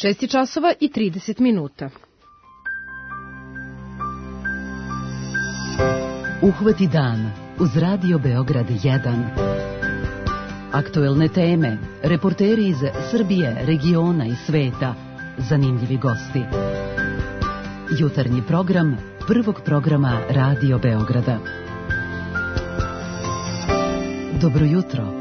6 časova i 30 minuta. Uhvati dan uz Radio Beograd 1. Aktuelne teme, reporteri iz Srbije, regiona i sveta, zanimljivi gosti. Jutarnji program prvog programa Radio Beograda. Dobro jutro.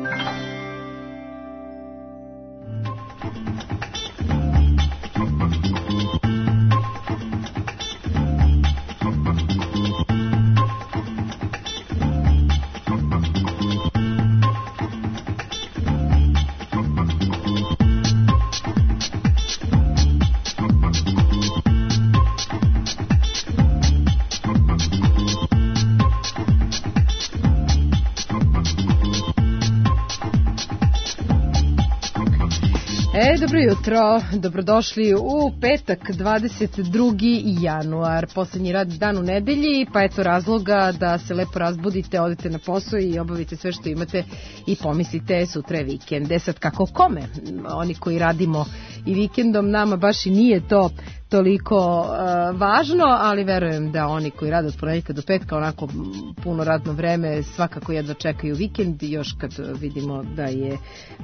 Dobro jutro, dobrodošli u petak 22. januar, poslednji radni dan u nedelji, pa eto razloga da se lepo razbudite, odete na posao i obavite sve što imate i pomislite sutra je vikend. Sad kako kome, oni koji radimo i vikendom, nama baš i nije to toliko važno, ali verujem da oni koji rade od ponedjeljka do petka, onako puno radno vreme, svakako jedva čekaju vikend, još kad vidimo da je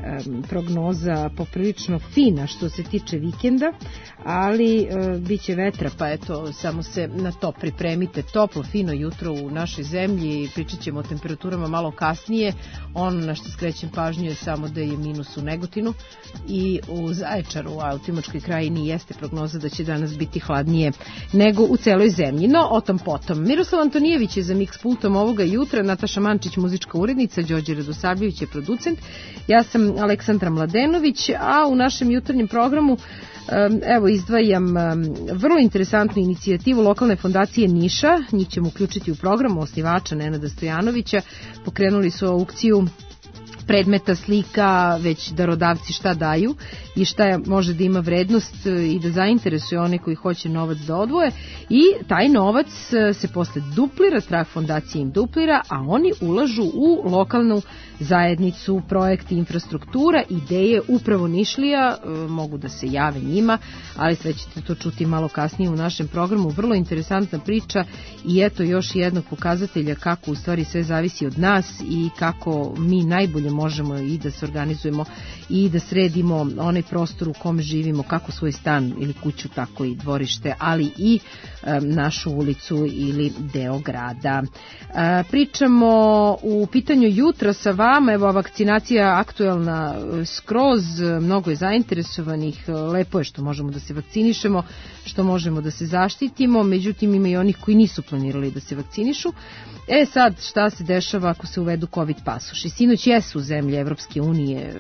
prognoza poprilično fina što se tiče vikenda, ali bit će vetra, pa eto, samo se na to pripremite. Toplo, fino jutro u našoj zemlji, pričat ćemo o temperaturama malo kasnije. Ono na što skrećem pažnju je samo da je minus u Negotinu i u Zaječaru, a u Timočkoj krajini jeste prognoza da će danas biti hladnije nego u celoj zemlji. No, o tom potom. Miroslav Antonijević je za Mix pultom ovoga jutra, Nataša Mančić muzička urednica, Đorđe Radosavljević je producent, ja sam Aleksandra Mladenović, a u našem jutarnjem programu evo izdvajam vrlo interesantnu inicijativu lokalne fondacije Niša, njih ćemo uključiti u program, osnivača Nenada Stojanovića, pokrenuli su aukciju predmeta, slika, već darodavci šta daju i šta može da ima vrednost i da zainteresuje one koji hoće novac da odvoje, i taj novac se posle duplira, trag fondacije im duplira, a oni ulažu u lokalnu zajednicu, projekti, infrastruktura, ideje upravo Nišlija, mogu da se jave njima, ali sve ćete to čuti malo kasnije u našem programu. Vrlo interesantna priča i eto još jednog pokazatelja kako u stvari sve zavisi od nas i kako mi najbolje možemo i da se organizujemo i da sredimo onaj prostor u kome živimo, kako svoj stan ili kuću, tako i dvorište, ali i našu ulicu ili deo grada. Pričamo u pitanju jutra sa vama, evo vakcinacija aktuelna skroz, mnogo je zainteresovanih, lepo je što možemo da se vakcinišemo, što možemo da se zaštitimo, međutim ima i onih koji nisu planirali da se vakcinišu. Sad šta se dešava ako se uvedu COVID pasoši? Sinoć jesu zemlje Evropske unije,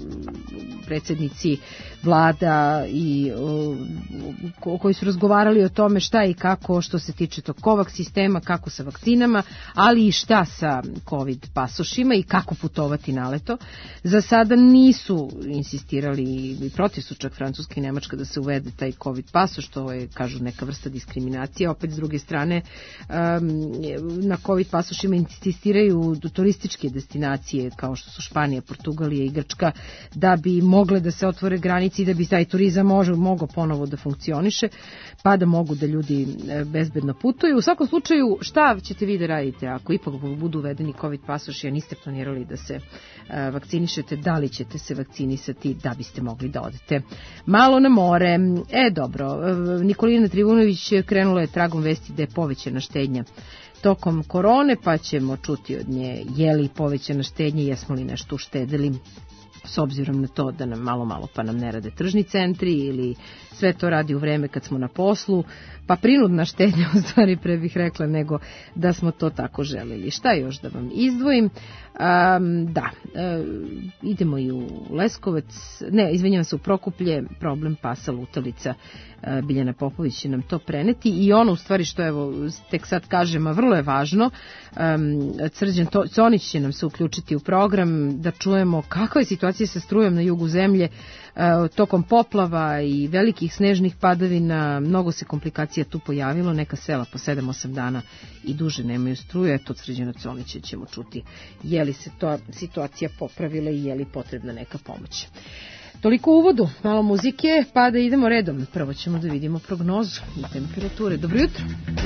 predsjednici vlada i koji su razgovarali o tome šta i kako što se tiče tog COVAX sistema, kako sa vakcinama, ali i šta sa COVID pasošima i kako putovati na leto. Za sada nisu insistirali i protiv su čak Francuska i Nemačka da se uvede taj COVID pasoš, to je, kažu, neka vrsta diskriminacije. Opet s druge strane na COVID pasošima insistiraju turističke destinacije kao što su Španija, Portugalija i Grčka, da bi mogle da se otvore granice i da bi taj turizam mogao ponovo da funkcioniše, pa da mogu da ljudi bezbedno putuju. U svakom slučaju, šta ćete vi da radite ako ipak budu uvedeni COVID pasoši, a niste planirali da se vakcinišete, da li ćete se vakcinisati da biste mogli da odete malo na more? Dobro, Nikolina Trivunović krenula je tragom vesti da je povećana štednja tokom korone, pa ćemo čuti od nje je li povećana štednja, jesmo li nešto uštedili s obzirom na to da nam malo pa nam ne rade tržni centri ili sve to radi u vreme kad smo na poslu, pa prinudna štednja u stvari, pre bih rekla, nego da smo to tako želeli. Šta još da vam izdvojim? Idemo i u Leskovac, izvinjavam se, u Prokuplje, problem pasa lutalica. Biljana Popović će nam to preneti i ono u stvari što evo tek sad kažem, a vrlo je važno, Srđan Conić će nam se uključiti u program da čujemo kakva je situacija sa strujom na jugu zemlje tokom poplava i velikih snežnih padavina. Mnogo se komplikacija tu pojavilo, neka sela po 7-8 dana i duže nemaju struju. Eto, od Srđana Conića ćemo čuti je li se to situacija popravila i je li potrebna neka pomoć. Toliko u uvodu, malo muzike, pa da idemo redom. Prvo ćemo da vidimo prognozu i temperature. Dobro jutro.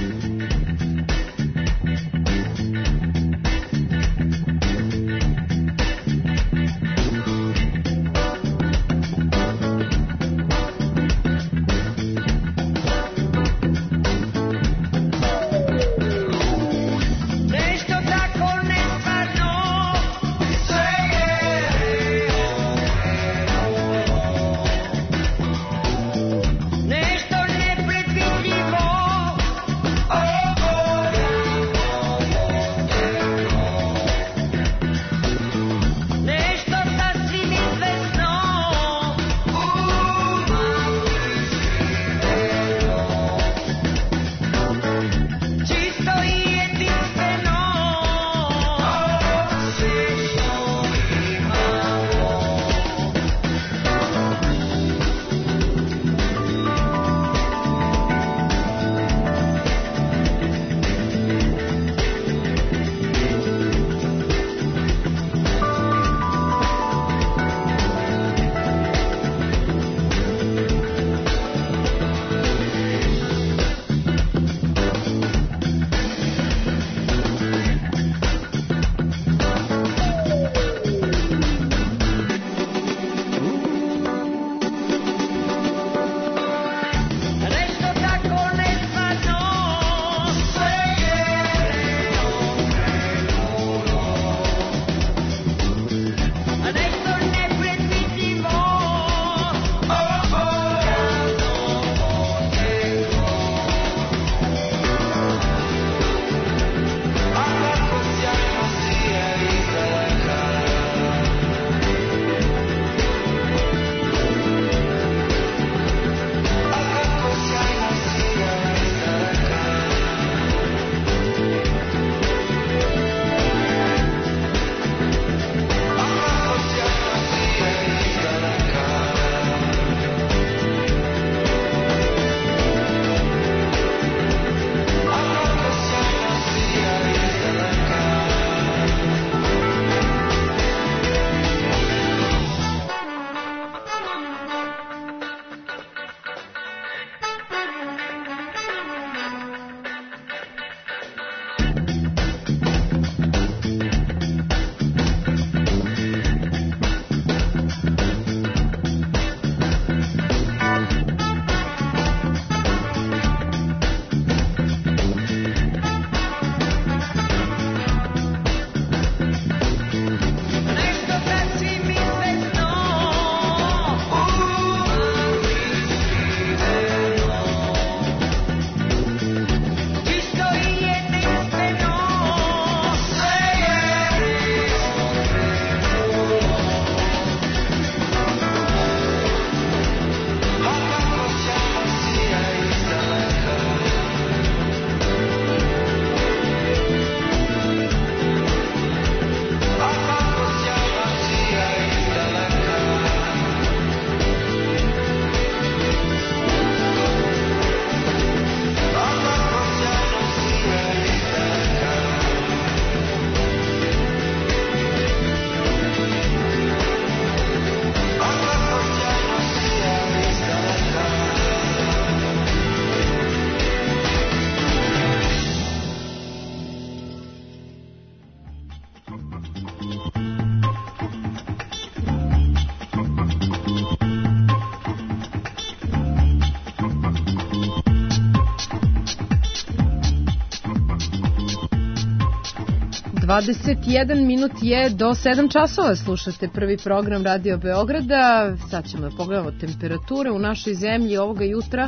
Dvadeset jedan minut je do 7 časova. Slušate prvi program Radio Beograda. Sad ćemo da pogledamo temperature u našoj zemlji ovoga jutra.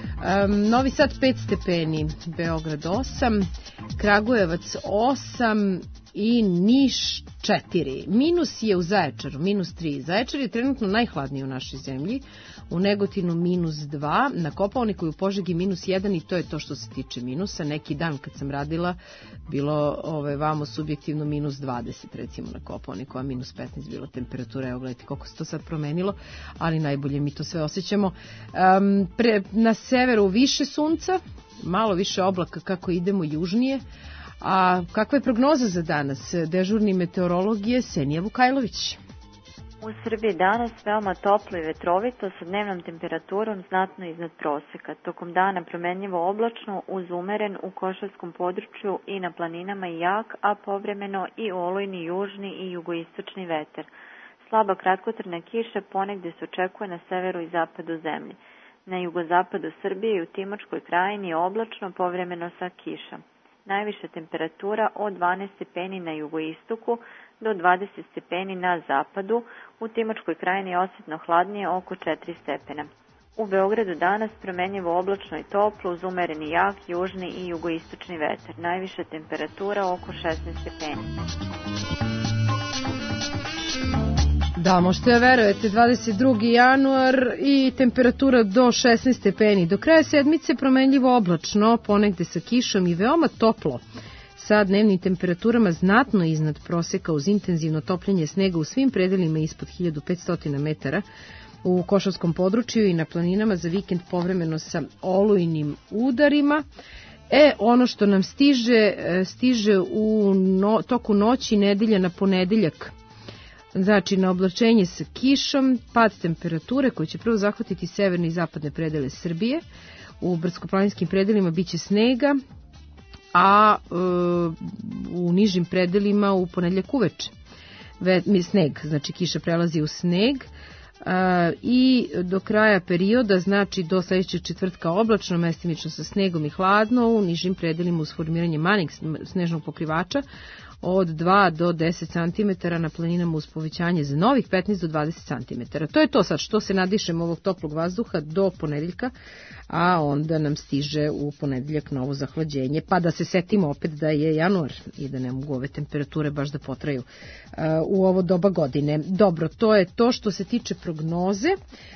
Novi Sad 5 stepeni, Beograd 8, Kragujevac 8 i Niš 4. Minus je u Zaječaru, minus 3. Zaječar je trenutno najhladniji u našoj zemlji. U Negotinu minus 2, na Kopaoniku i u Požegi minus 1 i to je to što se tiče minusa. Neki dan kad sam radila bilo vamo subjektivno minus 20 recimo na Kopaoniku, a minus 15 bilo temperatura. Evo gledajte koliko se to sad promenilo, ali najbolje mi to sve osjećamo. Na severu više sunca, malo više oblaka kako idemo južnije. A kakva je prognoza za danas? Dežurni meteorolog je Senija Vukajlović. U Srbiji danas veoma toplo i vetrovito sa dnevnom temperaturom znatno iznad proseka. Tokom dana promenljivo oblačno uz umeren u košarskom području i na planinama i jak, a povremeno i olujni južni i jugoistočni vetar. Slaba kratkotrajna kiša ponegde se očekuje na severu i zapadu zemlje. Na jugozapadu Srbije i u Timočkoj krajini je oblačno povremeno sa kišom. Najviša temperatura od 12 stepeni na jugoistoku do 20 stepeni na zapadu, u Timočkoj krajini je osjetno hladnije oko 4 stepena. U Beogradu danas promenljivo oblačno i toplo uz umereni jak, južni i jugoistočni vetar. Najviša temperatura oko 16 stepeni. Da, možete verujete, 22. januar i temperatura do 16 stepeni. Do kraja sedmice promenljivo oblačno, ponegde sa kišom i veoma toplo, sa dnevnim temperaturama znatno iznad proseka uz intenzivno topljenje snega u svim predelima ispod 1500 metara u košarskom području i na planinama, za vikend povremeno sa olujnim udarima. Ono što nam stiže u toku noći nedelja na ponedeljak. Znači, na oblačenje sa kišom, pad temperature koji će prvo zahvatiti severne i zapadne predele Srbije. U brdsko-planinskim predelima biće snega, a u nižim predelima u ponedeljak uveče sneg, znači kiša prelazi u sneg. I do kraja perioda, znači do sledećeg četvrtka oblačno, mestimično sa snegom i hladno, u nižim predelima uz formiranje manjeg snežnog pokrivača od 2 do 10 cm, na planinama uz povećanje za novih 15 do 20 cm. To je to sad što se nadišemo ovog toplog vazduha do ponedeljka, a onda nam stiže u ponedeljak novo zahlađenje, pa da se setimo opet da je januar i da ne mogu ove temperature baš da potraju u ovo doba godine. Dobro, to je to što se tiče prognoze.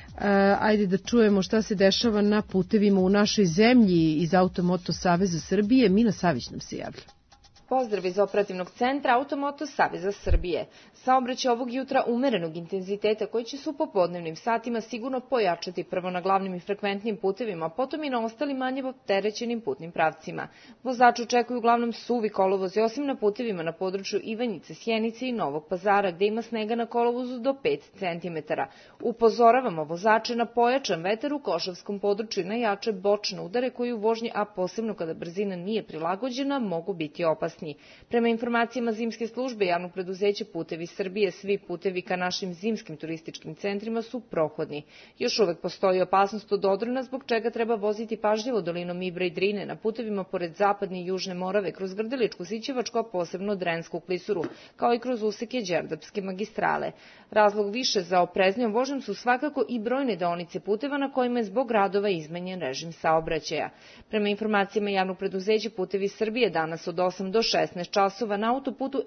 Ajde da čujemo šta se dešava na putevima u našoj zemlji iz Automoto Saveza Srbije. Mina Savić nam se javlja. Pozdrav iz operativnog centra Automoto Saveza Srbije. Saobraćaj ovog jutra umerenog intenziteta koji će se u popodnevnim satima sigurno pojačati prvo na glavnim i frekventnim putevima, potom i na ostalim manje opterećenim putnim pravcima. Vozači očekuju uglavnom suvi kolovozi, osim na putevima na području Ivanjice, Sjenice i Novog Pazara, gde ima snega na kolovozu do 5 cm. Upozoravamo vozače na pojačan vetar u košavskom području i na jače bočne udare koji u vožnji, a posebno kada brzina nije prilagođena, mogu biti opasni. Prema informacijama zimske službe javnog preduzeća Putevi Srbije, svi putevi ka našim zimskim turističkim centrima su prohodni. Još uvek postoji opasnost od odrona, zbog čega treba voziti pažljivo dolinom Ibra i Drine na putevima pored zapadne i južne Morave, kroz Grdeličku, Sićevačku, a posebno Drensku klisuru, kao i kroz useke Đerdapske magistrale. Razlog više za opreznijom vožnjom su svakako i brojne deonice puteva na kojima je zbog radova izmenjen režim saobraćaja. Prema informacijama javnog preduzeća Putevi Srbije, danas od 8 do 16 časova na autoputu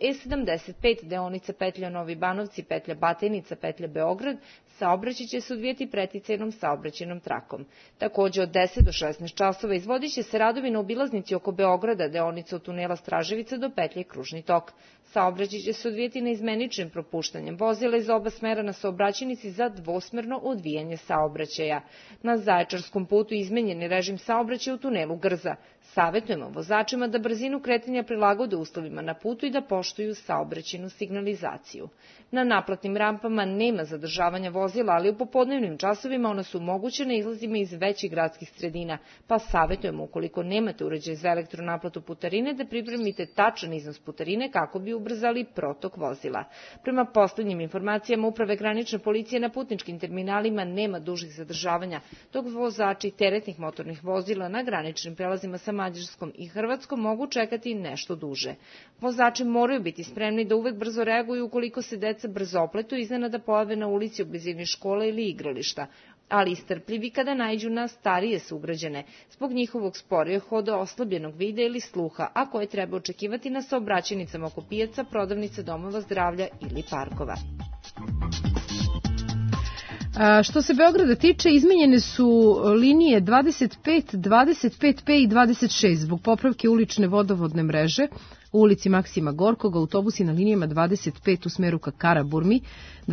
E75 deonica petlja Novi Banovci, petlja Batajnica, petlja Beograd, saobraćaj će se odvijati preticajnom saobraćajnom trakom. Takođe od 10 do 16 časova izvodit će se radovi na obilaznici oko Beograda, deonica od tunela Straževica do petlje Kružni tok. Saobraćaj će se odvijati neizmeničnim propuštanjem vozila iz oba smera na saobraćajnici za dvosmerno odvijanje saobraćaja. Na Zaječarskom putu izmenjen je režim saobraćaja u tunelu Grza. Savetujemo vozačima da brzinu kretanja prilagode uslovima na putu i da poštuju saobraćajnu signalizaciju. Na naplatnim rampama nema zadržavanja vozila, ali u popodnevnim časovima ona su moguće na izlazima iz većih gradskih sredina, pa savetujemo ukoliko nemate uređaj za elektronaplatu putarine da pripremite tačan iznos putarine kako bi ubrzali protok vozila. Prema poslednjim informacijama Uprave granične policije na putničkim terminalima nema dužih zadržavanja, dok vozači teretnih motornih vozila na graničnim prelazima sa Mađarskom i Hrvatskom mogu čekati nešto duže. Vozači moraju biti spremni da uvek brzo reaguju ukoliko se deca brzopletu iznenada pojave na ulici u blizini škole ili igrališta, ali i strpljivi kada naiđu na starije sugrađane, zbog njihovog sporijeg hoda, oslabljenog vida ili sluha, a koje treba očekivati na saobraćajnicama oko pijaca, prodavnica, domova zdravlja ili parkova. Što se Beograda tiče, izmenjene su linije 25, 25P i 26 zbog popravke ulične vodovodne mreže. U ulici Maksima Gorkog autobusi na linijama 25 u smeru ka Karaburmi,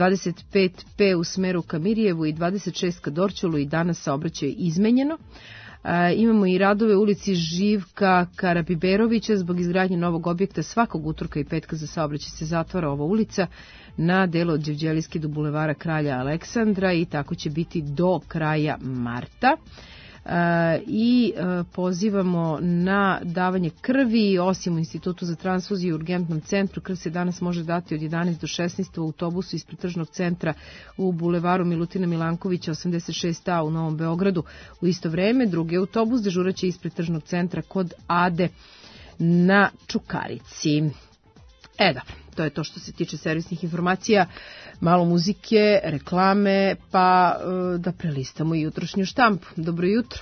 25P u smeru ka Mirjevu i 26 ka Dorćolu i danas saobraćaj izmenjeno. Imamo i radove u ulici Živka Karabiberovića zbog izgradnje novog objekta. Svakog utorka i petka za saobraćaj se zatvara ova ulica na delu od Đevđelijske do bulevara Kralja Aleksandra i tako će biti do kraja marta. I pozivamo na davanje krvi, osim u Institutu za transfuziju i urgentnom centru. Krv se danas može dati od 11 do 16 u autobusu ispred tržnog centra u bulevaru Milutina Milankovića 86A u Novom Beogradu. U isto vreme drugi autobus dežuraće ispred tržnog centra kod Ade na Čukarici. To je to što se tiče servisnih informacija, malo muzike, reklame, pa da prelistamo i jutrošnju štampu. Dobro jutro.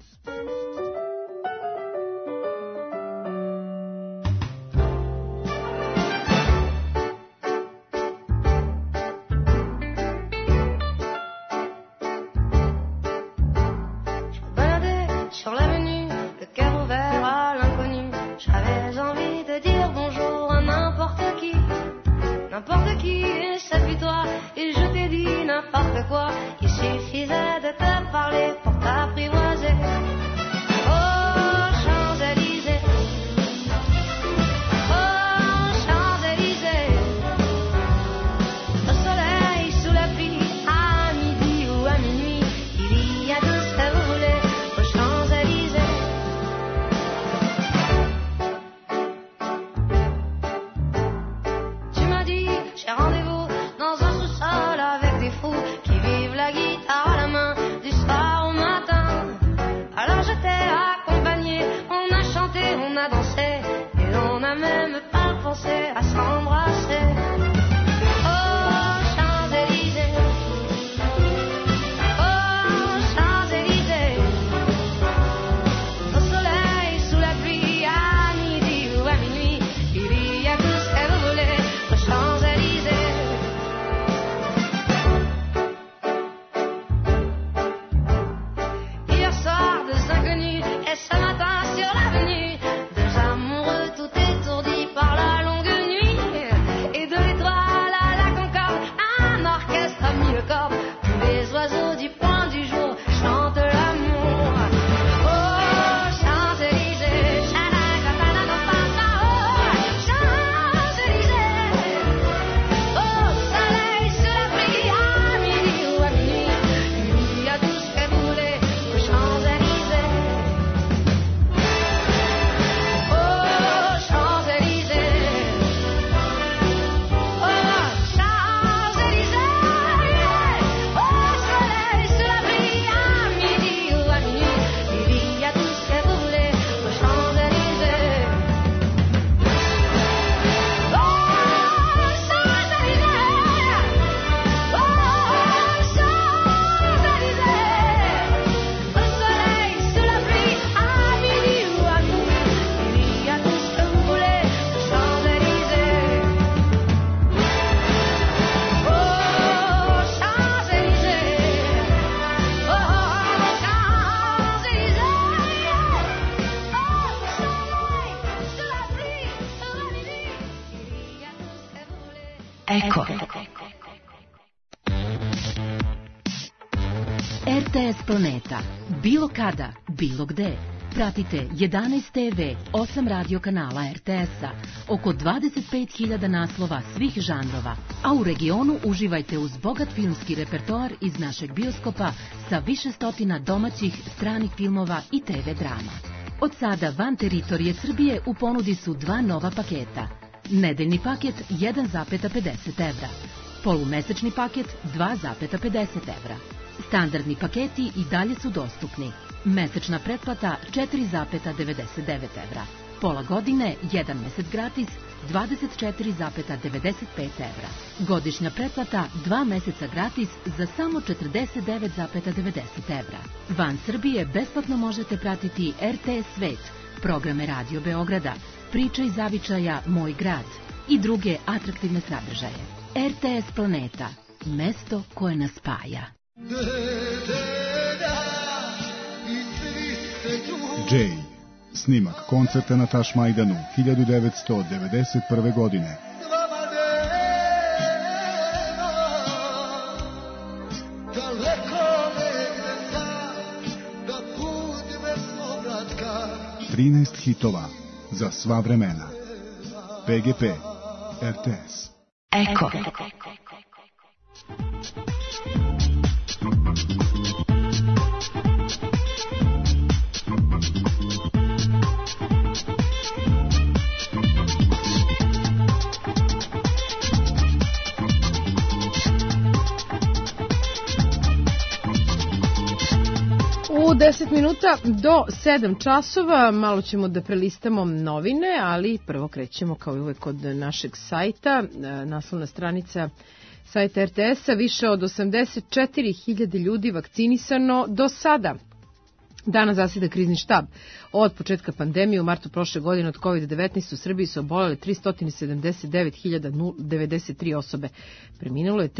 Eko. RTS Planeta. Bilo kada, bilo gde. Pratite 11 TV, 8 radio kanala RTS-a, oko 25.000 naslova svih žanrova, a u regionu uživajte uz bogat filmski repertoar iz našeg bioskopa sa više stotina domaćih, stranih filmova i TV drama. Od sada van teritorije Srbije u ponudi su dva nova paketa. Nedeljni paket 1,50 evra, polumesečni paket 2,50 evra. Standardni paketi i dalje su dostupni. Mesečna pretplata 4,99 evra. Pola godine, 1 mesec gratis, 24,95 evra. Godišnja pretplata 2 meseca gratis za samo 49,90 evra. Van Srbije besplatno možete pratiti RTS Svet, programe Radio Beograda, Priče iz zavičaja Moj grad i druge atraktivne sadržaje. RTS Planeta, mesto koje nas spaja. Jay, snimak koncerta na Tašmajdanu 1991. godine. Daleko negde sad, da put me 13 hitova za sva vremena. PGP RTS. Eko. U 10 minuta do 7 časova malo ćemo da prelistamo novine, ali prvo krećemo kao i uvek od našeg sajta. Naslovna stranica sajta RTS-a, više od 84.000 ljudi vakcinisano do sada. Danas zaseda krizni štab. Od početka pandemije u martu prošle godine od COVID-19 u Srbiji su obolele 379.093 osobe. Preminulo je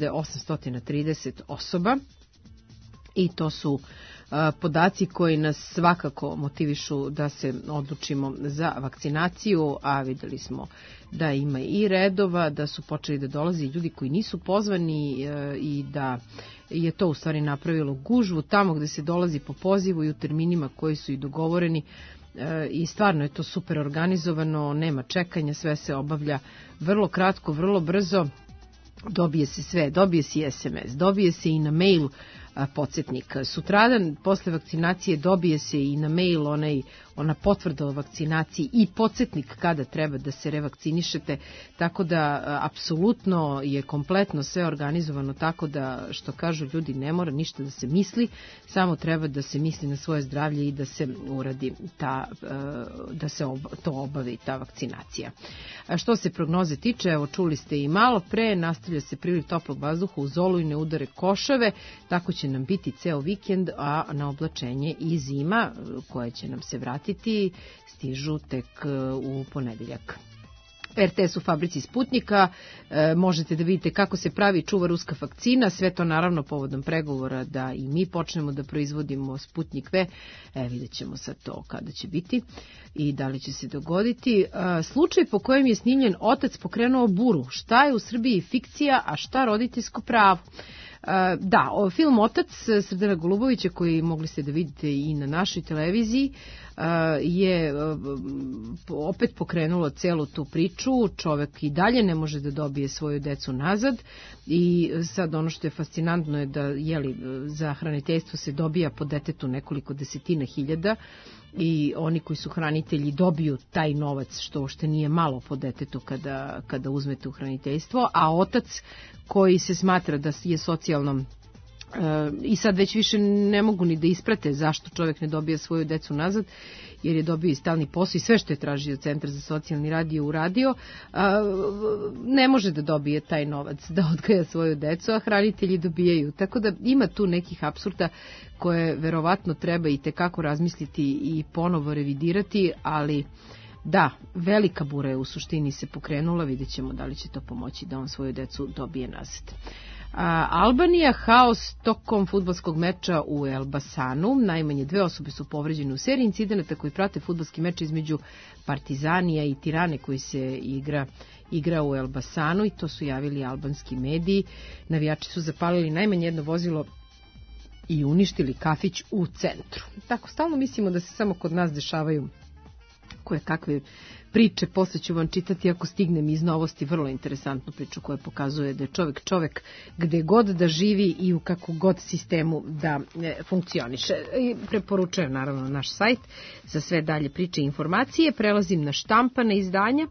3.830 osoba i to su podaci koji nas svakako motivišu da se odlučimo za vakcinaciju, a videli smo da ima i redova, da su počeli da dolaze ljudi koji nisu pozvani i da je to u stvari napravilo gužvu tamo gde se dolazi po pozivu i u terminima koji su i dogovoreni i stvarno je to super organizovano, nema čekanja, sve se obavlja vrlo kratko, vrlo brzo, dobije se sve, dobije se i SMS, dobije se i na mail podsjetnik. Sutradan posle vakcinacije dobije se i na mail ona potvrda o vakcinaciji i podsjetnik kada treba da se revakcinišete, tako da apsolutno je kompletno sve organizovano tako da, što kažu ljudi, ne mora ništa da se misli, samo treba da se misli na svoje zdravlje i da se uradi da se to obavi ta vakcinacija. Što se prognoze tiče, evo čuli ste i malo pre, nastavlja se priliv toplog vazduha uz olujne udare košave, tako će nam biti ceo vikend, a na oblačenje i zima koja će nam se vratiti stižu tek u ponedeljak. RTS u fabrici Sputnika, možete da vidite kako se pravi i čuva ruska vakcina, sve to naravno povodom pregovora da i mi počnemo da proizvodimo Sputnik V, vidjet ćemo sad to kada će biti i da li će se dogoditi. Slučaj po kojem je snimljen otac pokrenuo buru, šta je u Srbiji fikcija, a šta roditeljsko pravo? Da, film Otac Srdana Golubovića, koji mogli ste da vidite i na našoj televiziji, je opet pokrenulo celu tu priču. Čovek i dalje ne može da dobije svoju decu nazad i sad ono što je fascinantno je da za hraniteljstvo se dobija po detetu nekoliko desetina hiljada i oni koji su hranitelji dobiju taj novac, što uopšte nije malo po detetu kada uzmete u hraniteljstvo, a otac koji se smatra da je socijalno i sad već više ne mogu ni da isprate zašto čovjek ne dobija svoju decu nazad, jer je dobio i stalni posao i sve što je tražio Centar za socijalni rad je uradio, ne može da dobije taj novac da odgaja svoju decu, a hranitelji dobijaju. Tako da ima tu nekih apsurda koje verovatno treba i tekako razmisliti i ponovo revidirati, ali da, velika bura je u suštini se pokrenula, vidjet ćemo da li će to pomoći da on svoju decu dobije nazad. Albanija, haos tokom fudbalskog meča u Elbasanu. Najmanje 2 osobe su povređene u seriji incidenata koji prate fudbalski meč između Partizanija i Tirane koji se igra u Elbasanu i to su javili albanski mediji. Navijači su zapalili najmanje jedno vozilo i uništili kafić u centru. Tako, stalno mislimo da se samo kod nas dešavaju koje kakve priče, posle ću vam čitati ako stignem iz novosti vrlo interesantnu priču koja pokazuje da je čovek gde god da živi i u kakvom god sistemu da funkcioniše. I preporučujem naravno naš sajt za sve dalje priče i informacije. Prelazim na štampana izdanja.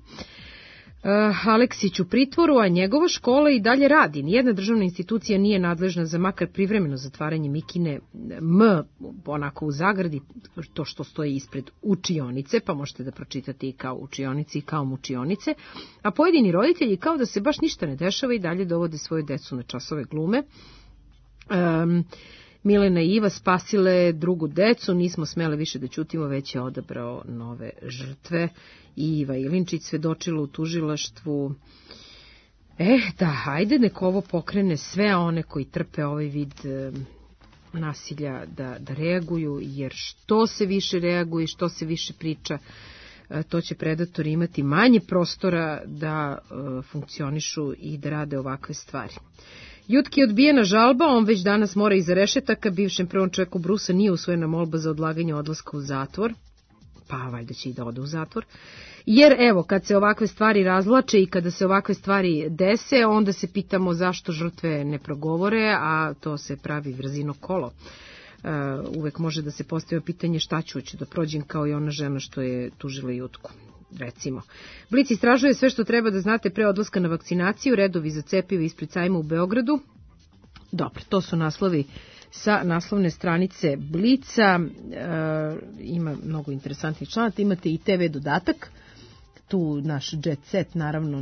Aleksić u pritvoru, a njegova škola i dalje radi. Nijedna državna institucija nije nadležna za makar privremeno zatvaranje Mikine onako u zagradi, to što stoji ispred učionice, pa možete da pročitate i kao učionice i kao mučionice, a pojedini roditelji kao da se baš ništa ne dešava i dalje dovode svoju decu na časove glume. Milena i Iva spasile drugu decu, nismo smele više da ćutimo, već je odabrao nove žrtve. Iva Ilinčić svedočila u tužilaštvu. Da, hajde nek ovo pokrene sve one koji trpe ovaj vid nasilja da reaguju, jer što se više reaguje, što se više priča, to će predatori imati manje prostora da funkcionišu i da rade ovakve stvari. Jutki je odbijena žalba, on već danas mora iza rešetaka. Bivšem prvom čoveku Brusa nije usvojena molba za odlaganje odlaska u zatvor. pa valjda će i da ode u zatvor. Jer evo, kad se ovakve stvari razvlače i kada se ovakve stvari dese, onda se pitamo zašto žrtve ne progovore, a to se pravi vrzino kolo. Uvek može da se postavi pitanje šta ću da prođem kao i ona žena što je tužila Jutku. Recimo. Blic istražuje sve što treba da znate pre odlaska na vakcinaciju, redovi za cepive ispred sajma u Beogradu. Dobro, to su naslovi sa naslovne stranice Blica. Ima mnogo interesantnih članaka. Imate i TV dodatak, tu naš jet set naravno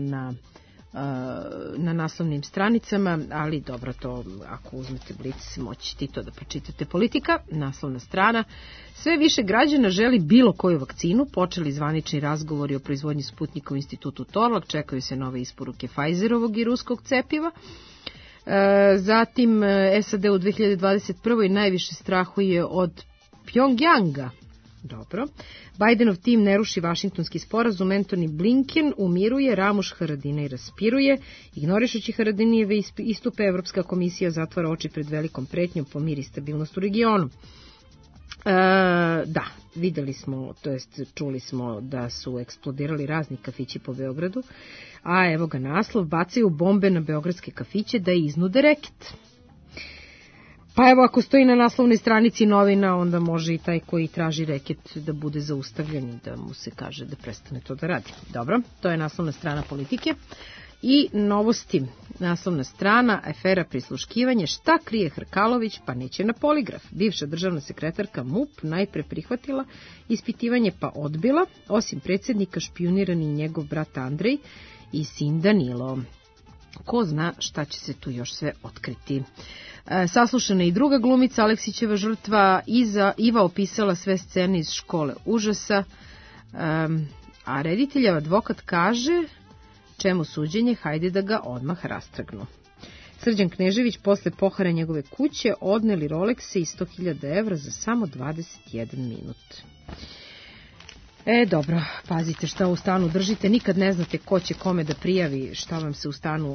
na naslovnim stranicama, ali dobro, to ako uzmete Blic moći to da pročitate. Politika, naslovna strana. Sve više građana želi bilo koju vakcinu, počeli zvanični razgovori o proizvodnji Sputnika u institutu Torlak, čekaju se nove isporuke Pfizerovog i ruskog cepiva. Zatim SAD u 2021. najviše strahuje od Pjongjanga. Dobro. Bidenov tim ne ruši Vašingtonski sporazum, Antony Blinken umiruje, Ramuš Haradinaj raspiruje, ignorišući Haradinijeve istupe, Evropska komisija zatvara oči pred velikom pretnjom po mir i stabilnost u regionu. Da, videli smo, to jest čuli smo da su eksplodirali razni kafići po Beogradu, a evo ga naslov, bacaju bombe na beogradske kafiće da iznude reket. Pa evo, ako stoji na naslovnoj stranici novina, onda može i taj koji traži reket da bude zaustavljen i da mu se kaže da prestane to da radi. Dobro, to je naslovna strana Politike. I novosti, naslovna strana, afera prisluškivanje, šta krije Hrkalović, pa neće na poligraf. Bivša državna sekretarka MUP najpre prihvatila ispitivanje pa odbila, osim predsjednika špijuniran i njegov brat Andrej i sin Danilo. Ko zna šta će se tu još sve otkriti. Saslušana i druga glumica, Aleksićeva žrtva, Iva opisala sve scene iz škole užasa, a rediteljev advokat kaže čemu suđenje, hajde da ga odmah rastrgnu. Srđan Knežević posle pohara njegove kuće odneli Rolexe i 100.000 evra za samo 21 minut. Dobro, pazite šta u stanu držite, nikad ne znate ko će kome da prijavi šta vam se u stanu,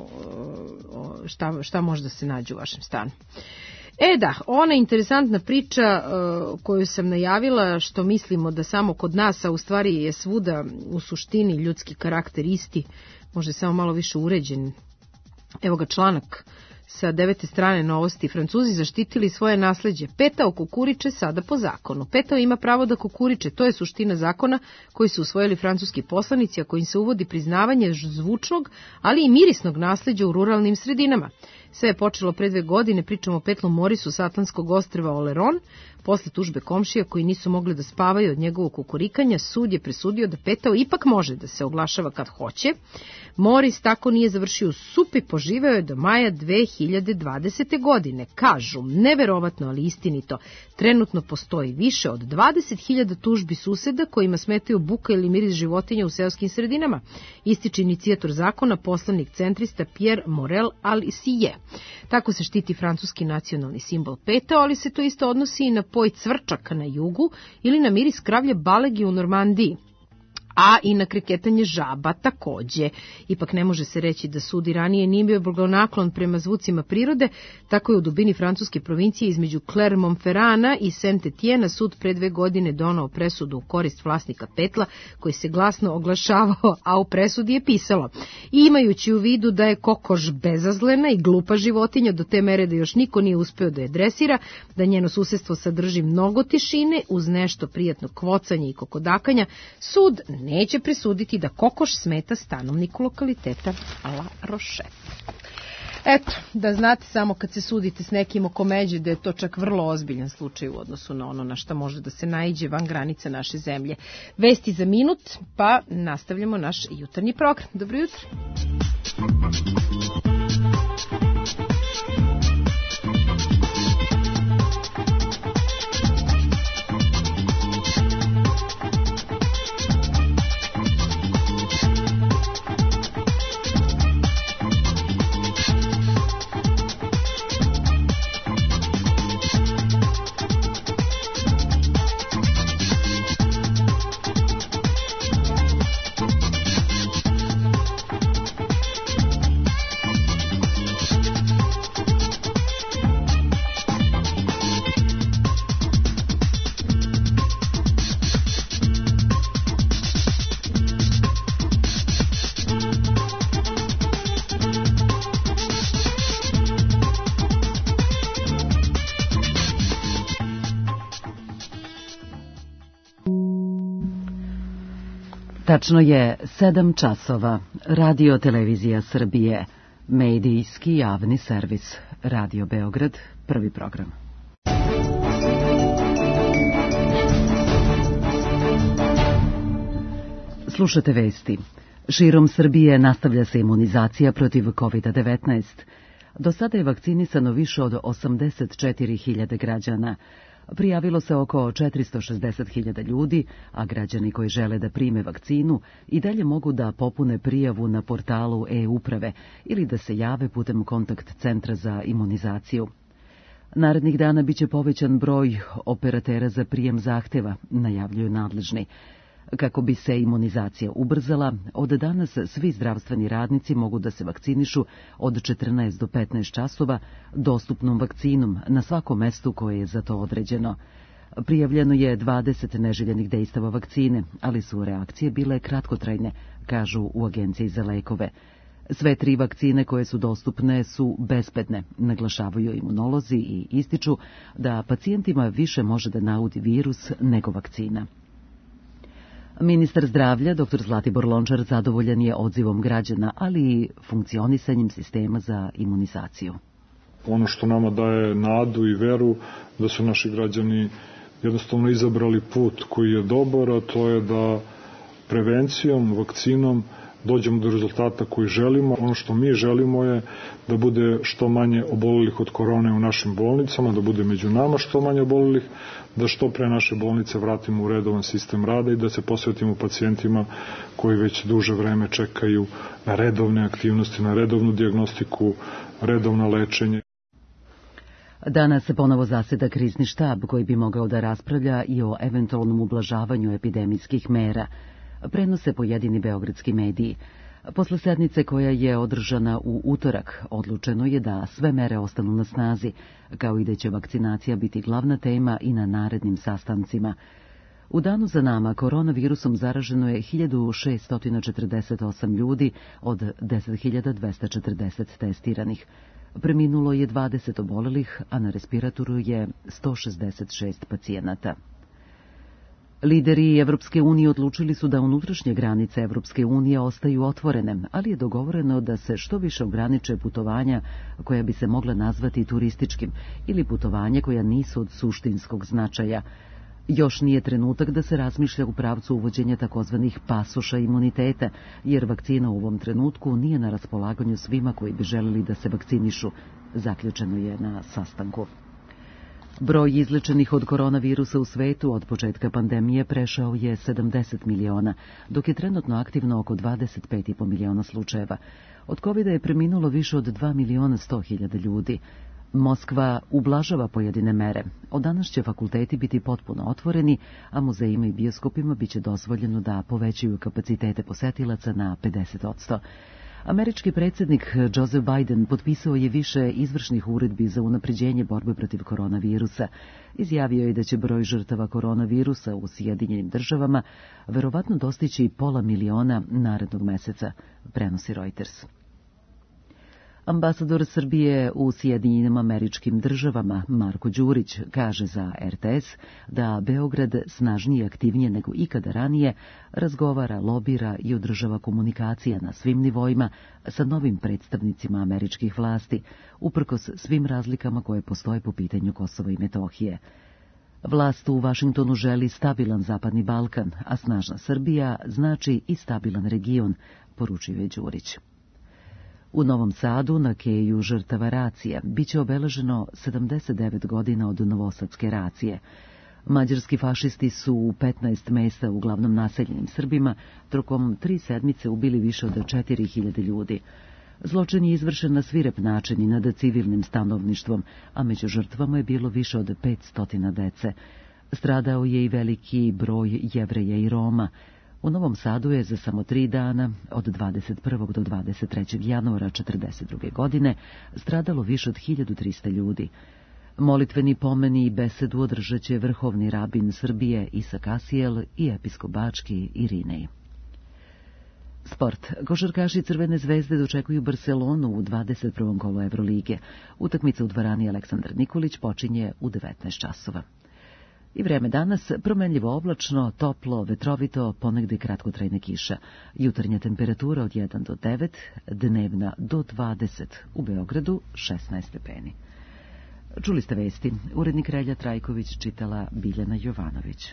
šta može da se nađe u vašem stanu. Da, ona interesantna priča koju sam najavila, što mislimo da samo kod nas, a u stvari je svuda u suštini ljudski karakter isti, možda samo malo više uređen. Evo ga članak sa 9. strane novosti. Francuzi zaštitili svoje nasleđe. Petao kukuriče sada po zakonu. Petao ima pravo da kukuriče. To je suština zakona koji su usvojili francuski poslanici, a kojim se uvodi priznavanje zvučnog, ali i mirisnog nasleđa u ruralnim sredinama. Sve je počelo pre 2 godine, pričamo o Petlom Morisu sa Atlantskog ostrva Oleron. Posle tužbe komšija koji nisu mogli da spavaju od njegovog kukurikanja, sud je presudio da Petao ipak može da se oglašava kad hoće. Moris tako nije završio u supi, poživeo je do maja 2020. godine. Kažu, neverovatno, ali istinito, trenutno postoji više od 20.000 tužbi suseda kojima smetaju buka ili miris životinja u seoskim sredinama, ističe inicijator zakona, poslanik centrista Pierre Morel Alisier. Tako se štiti francuski nacionalni simbol Petao, ali se to isto odnosi i na poj cvrčaka na jugu ili na miris kravlje balegi u Normandiji, a i na kreketanje žaba takođe. Ipak ne može se reći da sud ranije nije bio blagonaklon prema zvucima prirode, tako je u dubini francuske provincije između Clermont-Ferrana i Saint-Etienne sud pre 2 godine donao presudu u korist vlasnika petla koji se glasno oglašavao, a u presudi je pisalo: imajući u vidu da je kokoš bezazlena i glupa životinja do te mere da još niko nije uspeo da je dresira, da njeno susedstvo sadrži mnogo tišine uz nešto prijatno kvocanje i kokodakanja, sud neće presuditi da kokoš smeta stanovniku lokaliteta La Rochette. Eto, da znate samo kad se sudite s nekim oko međe da je to čak vrlo ozbiljan slučaj u odnosu na ono na šta može da se naiđe van granica naše zemlje. Vesti za minut, pa nastavljamo naš jutarnji program. Dobro jutro. Tačno je 7 časova. Radio Televizija Srbije, medijski javni servis. Radio Beograd, prvi program. Slušate vesti. Širom Srbije nastavlja se imunizacija protiv COVID-19. Do sada je vakcinisano više od 84.000 građana. Prijavilo se oko 460.000 ljudi, a građani koji žele da prime vakcinu i dalje mogu da popune prijavu na portalu e-uprave ili da se jave putem kontakt centra za imunizaciju. Narednih dana biće povećan broj operatera za prijem zahteva, najavljuju nadležni. Kako bi se imunizacija ubrzala, od danas svi zdravstveni radnici mogu da se vakcinišu od 14 do 15 časova dostupnom vakcinom na svakom mestu koje je za to određeno. Prijavljeno je 20 neželjenih dejstava vakcine, ali su reakcije bile kratkotrajne, kažu u Agenciji za lekove. Sve 3 vakcine koje su dostupne su bezbedne, naglašavaju imunolozi i ističu da pacijentima više može da naudi virus nego vakcina. Ministar zdravlja, dr. Zlatibor Lončar, zadovoljan je odzivom građana, ali i funkcionisanjem sistema za imunizaciju. Ono što nama daje nadu i veru da su naši građani jednostavno izabrali put koji je dobar, a to je da prevencijom, vakcinom dođemo do rezultata koji želimo. Ono što mi želimo je da bude što manje obolelih od korone u našim bolnicama, da bude među nama što manje obolelih, da što pre naše bolnice vratimo u redovan sistem rada i da se posvetimo pacijentima koji već duže vreme čekaju na redovne aktivnosti, na redovnu dijagnostiku, redovno lečenje. Danas se ponovo zaseda krizni štab koji bi mogao da raspravlja i o eventualnom ublažavanju epidemijskih mera. Prenose pojedini beogradski mediji. Posle sednice koja je održana u utorak, odlučeno je da sve mere ostanu na snazi, kao i da će vakcinacija biti glavna tema i na narednim sastancima. U danu za nama koronavirusom zaraženo je 1648 ljudi od 10.240 testiranih. Preminulo je 20 obolelih, a na respiratoru je 166 pacijenata. Lideri Evropske unije odlučili su da unutrašnje granice Evropske unije ostaju otvorene, ali je dogovoreno da se što više ograniče putovanja koja bi se mogla nazvati turističkim ili putovanja koja nisu od suštinskog značaja. Još nije trenutak da se razmišlja u pravcu uvođenja takozvanih pasoša imuniteta, jer vakcina u ovom trenutku nije na raspolaganju svima koji bi želeli da se vakcinišu, zaključeno je na sastanku. Broj izlečenih od koronavirusa u svetu od početka pandemije prešao je 70 miliona, dok je trenutno aktivno oko 25,5 miliona slučajeva. Od COVID-a je preminulo više od 2.100.000 ljudi. Moskva ublažava pojedine mere. Od danas će fakulteti biti potpuno otvoreni, a muzejima i bioskopima biće dozvoljeno da povećaju kapacitete posetilaca na 50%. Američki predsjednik Joseph Biden potpisao je više izvršnih uredbi za unapređenje borbe protiv koronavirusa. Izjavio je da će broj žrtava koronavirusa u Sjedinjenim državama verovatno dostići 500.000 narednog meseca, prenosi Reuters. Ambasador Srbije u Sjedinjenim Američkim Državama, Marko Đurić, kaže za RTS da Beograd snažnije i aktivnije nego ikada ranije razgovara, lobira i održava komunikacija na svim nivoima sa novim predstavnicima američkih vlasti, uprkos svim razlikama koje postoje po pitanju Kosova i Metohije. Vlast u Vašingtonu želi stabilan Zapadni Balkan, a snažna Srbija znači i stabilan region, poručio je Đurić. U Novom Sadu, na keju žrtava racije, biće obeleženo 79 godina od novosadske racije. Mađarski fašisti su u 15 mesta uglavnom naseljenim Srbima tokom 3 sedmice ubili više od 4.000 ljudi. Zločin je izvršen na svirep način i nad civilnim stanovništvom, a među žrtvama je bilo više od 500 dece. Stradao je i veliki broj Jevreja i Roma. U Novom Sadu je za samo 3 dana, od 21. do 23. januara 1942. godine, stradalo više od 1300 ljudi. Molitveni pomeni i besedu održat će vrhovni rabin Srbije Isak Asijel i episkop bački Irinej. Sport. Košarkaši Crvene zvezde dočekuju Barcelonu u 21. kolu Evrolige. Utakmica u dvorani Aleksandar Nikolić počinje u 19 časova. I vreme danas promenljivo oblačno, toplo, vetrovito, ponegde kratkotrajna kiša. Jutarnja temperatura od 1 do 9, dnevna do 20, u Beogradu 16 stepeni. Čuli ste vesti. Urednik Relja Trajković, čitala Biljana Jovanović.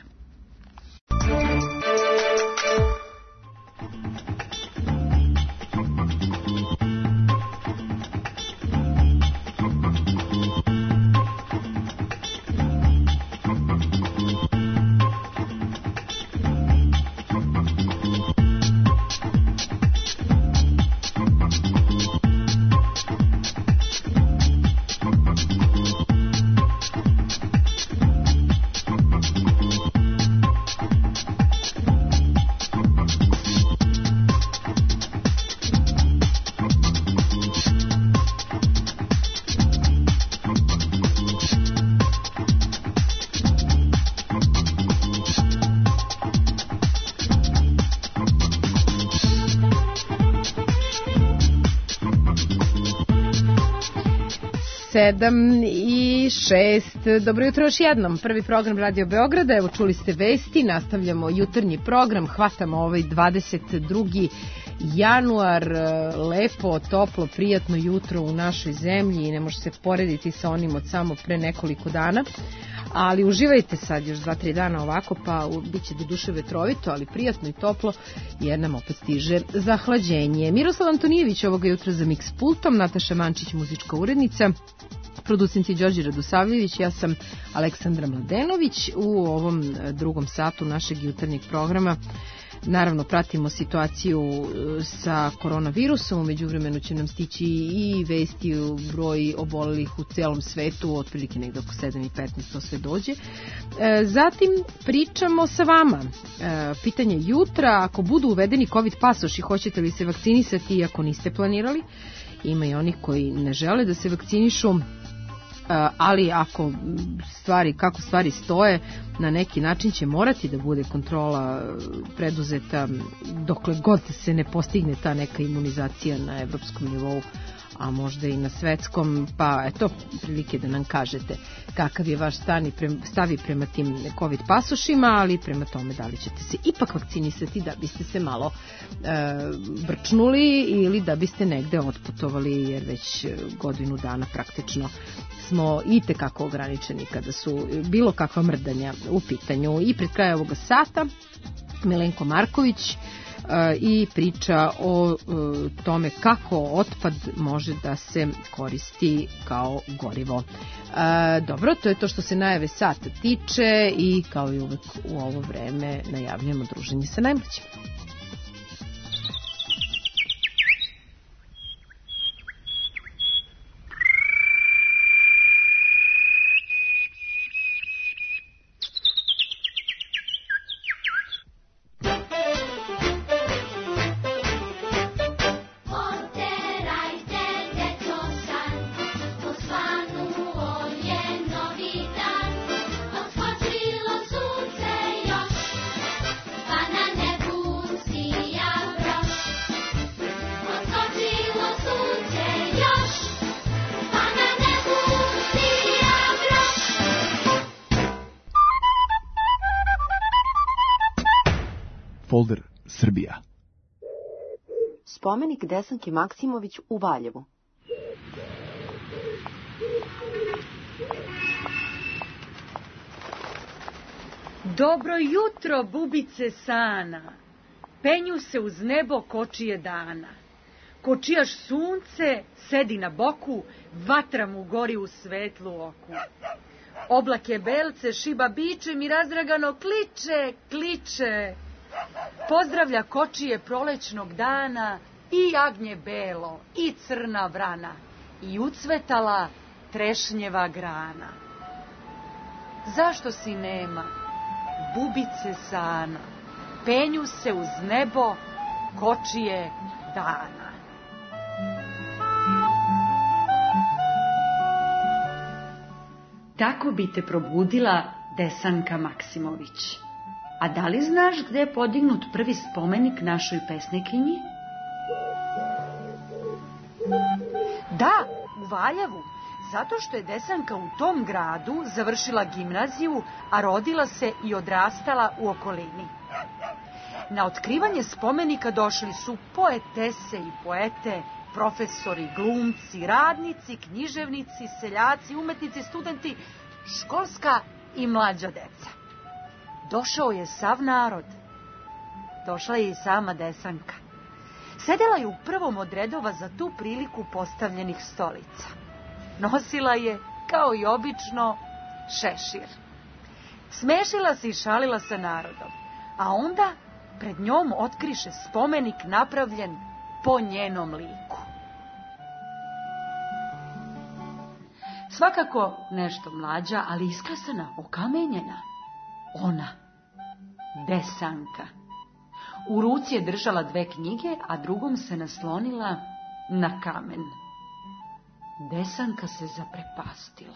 Sedam i 6. Dobro jutro još jednom. Prvi program Radio Beograda. Evo čuli ste vesti. Nastavljamo jutarnji program. Hvatamo ovaj 22. januar. Lepo, toplo, prijatno jutro u našoj zemlji i ne može se porediti sa onim od samo pre nekoliko dana. Ali uživajte sad još 2-3 dana ovako, pa bit će do duše vetrovito, ali prijatno i toplo, jer nam opet stiže zahlađenje. Miroslav Antonijević ovoga jutra za Mix pultom, Nataša Mančić, muzička urednica, producent je Đorđe Radosavljević, ja sam Aleksandra Mladenović. U ovom drugom satu našeg jutarnjeg programa naravno pratimo situaciju sa koronavirusom, u međuvremenu će nam stići i vesti o broj obolelih u celom svetu, otprilike negde oko 7:15 to sve dođe. Zatim pričamo sa vama. Pitanje jutra, ako budu uvedeni COVID pasoši, hoćete li se vakcinisati iako niste planirali? Ima i oni koji ne žele da se vakcinišu, ali ako kako stvari stoje, na neki način će morati da bude kontrola preduzeta dokle god se ne postigne ta neka imunizacija na evropskom nivou, a možda i na svetskom, pa eto, prilike da nam kažete kakav je vaš stav prema tim COVID pasošima, ali prema tome da li ćete se ipak vakcinisati da biste se malo brčnuli ili da biste negde otputovali, jer već godinu dana praktično smo i tekako ograničeni kada su bilo kakva mrdanja u pitanju. I pred kraja ovoga sata Milenko Marković i priča o tome kako otpad može da se koristi kao gorivo. Dobro, to je to što se najave sata tiče i kao i uvek u ovo vreme najavljamo druženje sa najmlađim. Folder Srbija. Spomenik Desanki Maksimović u Valjevu. Dobro jutro, bubice sana, penju se uz nebo kočije dana. Kočijaš sunce, sedi na boku, vatra mu gori u svetlu oku. Oblake belce šiba bičem i razdragano kliče, kliče. Pozdravlja kočije prolećnog dana i jagnje belo i crna vrana i ucvetala trešnjeva grana. Zašto si nema, bubice sana, penju se uz nebo kočije dana. Tako bi te probudila Desanka Maksimović. A da li znaš gde je podignut prvi spomenik našoj pesnikinji? Da, u Valjevu. Zato što je Desanka u tom gradu završila gimnaziju, a rodila se i odrastala u okolini. Na otkrivanje spomenika došli su poetese i poete, profesori, glumci, radnici, književnici, seljaci, umetnici, studenti, školska i mlađa deca. Došao je sav narod. Došla je i sama Desanka. Sedela je u prvom od redova za tu priliku postavljenih stolica. Nosila je, kao i obično, šešir. Smešila se i šalila sa narodom, a onda pred njom otkriše spomenik napravljen po njenom liku. Svakako nešto mlađa, ali isklesana, okamenjena. Ona, Desanka. U ruci je držala 2 knjige, a drugom se naslonila na kamen. Desanka se zaprepastila.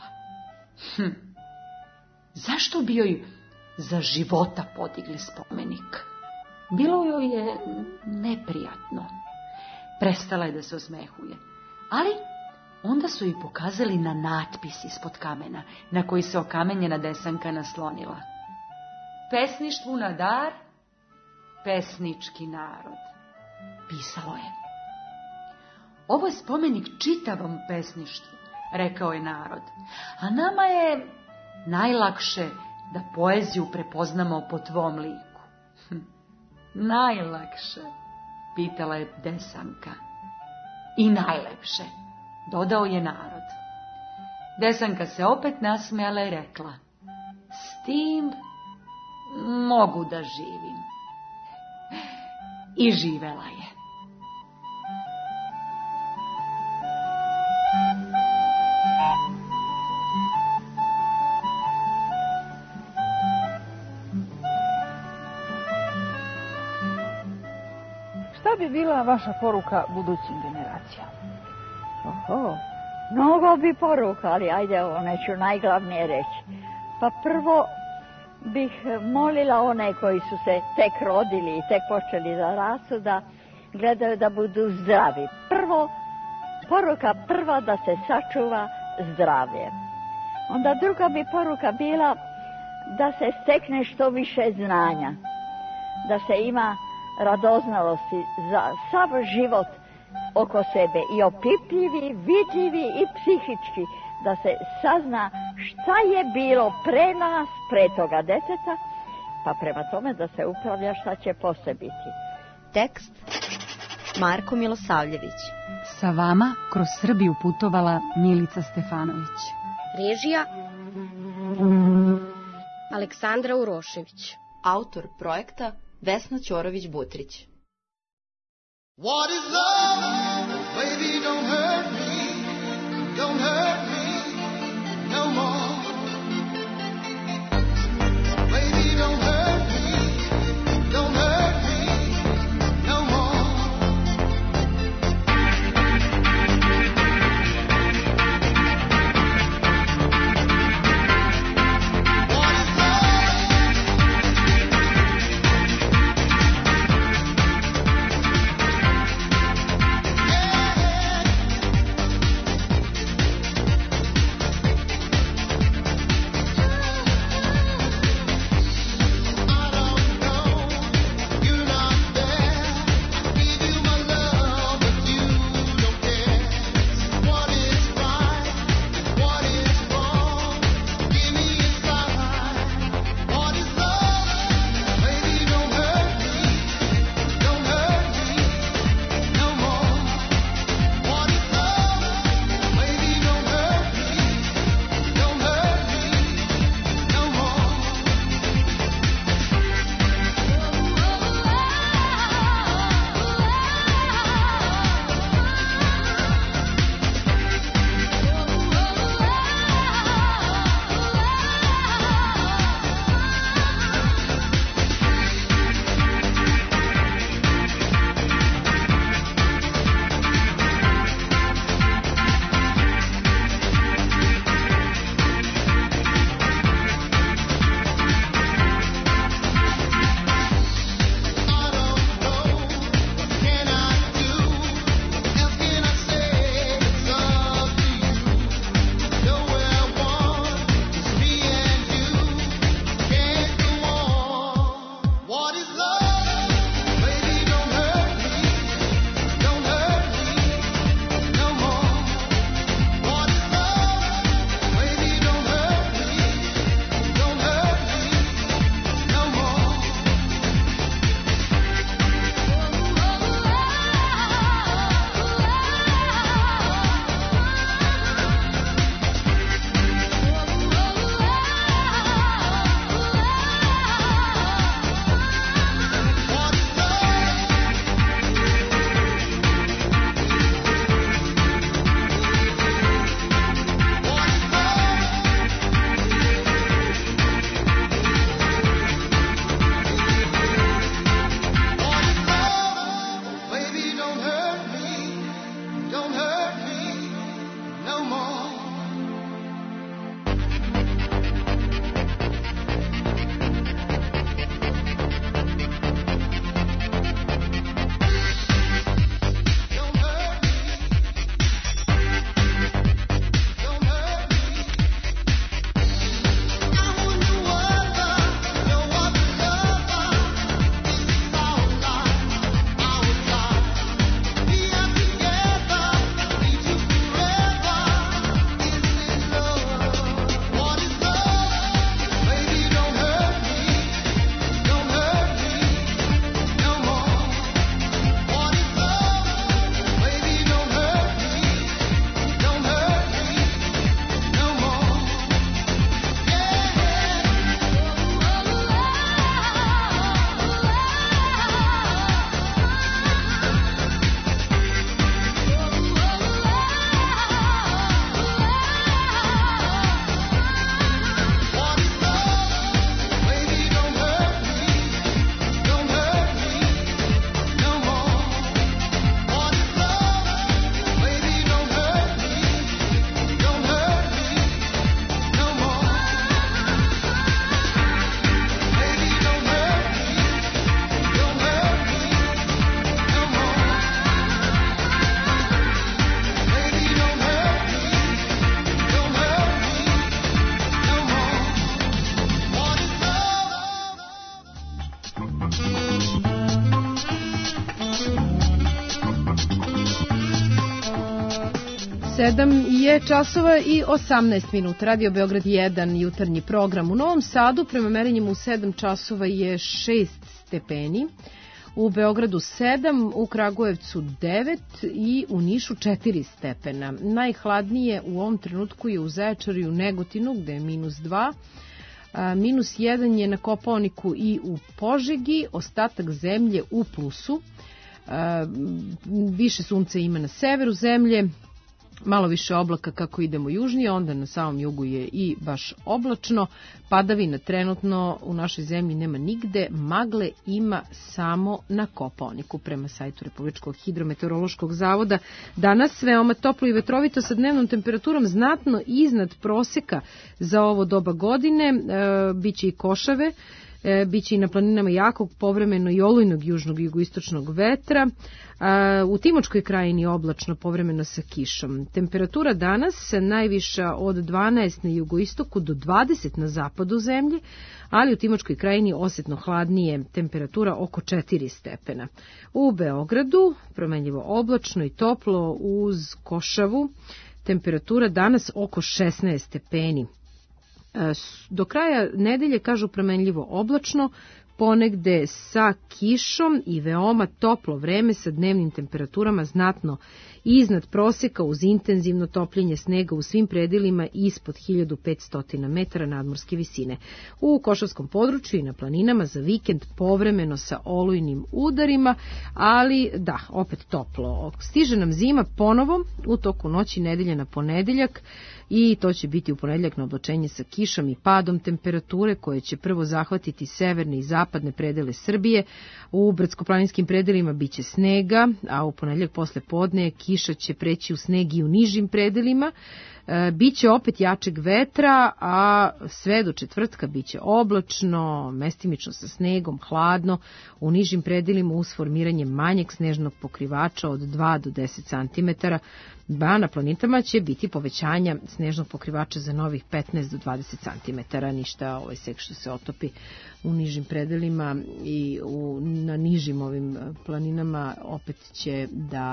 Zašto bi joj za života podigli spomenik? Bilo joj je neprijatno. Prestala je da se osmehuje, ali onda su joj pokazali na natpis ispod kamena, na koji se okamenjena Desanka naslonila. Pesništvu na dar, pesnički narod. Pisalo je. Ovo je spomenik čitavom pesništvu, rekao je narod, a nama je najlakše da poeziju prepoznamo po tvom liku. Najlakše, pitala je Desanka. I najlepše, dodao je narod. Desanka se opet nasmejala i rekla, s tim mogu da živim. I živela je. Šta bi bila vaša poruka budućim generacijama? Mnogo bi poruka, ali ajde, neću najglavnije reći. Pa prvo bih molila one koji su se tek rodili i tek počeli da rastu, da gledaju da budu zdravi. Poruka prva da se sačuva zdravlje. Onda druga bi poruka bila da se stekne što više znanja, da se ima radoznalosti za sav život oko sebe, i opipljivi, vidljivi i psihički, da se sazna šta je bilo pre nas, pre toga deteta, pa prema tome da se upravlja šta će posle biti. Tekst Marko Milosavljević. Sa vama kroz Srbiju putovala Milica Stefanović. Režija Aleksandra Urošević. Autor projekta Vesna Ćorović-Butrić. What is love? Baby, don't hurt me. Don't hurt me no more. Baby, don't hurt me. Don't hurt me no more. What is love? 7 je časova i 18 minuta. Radio Beograd 1, jutarnji program. U Novom Sadu prema merenjima u 7 časova je 6 stepeni. U Beogradu 7, u Kragujevcu 9 i u Nišu 4 stepena. Najhladnije u ovom trenutku je u Zaječaru i u Negotinu gde je -2. -1 je na Kopaoniku i u Požegi, ostatak zemlje u plusu. Više sunca ima na severu zemlje, malo više oblaka kako idemo južnije, onda na samom jugu je i baš oblačno. Padavina trenutno u našoj zemlji nema nigde, magle ima samo na Kopaoniku prema sajtu Republičkog hidrometeorološkog zavoda. Danas veoma toplo i vetrovito sa dnevnom temperaturom znatno iznad proseka za ovo doba godine, biće i košave. Biće i na planinama jakog, povremeno i olujnog južnog i jugoistočnog vetra. U Timočkoj krajini oblačno, povremeno sa kišom. Temperatura danas najviša od 12 na jugoistoku do 20 na zapadu zemlje, ali u Timočkoj krajini osetno hladnije, temperatura oko 4 stepena. U Beogradu promenljivo oblačno i toplo uz košavu, temperatura danas oko 16 stepeni. Do kraja nedelje, kažu, promenljivo oblačno, ponegde sa kišom i veoma toplo vreme sa dnevnim temperaturama znatno iznad proseka uz intenzivno topljenje snega u svim predelima ispod 1500 metara nadmorske visine. U Košavskom području i na planinama za vikend povremeno sa olujnim udarima, ali da, opet toplo. Stiže nam zima ponovo u toku noći nedelje na ponedeljak i to će biti u ponedeljak na oblačenje sa kišom i padom temperature koje će prvo zahvatiti severne i zapadne predele Srbije. U brdsko-planinskim predelima biće snega, a u ponedeljak posle podne kiša će preći u sneg i u nižim predelima. Biće opet jačeg vetra, a sve do četvrtka biće oblačno, mestimično sa snegom, hladno, u nižim predelima uz formiranje manjeg snežnog pokrivača od 2 do 10 cm. Na planitama će biti povećanja snežnog pokrivača za novih 15 do 20 cm. Ništa sek što se otopi u nižim predelima i na nižim ovim planinama opet će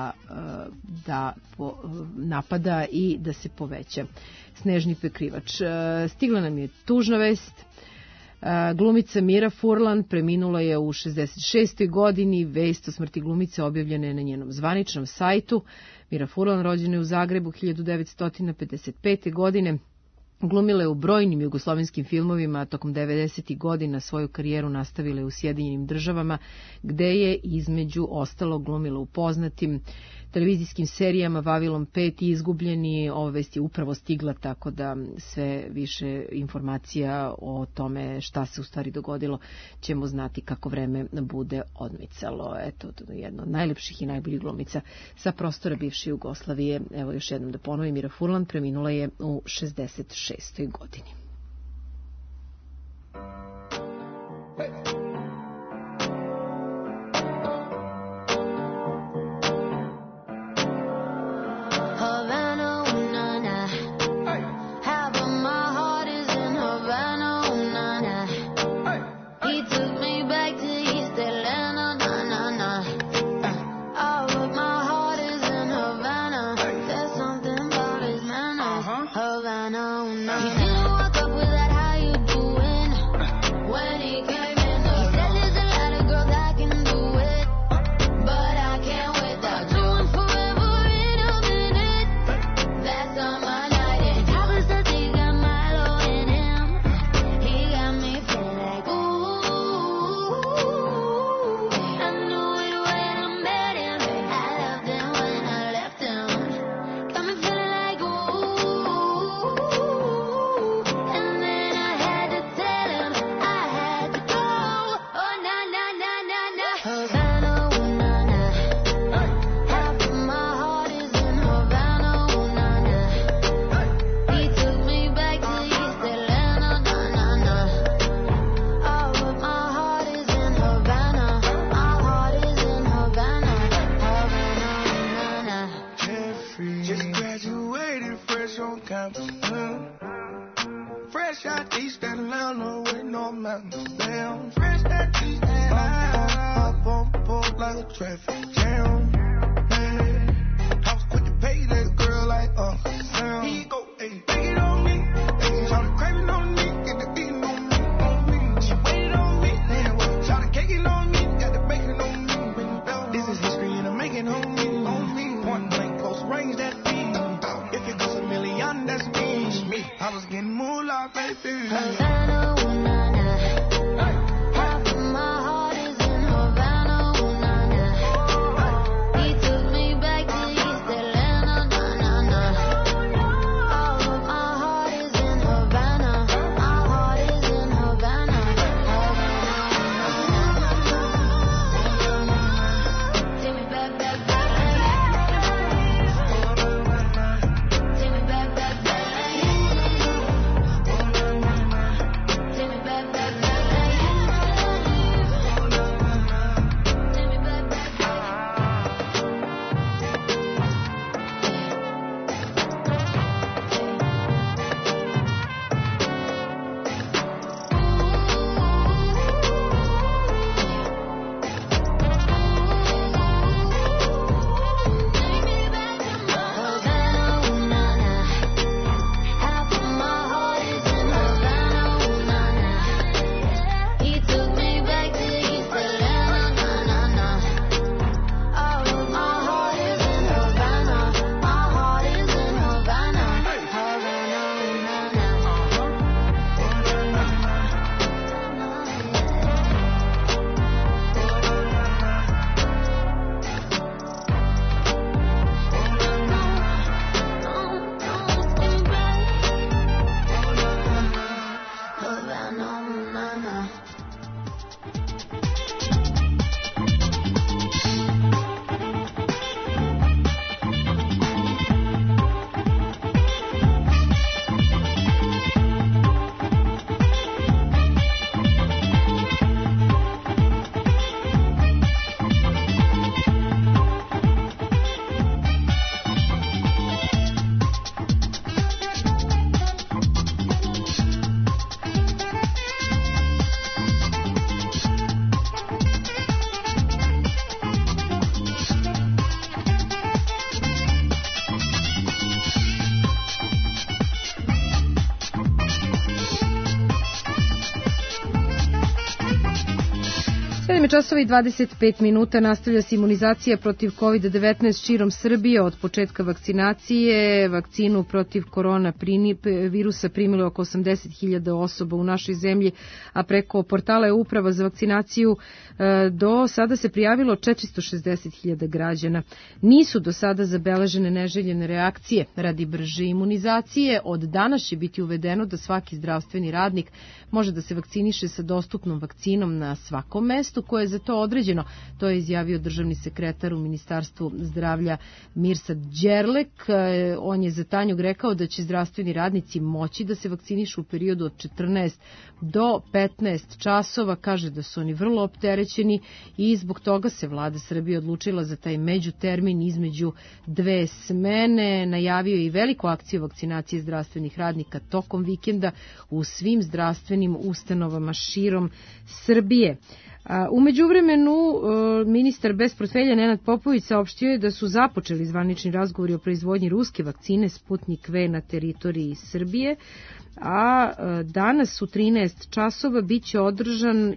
da napada i da se poveća snežni pokrivač. Stigla nam je tužna vest. Glumica Mira Furlan preminula je u 66. godini. Vest o smrti glumice objavljena je na njenom zvaničnom sajtu. Mira Furlan rođena je u Zagrebu 1955. godine. Glumila je u brojnim jugoslovenskim filmovima, a tokom 90. godina svoju karijeru nastavila je u Sjedinjenim Državama, gde je između ostalog glumila u poznatim televizijskim serijama Vavilon 5 i Izgubljeni. Ova vest je upravo stigla, tako da sve više informacija o tome šta se u stvari dogodilo ćemo znati kako vreme bude odmicalo. Eto, jedna od najlepših i najboljih glumica sa prostora bivše Jugoslavije. Evo još jednom da ponovim, Mira Furlan preminula je u 66. godini. Fresh out East Atlanta with no mountains down. Fresh out East Atlanta, up on pole like a traffic jam. Man, I was quick to pay that girl like me, go, hey, take it on me. Hey, try to craving on me, get the beating on me, on me. She waited on me, then what? Try to cake it on me, got the bacon on me. This is history and I'm making on me, on me. Point blank, close range, that beat. If it goes a million, that's me. I was getting moolah, baby. Havana, ooh, nah, nah. Half of my heart is in Havana, ooh, nah, nah. He took me back to East Atlanta, nah, nah, nah. All of my heart is in Havana. My heart is in Havana. Take me back, back, back. Take me back, back, back. Časovi i 25 minuta nastavlja se imunizacija protiv COVID-19 širom Srbije. Od početka vakcinacije vakcinu protiv korona virusa primilo oko 80.000 osoba u našoj zemlji, a preko portala je Uprava za vakcinaciju do sada se prijavilo 460.000 građana. Nisu do sada zabeležene neželjene reakcije. Radi brže imunizacije od danas će biti uvedeno da svaki zdravstveni radnik može da se vakciniše sa dostupnom vakcinom na svakom mestu koje je za to određeno. To je izjavio državni sekretar u Ministarstvu zdravlja Mirsad Đerlek. On je za Tanjug rekao da će zdravstveni radnici moći da se vakcinišu u periodu od 14 do 15 časova. Kaže da su oni vrlo opterećeni i zbog toga se vlada Srbije odlučila za taj međutermin između dve smene. Najavio je i veliku akciju vakcinacije zdravstvenih radnika tokom vikenda u svim zdravstvenim ustanovama širom Srbije. U međuvremenu, ministar bez portfelja Nenad Popović saopštio je da su započeli zvanični razgovori o proizvodnji ruske vakcine Sputnik V na teritoriji Srbije, a danas u 13 časova biće održana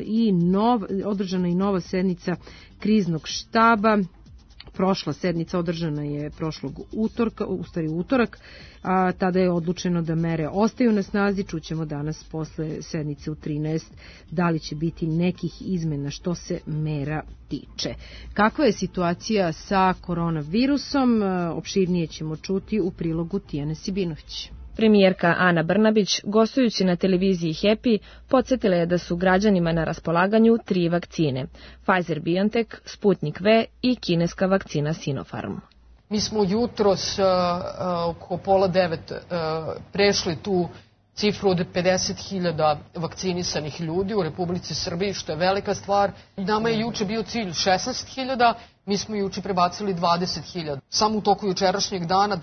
i nova sednica kriznog štaba. Prošla sednica održana je prošlog utorak, a tada je odlučeno da mere ostaju na snazi. Čućemo danas posle sednice u 13 da li će biti nekih izmena što se mera tiče. Kakva je situacija sa koronavirusom? Opširnije ćemo čuti u prilogu Tijane Sibinović. Premijerka Ana Brnabić, gostujući na televiziji Happy, podsjetila je da su građanima na raspolaganju 3 vakcine: Pfizer-BioNTech, Sputnik V i kineska vakcina Sinopharm. Mi smo jutros oko 8:30 prešli tu cifru od 50.000 vakcinisanih ljudi u Republici Srbiji, što je velika stvar. Nama je juče bio cilj 16.000, mi smo juče prebacili 20.000. Samo u toku jučerašnjeg dana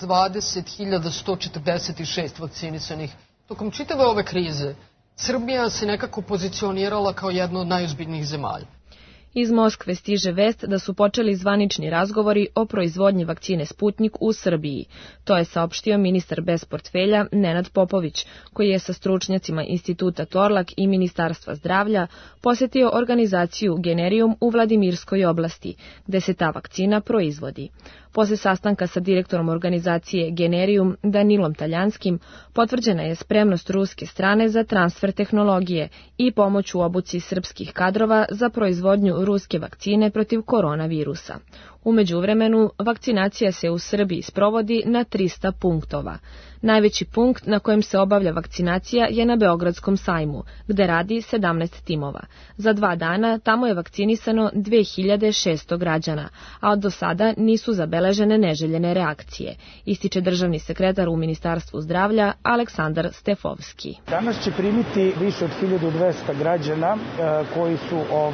20.146 vakcinisanih. Tokom čitave ove krize Srbija se nekako pozicionirala kao jedna od najozbiljnijih zemalja. Iz Moskve stiže vest da su počeli zvanični razgovori o proizvodnji vakcine Sputnjik u Srbiji. To je saopštio ministar bez portfelja Nenad Popović, koji je sa stručnjacima Instituta Torlak i Ministarstva zdravlja posetio organizaciju Generium u Vladimirskoj oblasti, gde se ta vakcina proizvodi. Posle sastanka sa direktorom organizacije Generium Danilom Taljanskim potvrđena je spremnost ruske strane za transfer tehnologije i pomoć u obuci srpskih kadrova za proizvodnju ruske vakcine protiv koronavirusa. U međuvremenu, vakcinacija se u Srbiji sprovodi na 300 punktova. Najveći punkt na kojem se obavlja vakcinacija je na Beogradskom sajmu, gde radi 17 timova. Za 2 dana tamo je vakcinisano 2600 građana, a do sada nisu zabeležene neželjene reakcije, ističe državni sekretar u Ministarstvu zdravlja Aleksandar Stefovski. Danas će primiti više od 1200 građana koji su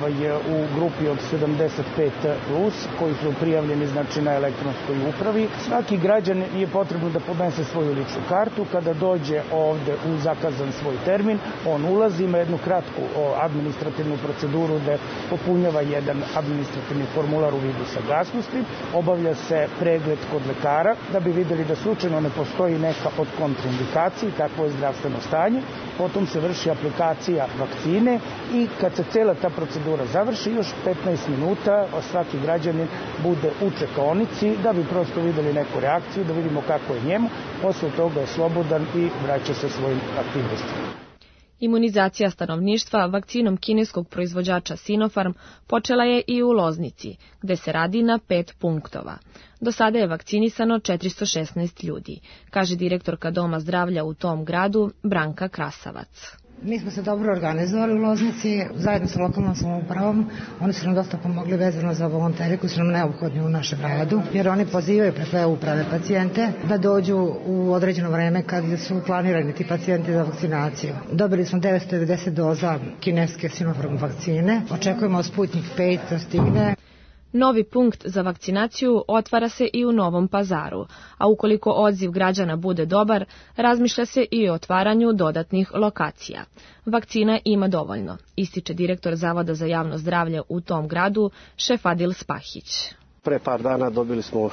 u grupi od 75+, koji su prijavljeni na elektronskoj upravi. Svaki građan je potrebno da podnese svoju ličnu kartu. Kada dođe ovde u zakazan svoj termin, on ulazi, ima jednu kratku administrativnu proceduru da popunjava jedan administrativni formular u vidu saglasnosti. Obavlja se pregled kod lekara da bi videli da slučajno ne postoji neka od kontraindikacija, takvo je zdravstveno stanje. Potom se vrši aplikacija vakcine i kad se cela ta procedura završi, još 15 minuta svaki građanin bude u čekaonici da bi prosto videli neku reakciju, da vidimo kako je njemu. Posle toga je slobodan i vraća se svojim aktivnostima. Imunizacija stanovništva vakcinom kineskog proizvođača Sinopharm počela je i u Loznici, gde se radi na 5 punktova. Do sada je vakcinisano 416 ljudi, kaže direktorka Doma zdravlja u tom gradu Branka Krasavac. Mi smo se dobro organizovali u Loznici, zajedno sa lokalnom samoupravom. Oni su nam dosta pomogli vezano za volontere koji su nam neophodni u našem radu, jer oni pozivaju preko uprave pacijente da dođu u određeno vreme kad su planirani ti pacijenti za vakcinaciju. Dobili smo 990 doza kineske Sinopharm vakcine. Očekujemo Sputnjik 5 da stigne. Novi punkt za vakcinaciju otvara se i u Novom Pazaru, a ukoliko odziv građana bude dobar, razmišlja se i o otvaranju dodatnih lokacija. Vakcina ima dovoljno, ističe direktor Zavoda za javno zdravlje u tom gradu, Šefadil Spahić. Pre par dana dobili smo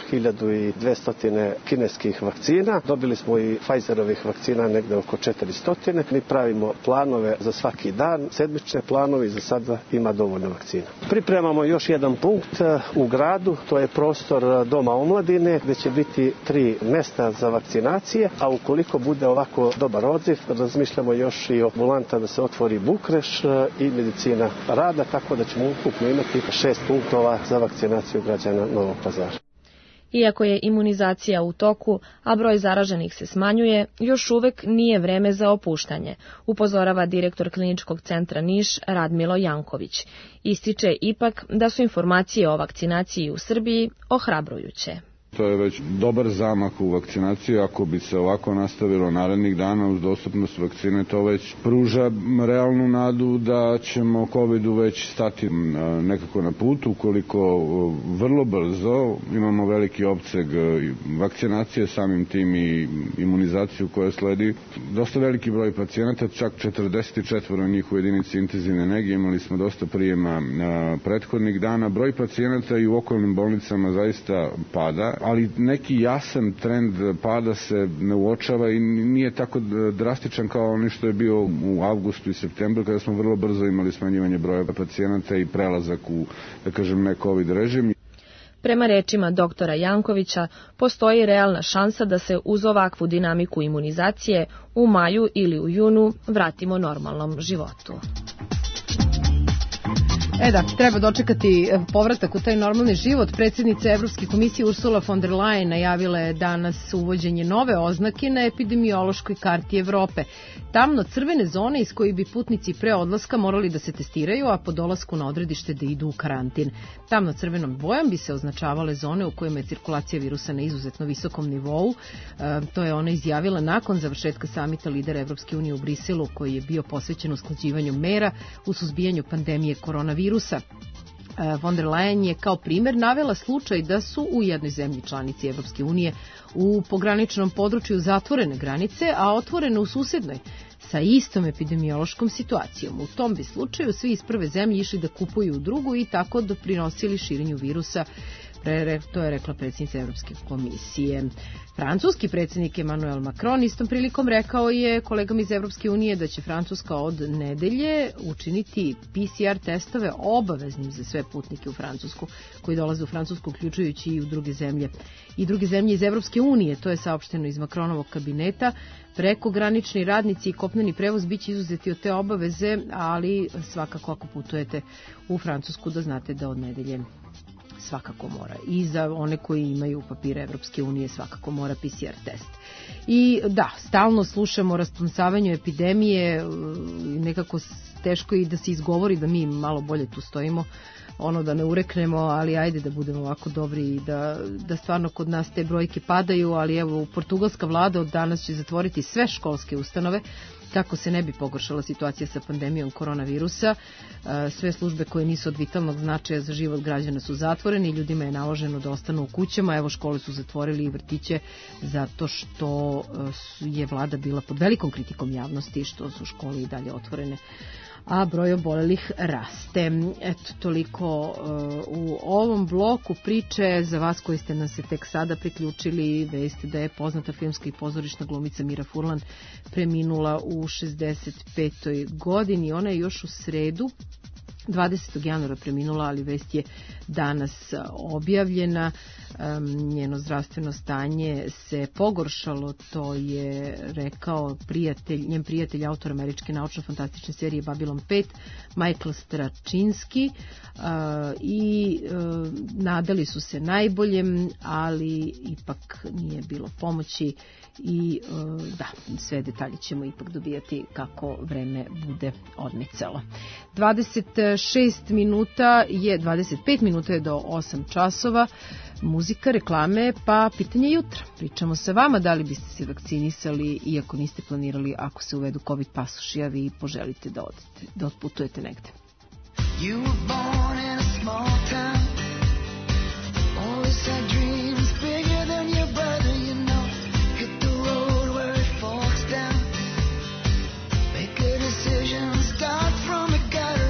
1200 kineskih vakcina, dobili smo i Pfizerovih vakcina negde oko 400. Mi pravimo planove za svaki dan, sedmične planovi, za sada ima dovoljno vakcina. Pripremamo još jedan punkt u gradu, to je prostor Doma omladine, gde će biti 3 mesta za vakcinacije, a ukoliko bude ovako dobar odziv, razmišljamo još i o ambulanta da se otvori Bukreš i medicina rada, tako da ćemo ukupno imati 6 punktova za vakcinaciju građana Novog Pazara. Iako je imunizacija u toku, a broj zaraženih se smanjuje, još uvek nije vreme za opuštanje, upozorava direktor Kliničkog centra Niš Radmilo Janković. Ističe ipak da su informacije o vakcinaciji u Srbiji ohrabrujuće. To je već dobar zamak u vakcinaciji. Ako bi se ovako nastavilo narednih dana uz dostupnost vakcine, to već pruža realnu nadu da ćemo COVID-u već stati nekako na put. Ukoliko vrlo brzo imamo veliki opseg vakcinacije, samim tim i imunizaciju koja sledi. Dosta veliki broj pacijenata, čak 44 njih u jedinici intenzivne nege. Imali smo dosta prijema prethodnih dana. Broj pacijenata i u okolnim bolnicama zaista pada, ali neki jasan trend pada se ne uočava i nije tako drastičan kao ono što je bio u avgustu i septembru, kada smo vrlo brzo imali smanjivanje broja pacijenata i prelazak u, da kažem, ne COVID režim. Prema rečima doktora Jankovića, postoji realna šansa da se uz ovakvu dinamiku imunizacije u maju ili u junu vratimo normalnom životu. Treba dočekati povratak u taj normalni život. Predsjednica Evropske komisije Ursula von der Leyen najavila je danas uvođenje nove oznake na epidemiološkoj karti Evrope. Tamno-crvene zone iz kojih bi putnici pre odlaska morali da se testiraju, a po dolasku na odredište da idu u karantin. Tamno-crvenom bojom bi se označavale zone u kojima je cirkulacija virusa na izuzetno visokom nivou. To je ona izjavila nakon završetka samita lidera Evropske unije u Briselu, koji je bio posvećen usklađivanju mera u suzbijanju pandemije koronavirusa. Von der Leyen je kao primer navela slučaj da su u jednoj zemlji članici Evropske unije u pograničnom području zatvorene granice, a otvorene u susednoj sa istom epidemiološkom situacijom. U tom bi slučaju svi iz prve zemlje išli da kupuju u drugu i tako doprinosili širenju virusa, to je rekla predsjednica Evropske komisije. Francuski predsjednik Emmanuel Macron istom prilikom rekao je kolegama iz Evropske unije da će Francuska od nedelje učiniti PCR testove obaveznim za sve putnike u Francusku koji dolaze u Francusku, uključujući i u druge zemlje. I druge zemlje iz Evropske unije, to je saopšteno iz Macronovog kabineta. Prekogranični radnici i kopneni prevoz biće izuzeti od te obaveze, ali svakako ako putujete u Francusku da znate da od nedelje svakako mora. I za one koji imaju papire Evropske unije svakako mora PCR test. I da, stalno slušamo o rasponsavanju epidemije, nekako teško i da se izgovori da mi malo bolje tu stojimo, da ne ureknemo, ali ajde da budemo ovako dobri i da stvarno kod nas te brojke padaju, ali evo, portugalska vlada od danas će zatvoriti sve školske ustanove kako se ne bi pogoršala situacija sa pandemijom koronavirusa. Sve službe koje nisu od vitalnog značaja za život građana su zatvorene i ljudima je naloženo da ostanu u kućama. Evo, škole su zatvorili i vrtiće zato što je vlada bila pod velikom kritikom javnosti što su škole i dalje otvorene, a broj obolelih raste. Eto, toliko u ovom bloku priče. Za vas koji ste nam se tek sada priključili, veste da je poznata filmska i pozorišna glumica Mira Furlan preminula u 65. godini. Ona je još u sredu 20. januara preminula, ali vest je danas objavljena. Njeno zdravstveno stanje se pogoršalo, to je rekao njen prijatelj, autor američke naučno-fantastične serije Babylon 5, Michael Straczynski, i nadali su se najboljem, ali ipak nije bilo pomoći i da, sve detalje ćemo ipak dobijati kako vreme bude odmicalo. 25 minuta je do 8 časova. Muzika, reklame, pa pitanje jutra. Pričamo sa vama da li biste se vakcinisali, iako niste planirali, ako se uvedu COVID pasoši, a vi poželite da otputujete negde. You were born in a small town. Always had dreams bigger than your brother, you know. Hit the road where it forks down. Make a decision, start from the gutter.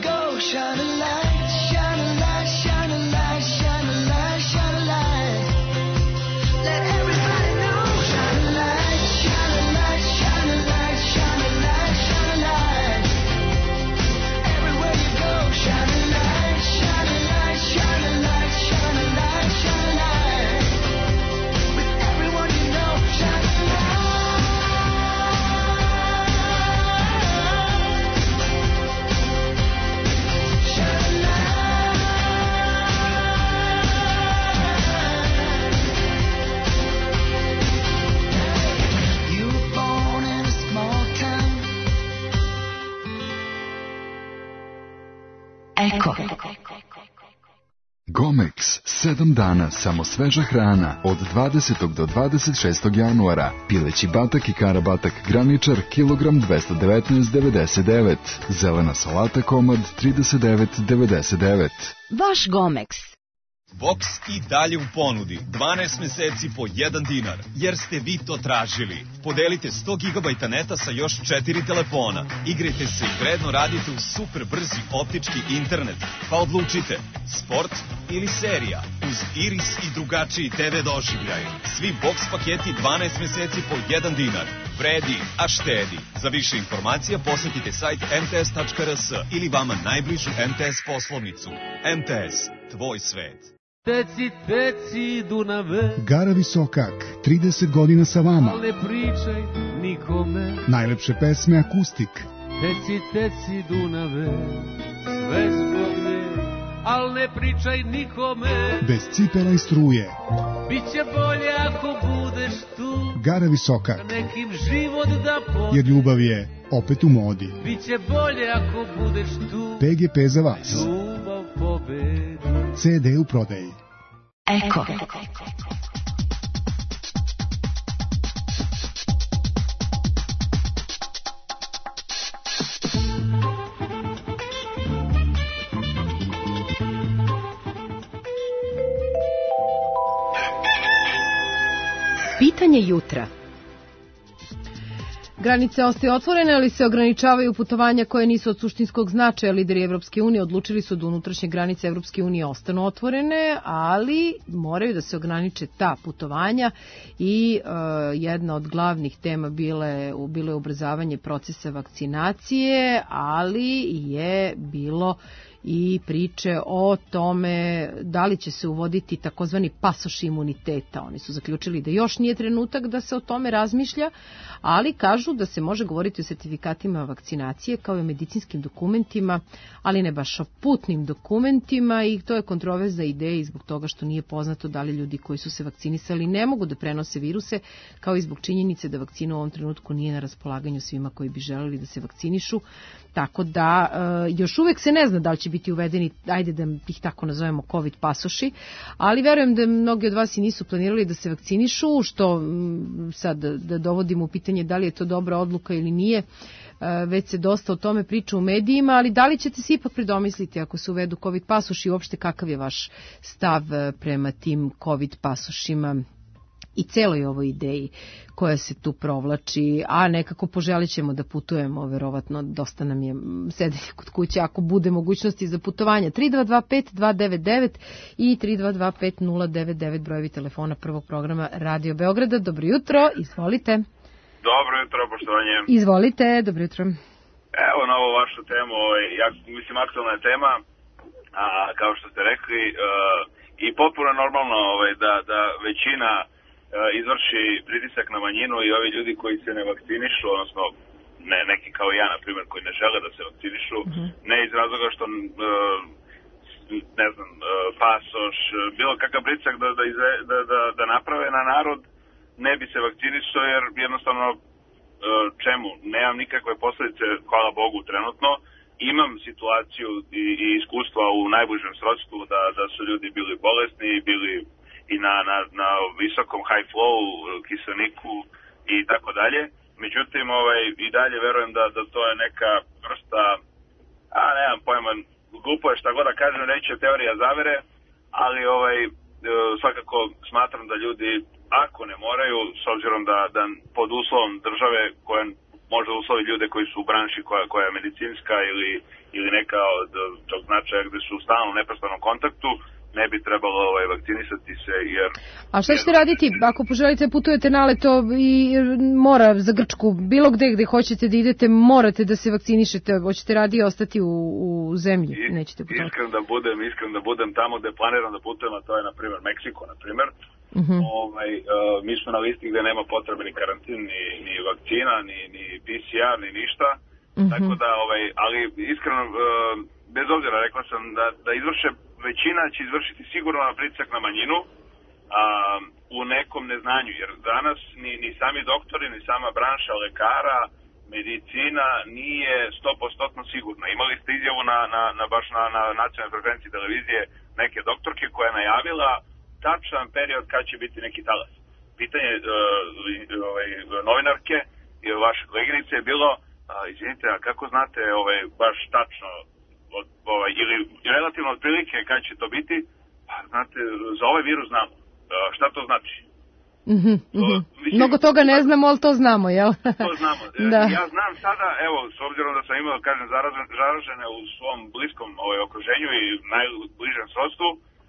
Shine a light, shine a light, shine a light, shine a light, shine a light. Eko. Gomex, 7 dana, samo sveža hrana, od 20. do 26. januara. Pileći batak i karabatak graničar, kilogram 219,99. Zelena salata komad 39,99. Vaš Gomex. Vox i dalje u ponudi, 12 meseci po 1 dinar, jer ste vi to tražili. Podelite 100 GB neta sa još 4 telefona. Igrajte se i vredno radite u super brzi optički internet. Pa odlučite, sport ili serija, uz Iris i drugačiji TV doživljaj. Svi Vox paketi 12 meseci po 1 dinar. Vredi, a štedi. Za više informacija posetite sajt mts.rs ili vama najbližu MTS poslovnicu. MTS, tvoj svet. Teci, teci, Dunave. Gara Visokak, 30 godina sa vama. Al ne pričaj nikome. Najlepše pesme akustik. Teci, teci, Dunave, sve zbog nje, al ne pričaj nikome. Bez cipela i struje. Biće bolje ako budeš tu. Gara Visokak. Nekim život da pođe. Jer ljubav je opet u modi. Biće bolje ako budeš tu. PGP za vas. Ljubav pobedi. CD u prodaji. Eko. Pitanje jutra. Granice ostaju otvorene, ali se ograničavaju putovanja koje nisu od suštinskog značaja. Lideri Evropske unije odlučili su da unutrašnje granice Evropske unije ostanu otvorene, ali moraju da se ograniče ta putovanja i jedna od glavnih tema bilo je ubrzavanje procesa vakcinacije, ali je bilo i priče o tome da li će se uvoditi takozvani pasoš imuniteta. Oni su zaključili da još nije trenutak da se o tome razmišlja, ali kažu da se može govoriti o sertifikatima vakcinacije kao i o medicinskim dokumentima, ali ne baš o putnim dokumentima, i to je kontroverzna ideja zbog toga što nije poznato da li ljudi koji su se vakcinisali ne mogu da prenose viruse, kao i zbog činjenice da vakcina u ovom trenutku nije na raspolaganju svima koji bi želeli da se vakcinišu. Tako da još uvek se ne zna da li će biti uvedeni, ajde da ih tako nazovemo, COVID pasoši, ali verujem da mnogi od vas i nisu planirali da se vakcinišu, što sad da dovodimo u pitanje da li je to dobra odluka ili nije. Već se dosta o tome priča u medijima, ali da li ćete se ipak predomisliti ako se uvedu COVID pasoši i uopšte kakav je vaš stav prema tim COVID pasošima i celoj ovoj ideji koja se tu provlači, a nekako poželit ćemo da putujemo, verovatno dosta nam je sedenje kod kuće ako bude mogućnosti za putovanja. 3225-299 i 3225-099 brojevi telefona prvog programa Radio Beograda. Dobro jutro, izvolite. Dobro jutro, poštovanje. Izvolite, dobro jutro. Evo na ovu vašu temu, ja mislim aktualna je tema, a kao što ste rekli, i potpuno normalno da većina izvrši pritisak na manjinu i ovi ljudi koji se ne vakcinišu, odnosno neki kao ja, na primjer, koji ne žele da se vakcinišu, ne iz razloga što ne znam, pasoš, bilo kakav pritisak da naprave na narod, ne bi se vakcinisao, jer jednostavno čemu? Nemam nikakve posljedice, hvala Bogu, trenutno. Imam situaciju i iskustva u najbližem srodstvu da su ljudi bili bolesni, bili i na visokom high flow, kiseliku i tako dalje. Međutim, i dalje verujem da to je neka vrsta, nemam pojma, glupo je šta god da kažem, reći teorija zavere, ali svakako smatram da ljudi, ako ne moraju, s obzirom da pod uslovom države koja može uslovi ljude koji su u branši koja je medicinska ili neka od tog značaja gde su u stalnom neprestanom kontaktu, ne bi trebalo vakcinisati se, jer... A šta ćete raditi ako poželite putujete na leto i mora za Grčku, bilo gde hoćete da idete, morate da se vakcinišete, hoćete radije ostati u zemlji, nećete putovati? Iskren da budem tamo gde planiram da putujem, a to je na primjer Meksiko, na primjer. Mi smo na listi gde nema potrebe ni karantin, ni vakcina, ni PCR, ni ništa. Tako da, ali iskreno, bez obzira, rekla sam da izvrše, većina će izvršiti sigurno na pritisak na manjinu u nekom neznanju, jer danas ni sami doktori, ni sama branša lekara medicina nije 100% sigurna. Imali ste izjavu baš na nacionalnoj frekvenciji televizije neke doktorke koja je najavila tačan period kad će biti neki talas. Pitanje novinarke i vaše koleginice je bilo, izvinite, a kako znate baš tačno ili relativno otprilike kad će to biti? Pa znate, za ovaj virus znamo. Šta to znači? Mnogo toga ne znamo, ali to znamo, jel? To znamo. Da. Ja znam sada, evo, s obzirom da sam imao, kažem, zaražene u svom bliskom okruženju i najbližem srodstvu,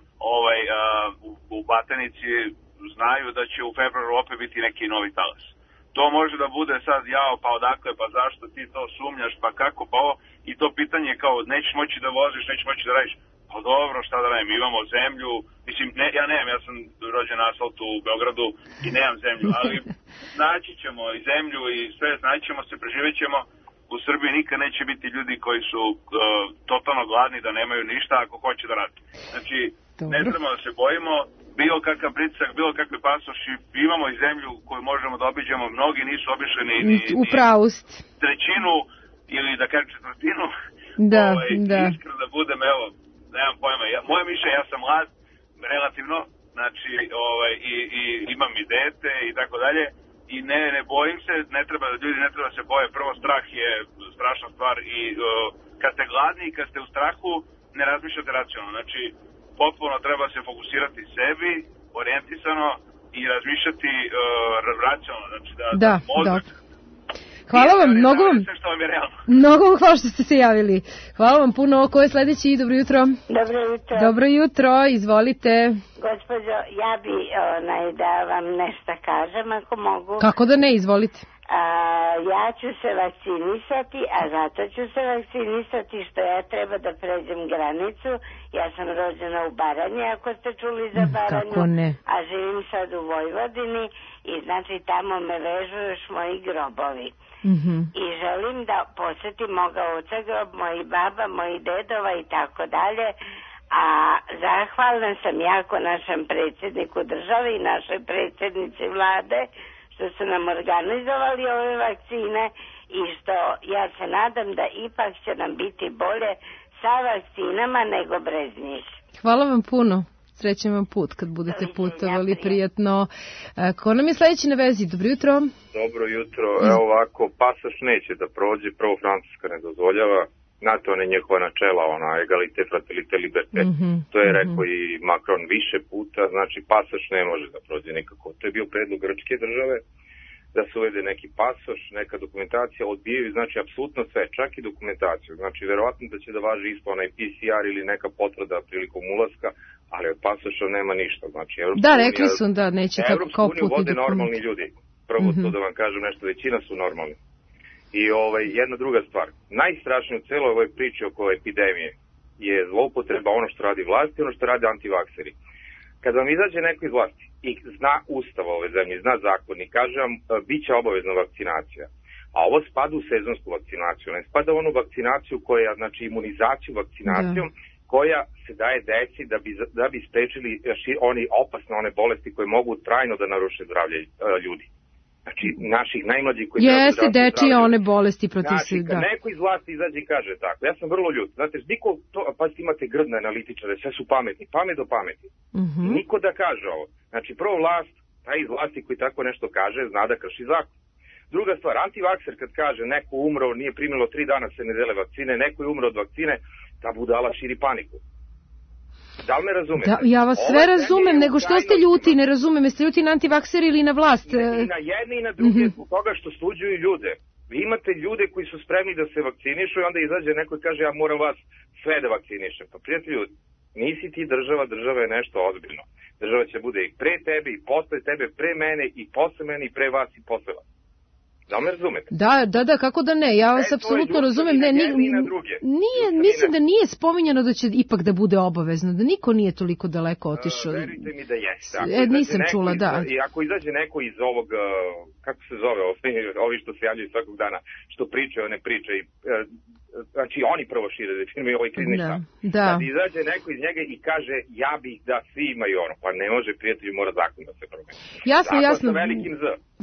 u Batenici znaju da će u februaru opet biti neki novi talas. To može da bude sad, pa odakle, pa zašto ti to sumnjaš, pa kako, pa ovo, i to pitanje kao, nećeš moći da voziš, nećeš moći da radiš. Pa dobro, šta da radim, imamo zemlju, mislim, ja nemam, ja sam rođen na asfaltu u Beogradu i nemam zemlju, ali naći ćemo i zemlju i sve, naći ćemo se, preživjet ćemo. U Srbiji nikad neće biti ljudi koji su totalno gladni, da nemaju ništa ako hoće da radi. Znači, ne trebamo da se bojimo, bilo kakav pritisak, bilo kakve pasoši, imamo i zemlju koju možemo da obiđemo, mnogi nisu obišli ni trećinu ili da kažem četvrtinu. Da. Iskreno da budem, evo, nemam pojma, moje mišljenje, ja sam mlad, relativno, znači, i imam i dete i tako dalje, i ne bojim se, ljudi ne treba se boje, prvo strah je strašna stvar i kad ste gladni i kad ste u strahu, ne razmišljate racionalno, znači, potpuno treba se fokusirati sebi, orijentisano i razmišljati racionalno, znači da mozak... Hvala vam, mnogo vam hvala što ste se javili. Hvala vam puno. Ko je sledeći? Dobro jutro. Dobro jutro. Dobro jutro, izvolite. Gospođo, ja bi da vam nešto kažem, ako mogu. Kako da ne, izvolite. Ja ću se vakcinisati, a zato ću se vakcinisati što ja treba da pređem granicu. Ja sam rođena u Baranji, ako ste čuli za Baranju. Kako ne? A živim sad u Vojvodini i znači tamo me vežu još moji grobovi. I želim da posjetim moga oca grob, moji baba, moji dedova i tako dalje. A zahvalna sam jako našem predsjedniku države i našoj predsjednici vlade što su nam organizovali ove vakcine i što ja se nadam da ipak će nam biti bolje sa vakcinama nego bez njih. Hvala vam puno. Srećan vam put kad budete putovali, prijatno. Ko nam je sledeći na vezi? Dobro jutro. Dobro jutro. Evo ovako, pasoš neće da prođe, prvo Francuska ne dozvoljava. Znate, one njihova načela, egalite, fraternite, liberte. To je rekao i Macron više puta, znači pasoš ne može da prođe nikako. To je bio predlog grčke države, da se uvede neki pasoš, neka dokumentacija, odbijaju, znači, apsolutno sve, čak i dokumentaciju. Znači, verovatno da će da važi isto onaj PCR ili neka potvrda prilikom ulaska, ali od pasoša nema ništa. Znači, rekli su da neće tako kao putni dokument. Vode normalni ljudi. Prvo to da vam kažem nešto, većina su normalni. I jedna druga stvar, najstrašnije u celoj ovoj priči oko epidemije je zloupotreba ono što radi vlast i ono što radi antivakseri. Kad vam izađe neko iz vlasti i zna ustav ove zemlje, zna zakon i kaže vam bit će obavezna vakcinacija, a ovo spada u sezonsku vakcinaciju, ne spada u onu vakcinaciju koja, znači imunizaciju vakcinacijom, koja se daje deci da bi sprečili oni opasne one bolesti koje mogu trajno da naruše zdravlje ljudi. Znači, naših najmlađih koji... Jeste, dečije one bolesti protiv se, da. Kad neko iz vlasti izađe i kaže tako, ja sam vrlo ljut. Znate, niko to, pa imate grdne analitičare, sve su pametni, pamet do pameti. Niko da kaže ovo. Znači, prvo vlast, taj iz vlasti koji tako nešto kaže, zna da krši zakon. Druga stvar, antivakser kad kaže neko umro, nije primilo 3 dana se ne dele vakcine, neko je umro od vakcine, ta budala širi paniku. Da li me razumete? Ja vas sve razumem, nego što ste ljuti, ne razumem, jeste ljuti na antivakseri ili na vlast? I na jedne i na druge, zbog toga što sluđuju ljude. Vi imate ljude koji su spremni da se vakcinišu i onda izađe neko i kaže ja moram vas sve da vakcinišem. Pa prijatelji, nisi ti država je nešto ozbiljno. Država će bude i pre tebe i posle tebe, pre mene i posle mene i pre vas i posle vas. Da li me razumete? Da, kako da ne, ja vas apsolutno razumem. Nije, mislim da nije spominjano da će ipak da bude obavezno, da niko nije toliko daleko otišao. Verujte mi da jeste. Nisam čula, da. I ako izađe neko iz ovog, kako se zove, ovi što se javljaju svakog dana, što pričaju, ne pričaju, znači oni prvo šire da firme ovaj krizni štab. Kad izađe neko iz njega i kaže ja bih da svi imaju ono, pa ne može, prijatelji, mora zakon da se promeni. Jasno. Sa velikim Z.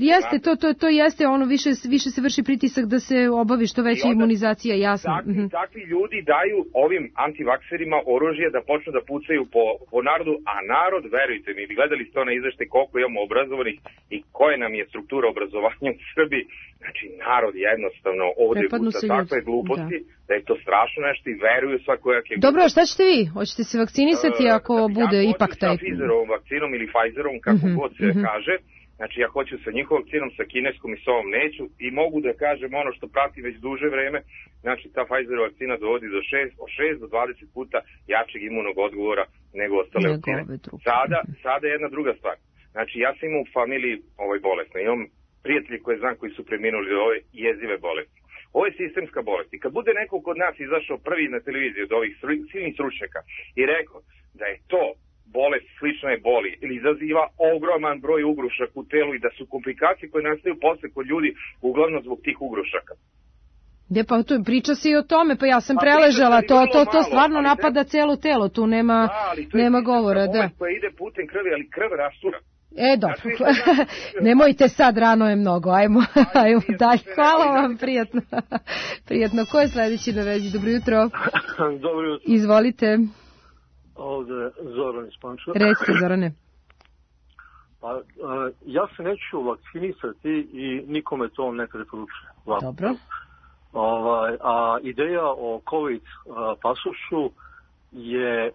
Jeste, to jeste, ono više se vrši pritisak da se obavi što veća imunizacija, jasno. Takvi ljudi daju ovim antivakserima oružje da počnu da pucaju po narodu, a narod, verujte mi, gledali ste onaj izveštaj koliko imamo obrazovanih i koje nam je struktura obrazovanja u Srbiji. Znači, narod jednostavno ovde puca takve gluposti, da je to strašno nešto i veruju svakojake. Dobro, a šta ćete vi? Hoćete se vakcinisati ako bude ipak taj... Ja hoću sa Pfizerovom vakcinom ili Pfizerom, kako god se kaže. Znači, ja hoću sa njihovom vakcinom, sa kineskom i s ovom neću i mogu da kažem ono što pratim već duže vreme. Znači, ta Pfizerova vakcina dovodi od 6 do 20 puta jačeg imunog odgovora nego ostale vakcine. Sada je jedna druga stvar. Znači, ja sam imao u familiji bolesne. Imam prijatelji koje znam koji su preminuli od ove jezive bolesti. Ovo je sistemska bolest. I kad bude neko kod nas izašao prvi na televiziji od ovih silnih stručnjaka i rekao da je to bolest slična je boli ili izaziva ogroman broj ugrušaka u telu i da su komplikacije koje nastaju posle kod ljudi uglavnom zbog tih ugrušaka. Pa tu priča se i o tome, pa ja sam preležala, to stvarno napada celo telo, tu nema govora. To je bolest koja ide putem krvi, ali krv rastura. Dobro, nemojte sad, rano je mnogo, ajmo dalje, hvala vam, prijatno. Ko je sledeći na vezi? Dobro jutro. Dobro jutro. Izvolite. Ovde Zoran iz Pančeva. Recite, Zorane. Pa, ja se neću vakcinisati i nikome to ne preporučujem. Dobro. A ideja o COVID pasošu je,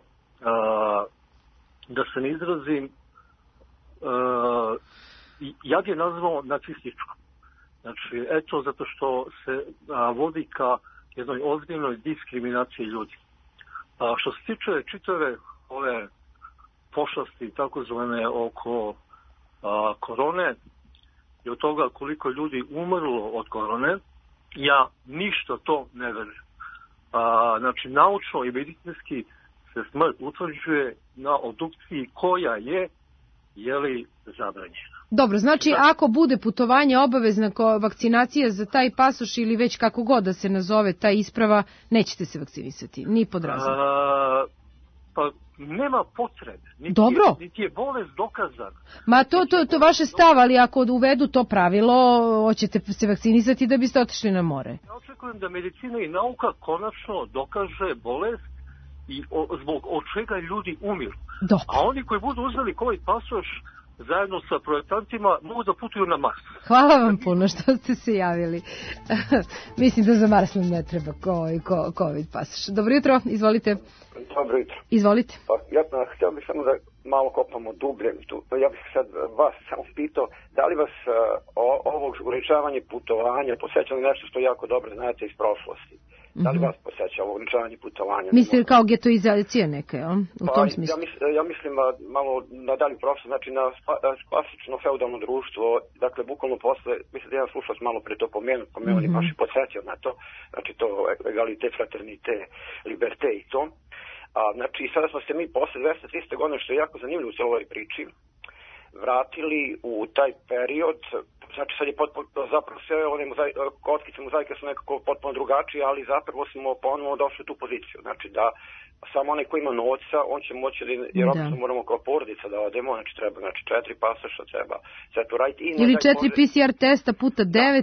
da se ne izrazim, ja ga je nazvao nacističko. Znači, eto, zato što se vodi ka jednoj ozbiljnoj diskriminaciji ljudi. Što se tiče čitave ove pošasti takozvane oko korone i od toga koliko ljudi umrlo od korone, ja ništa to ne verujem. Znači, naučno i medicinski se smrt utvrđuje na obdukciji koja je zabranjena. Dobro, znači ako bude putovanje obavezna vakcinacija za taj pasoš ili već kako god da se nazove ta isprava, nećete se vakcinisati, ni pod razlogom. Pa nema potrebe, niti je bolest dokazana. Ma to vaše stav, ali ako uvedu to pravilo, hoćete se vakcinisati da biste otišli na more. Ja očekujem da medicina i nauka konačno dokaže bolest i zbog od čega ljudi umiru. Dobro. A oni koji budu uzeli COVID pasoš zajedno sa projektantima mogu da putuju na Mars. Hvala vam puno što ste se javili. Mislim da za Mars nam ne treba COVID pasoš. Dobro jutro, izvolite. Dobro jutro. Izvolite. Pa, ja htio bih samo da malo kopamo dublje. Ja bih sad vas samo pitao, da li vas ovog ograničavanje putovanja posećalo nešto što jako dobro znate iz prošlosti? Da li vas poseća ovo ograničavanje putovanja? Mislite kao getoizacija neka, jel? U tom smislu? Ja mislim malo na dalji prošlost, znači na klasično feudalno društvo, dakle bukvalno posle, mislim da jedan slušalac malo pre to pomenuo i baš i podsjetio na to, znači to egalite, fraternite, liberte i to. Znači sada smo se mi posle 200-300 godina, što je jako zanimljivo u celoj priči, vratili u taj period. Znači sad je zapravo sve one kockice mozaike su nekako potpuno drugačije, ali zapravo smo ponovno došli u tu poziciju. Znači da samo onaj koji ima novca, on će moći jer obično moramo kao porodica da odemo, znači treba 4 pasoša, treba sve to raditi. Ili 4 PCR testa puta 9.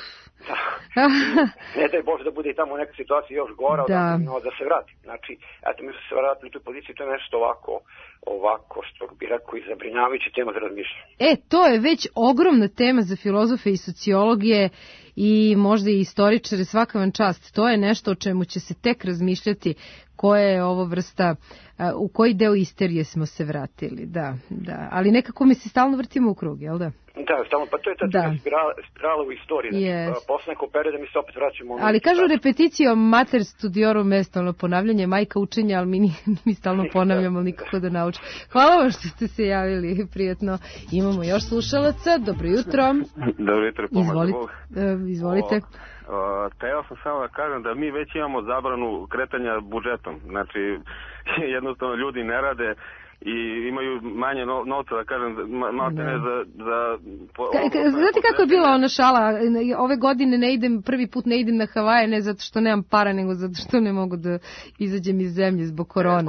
Ne daj Bože da bude i tamo u nekoj situaciji još gora da se vrati. Znači, eto, mi smo se vratili u tu poziciju, to je nešto ovako što bi rekao i zabrinjavajuća tema za razmišljanje. To je već ogromna tema za filozofe i sociologije i možda i istoričare, svaka vam čast. To je nešto o čemu će se tek razmišljati, koja je ovo vrsta, u koji deo isterije smo se vratili, da. Ali nekako mi se stalno vrtimo u krug, jel da? Da, stalno, pa to je ta spirala u istoriji, znači posle nekog perioda mi se opet vraćamo. Ali kažu repeticio mater studiorum est, ponavljanje majka učenja, ali mi stalno ponavljamo, nikako da naučimo. Hvala vam što ste se javili, prijatno. Imamo još slušalaca, dobro jutro. Dobro jutro, pomaže Bog. Izvolite. Teo sam samo da kažem da mi već imamo zabranu kretanja budžetom, znači jednostavno ljudi ne rade i imaju manje novca, da kažem, maltene za... Znate kako je bila ona šala? Ove godine prvi put ne idem na Havaje, ne zato što nemam para, nego zato što ne mogu da izađem iz zemlje zbog korone.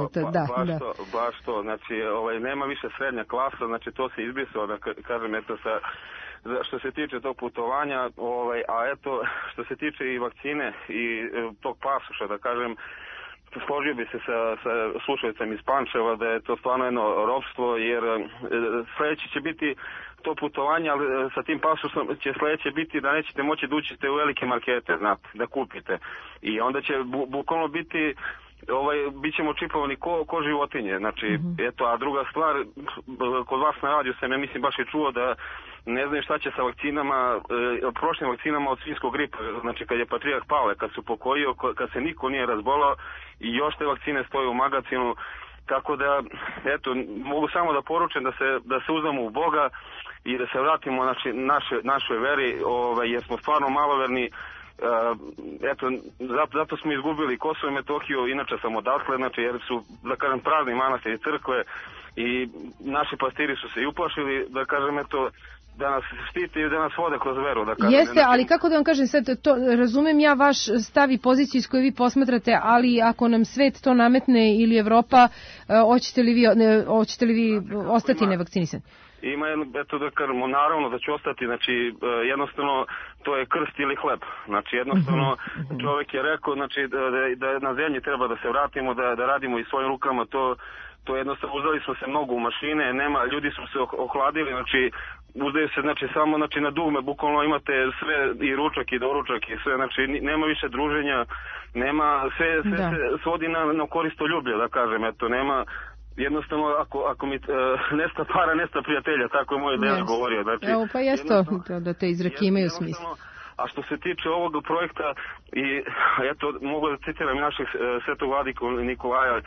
Baš to, znači nema više srednja klasa, znači to se izbrisalo, da kažem, eto sa što se tiče tog putovanja, a eto, što se tiče i vakcine i tog pasoša, da kažem, složio bi se sa slušalicom iz Pančeva da je to stvarno jedno ropstvo, jer sledeće će biti to putovanje, ali sa tim pasošom će sledeće biti da nećete moći da uđete u velike markete, znate, da kupite. I onda će bukvalno biti bit ćemo čipovani ko životinje, znači, eto, a druga stvar, kod vas na radiju sam, ja mislim, baš je čuo da ne znam šta će sa vakcinama, prošlim vakcinama od svinjskog gripa, znači kad je Patrijak Pavle, kad se upokojio, kad se niko nije razbolao i još te vakcine stoje u magazinu, tako da, eto, mogu samo da poručem da se uzdamo u Boga i da se vratimo, znači, našoj veri, jer smo stvarno maloverni. Eto, zato smo izgubili Kosovo i Metohiju, inače sam odatle, znači, jer su, da kažem, prazni manastiri, crkve i naši pastiri su se i uplašili, da kažem, eto, da nas štiti i da nas vode kroz veru. Da kažem, jeste, ali kako da vam kažem sad, to, razumem ja vaš stav i poziciju iz koju vi posmatrate, ali ako nam svet to nametne ili Evropa, hoćete li vi ostati nevakcinisani? Ima jedno, eto da kažemo, naravno da ću ostati, znači jednostavno to je krst ili hleb, znači jednostavno čovjek je rekao, znači da na zemlji treba da se vratimo, da radimo i svojim rukama, to jednostavno uzeli smo se mnogo u mašine, ljudi su se ohladili, znači uzdaju se, znači samo, znači na dugme, bukvalno imate sve i ručak i doručak i sve, znači nema više druženja, nema, sve se svodi na koristoljublje, da kažem, eto, nema. Jednostavno, ako mi nesta para, nesta prijatelja, tako je moj deda govorio. Znači, evo, pa jesto da te izreke imaju smisla. A što se tiče ovog projekta, i eto, mogu da citiram našeg svetog vladiku Nikolaja,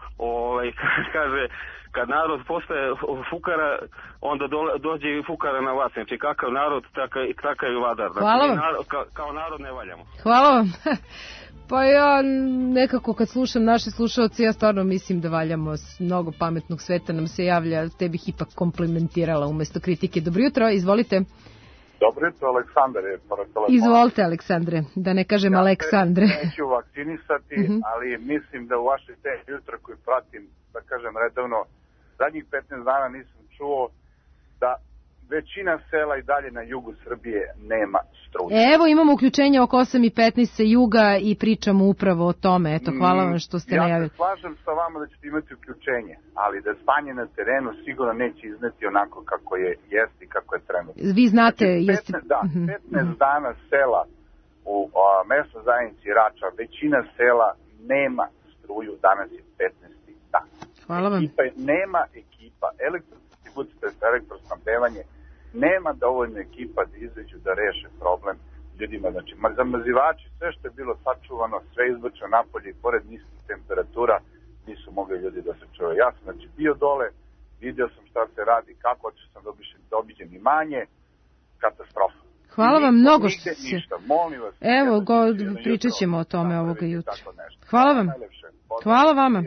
kaže, kad narod postaje fukara, onda dođe i fukara na vlast. Znači, kakav narod, takav i vladar. Hvala vam. Kao narod ne valjamo. Hvala vam. Pa ja nekako kad slušam naše slušalce, ja stvarno mislim da valjamo, mnogo pametnog sveta nam se javlja, te bih ipak komplimentirala umesto kritike. Dobro jutro, izvolite. Dobro jutro, Aleksandar je pored telefona. Izvolite, Aleksandre, da ne kažem Aleksandre. Ja se neću vakcinisati, ali mislim da u vašoj temi jutro koju pratim, da kažem redovno, zadnjih 15 dana nisam čuo da većina sela i dalje na jugu Srbije nema struje. Evo imamo uključenje oko 8:15 sa juga i pričamo upravo o tome. Eto, hvala vam što ste najavili. Ja se slažem sa vama da ćete imati uključenje, ali da stanje na terenu sigurno neće izneti onako kako je jeste i kako je trenutno. Vi znate... Znači, 15 dana sela u mesnoj zajednici Rača, većina sela nema struju, danas je 15. dan. Hvala vam. Nema ekipa, elektrosnabdevanje, nema dovoljno ekipa da izađu da reše problem ljudima. Znači, zamrzivači, sve što je bilo sačuvano, sve izbačeno napolje i pored niskih temperatura, nisu mogli ljudi da se čuvaju. Ja sam, znači, bio dole, vidio sam šta se radi, kako ću sam da obiđem imanje, katastrofa. Hvala vam mnogo što se... Ništa, molim vas. Evo, pričat ćemo o tome ovoga jutra. Hvala vam. Hvala vama.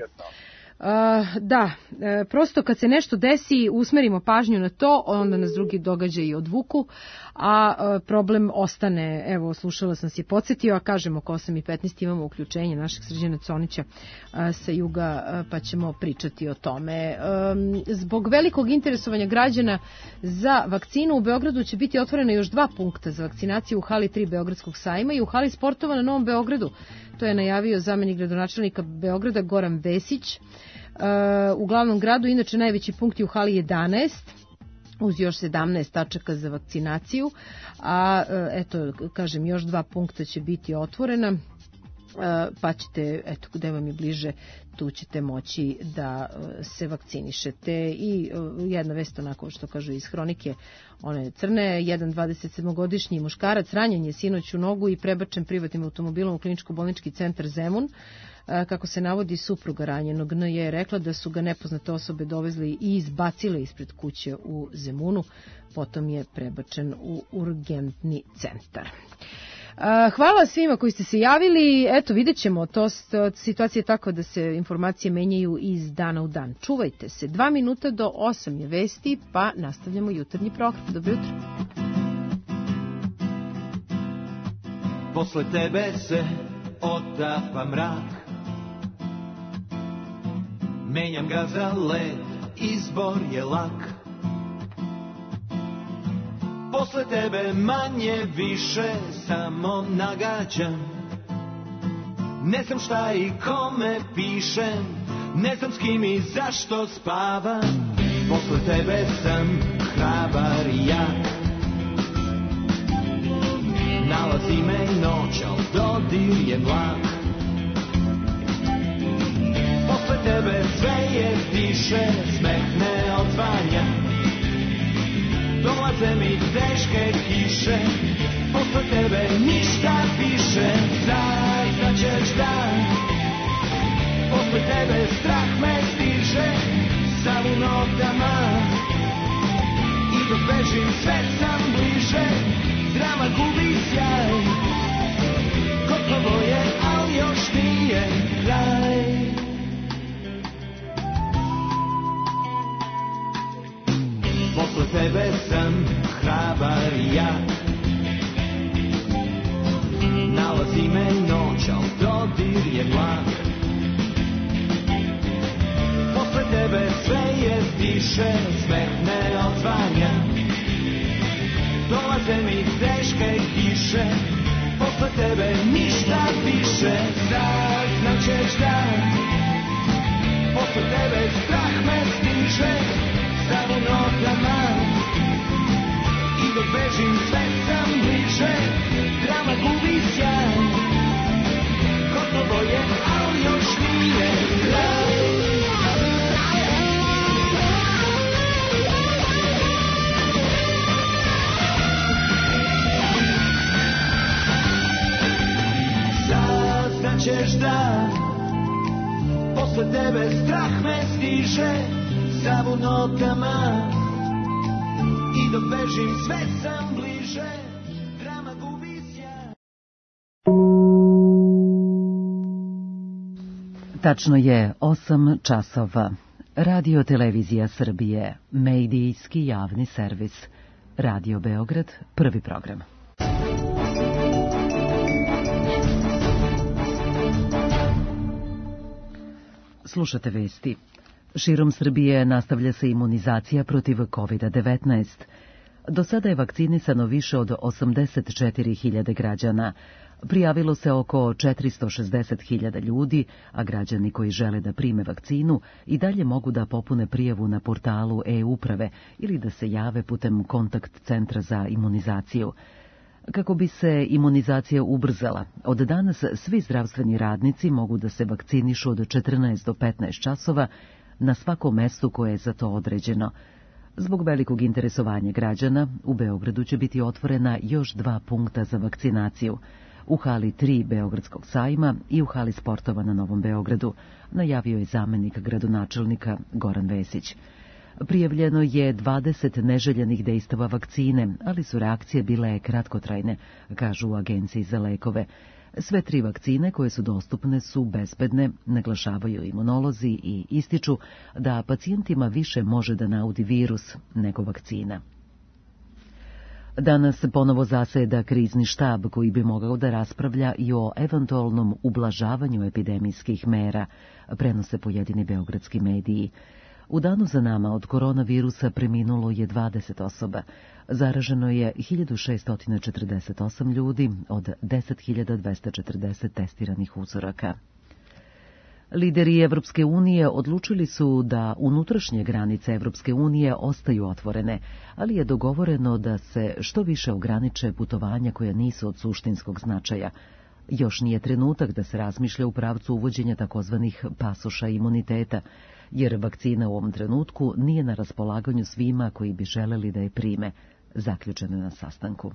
Da, prosto kad se nešto desi, usmerimo pažnju na to, onda nas drugi događaji odvuku, a problem ostane. Evo, slušala sam se, podsjetio, a kažem oko 8:15 imamo uključenje našeg Srđana Conića sa juga, pa ćemo pričati o tome. Zbog velikog interesovanja građana za vakcinu u Beogradu će biti otvorena još 2 punkta za vakcinaciju u hali 3 Beogradskog sajma i u hali sportova na Novom Beogradu. To je najavio zamenik gradonačelnika Beograda Goran Vesić. U glavnom gradu, inače najveći punkt je u hali 11, uz još 17 tačaka za vakcinaciju, a eto, kažem, još 2 punkta će biti otvorena, pa ćete, eto, gde vam je bliže, tu ćete moći da se vakcinišete. I jedna vest, onako što kažu iz hronike, one crne, jedan 27-godišnji muškarac ranjen je sinoć u nogu i prebačen privatnim automobilom u kliničko-bolnički centar Zemun. Kako se navodi, supruga ranjenog N je rekla da su ga nepoznate osobe dovezli i izbacile ispred kuće u Zemunu, potom je prebačen u urgentni centar. Hvala svima koji ste se javili. Eto, vidjet ćemo, situacija je tako da se informacije menjaju iz dana u dan. Čuvajte se, 2 minuta do 8 je vesti, pa nastavljamo jutarnji program. Dobro jutro. Posle tebe se otapa mrak, menjam ga za led, izbor je lak. posle tebe manje više samo nagađam. Ne znam šta i kome pišem, ne znam s kim i zašto spavam. Posle tebe sam hrabar i jak. Nalazi me noć, al dodir je mlak. Posle tebe sve je tiše, smeh ne odzvanja. Dolaze mi teške kiše, posle tebe ništa više. Znaćeš da posle tebe strah me stiže, sav u nogama i dok bežim sve sam bliže. Drama gubi sjaj, gotovo je, al još nije kraj. Posle tebe sam hrabar i jak. Nalazi me noć, al dodir je mlak. Posle tebe sve je tiše, smeh ne odzvanja. Dolaze mi teške kiše, posle tebe ništa više. Znaćeš da posle tebe strah me stiže, sav u nogama i dok bežim sve sam bliže. Drama gubi sjaj, gotovo je, al još nije kraj. Znaćeš da posle tebe strah me stiže, sav u nogama i dok bežim sve sam bliže. Drama gubi sjaj. Tačno je 8 časova. Radio Televizija Srbije, medijski javni servis. Radio Beograd, prvi program. Slušate vesti. Širom Srbije nastavlja se imunizacija protiv COVID-19. Do sada je vakcinisano više od 84.000 građana. Prijavilo se oko 460.000 ljudi, a građani koji žele da prime vakcinu i dalje mogu da popune prijavu na portalu e-uprave ili da se jave putem kontakt centra za imunizaciju. Kako bi se imunizacija ubrzala, od danas svi zdravstveni radnici mogu da se vakcinišu od 14 do 15 časova na svakom mestu koje je za to određeno. Zbog velikog interesovanja građana, u Beogradu će biti otvorena još 2 punkta za vakcinaciju. U hali 3 Beogradskog sajma i u hali sportova na Novom Beogradu, najavio je zamenik gradonačelnika Goran Vesić. Prijavljeno je 20 neželjenih dejstava vakcine, ali su reakcije bile kratkotrajne, kažu u Agenciji za lekove. Sve 3 vakcine koje su dostupne su bezbedne, naglašavaju imunolozi i ističu da pacijentima više može da naudi virus nego vakcina. Danas ponovo zaseda krizni štab koji bi mogao da raspravlja i o eventualnom ublažavanju epidemijskih mera, prenose pojedini beogradski mediji. U danu za nama od koronavirusa preminulo je 20 osoba. Zaraženo je 1648 ljudi od 10.240 testiranih uzoraka. Lideri Evropske unije odlučili su da unutrašnje granice Evropske unije ostaju otvorene, ali je dogovoreno da se što više ograniče putovanja koja nisu od suštinskog značaja. Još nije trenutak da se razmišlja u pravcu uvođenja takozvanih pasoša imuniteta, jer vakcina u ovom trenutku nije na raspolaganju svima koji bi želeli da je prime, zaključeno je na sastanku.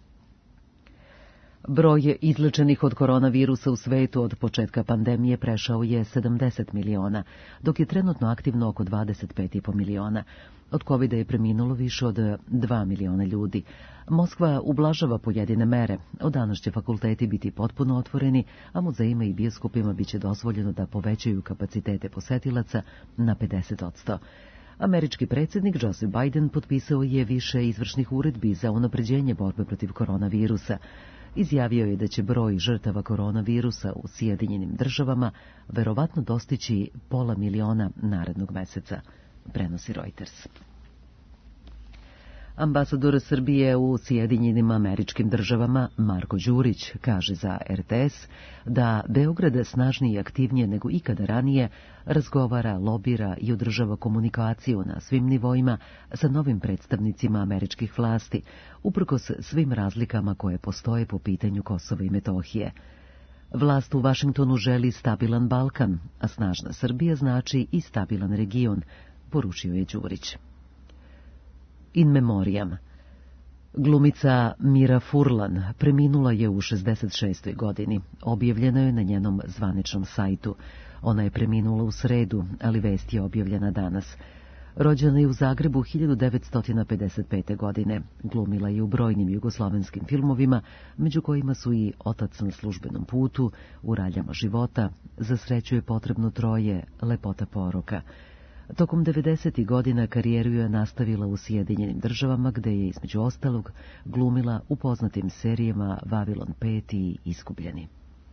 Broj izlečenih od koronavirusa u svetu od početka pandemije prešao je 70 miliona, dok je trenutno aktivno oko 25,5 miliona. Od COVID-a je preminulo više od 2 miliona ljudi. Moskva ublažava pojedine mere. Od danas će fakulteti biti potpuno otvoreni, a muzejima i bioskopima biće dozvoljeno da povećaju kapacitete posetilaca na 50%. Američki predsjednik Joseph Biden potpisao je više izvršnih uredbi za unapređenje borbe protiv koronavirusa. Izjavio je da će broj žrtava koronavirusa u Sjedinjenim Državama verovatno dostići 500.000 narednog meseca, prenosi Reuters. Ambasador Srbije u Sjedinjenim Američkim Državama Marko Đurić kaže za RTS da Beograd snažnije i aktivnije nego ikada ranije razgovara, lobira i održava komunikaciju na svim nivoima sa novim predstavnicima američkih vlasti, uprkos svim razlikama koje postoje po pitanju Kosova i Metohije. Vlast u Vašingtonu želi stabilan Balkan, a snažna Srbija znači i stabilan region, poručio je Đurić. In memoriam. Glumica Mira Furlan preminula je u 66. godini. Objavljeno je na njenom zvaničnom sajtu. Ona je preminula u sredu, ali vest je objavljena danas. Rođena je u Zagrebu 1955. godine. Glumila je u brojnim jugoslovenskim filmovima, među kojima su i Otac na službenom putu, U raljama života, Za sreću je potrebno troje, Lepota poroka. Tokom 90. godina karijeru je nastavila u Sjedinjenim Državama, gde je između ostalog glumila u poznatim serijama Vavilon 5 i Iskubljeni.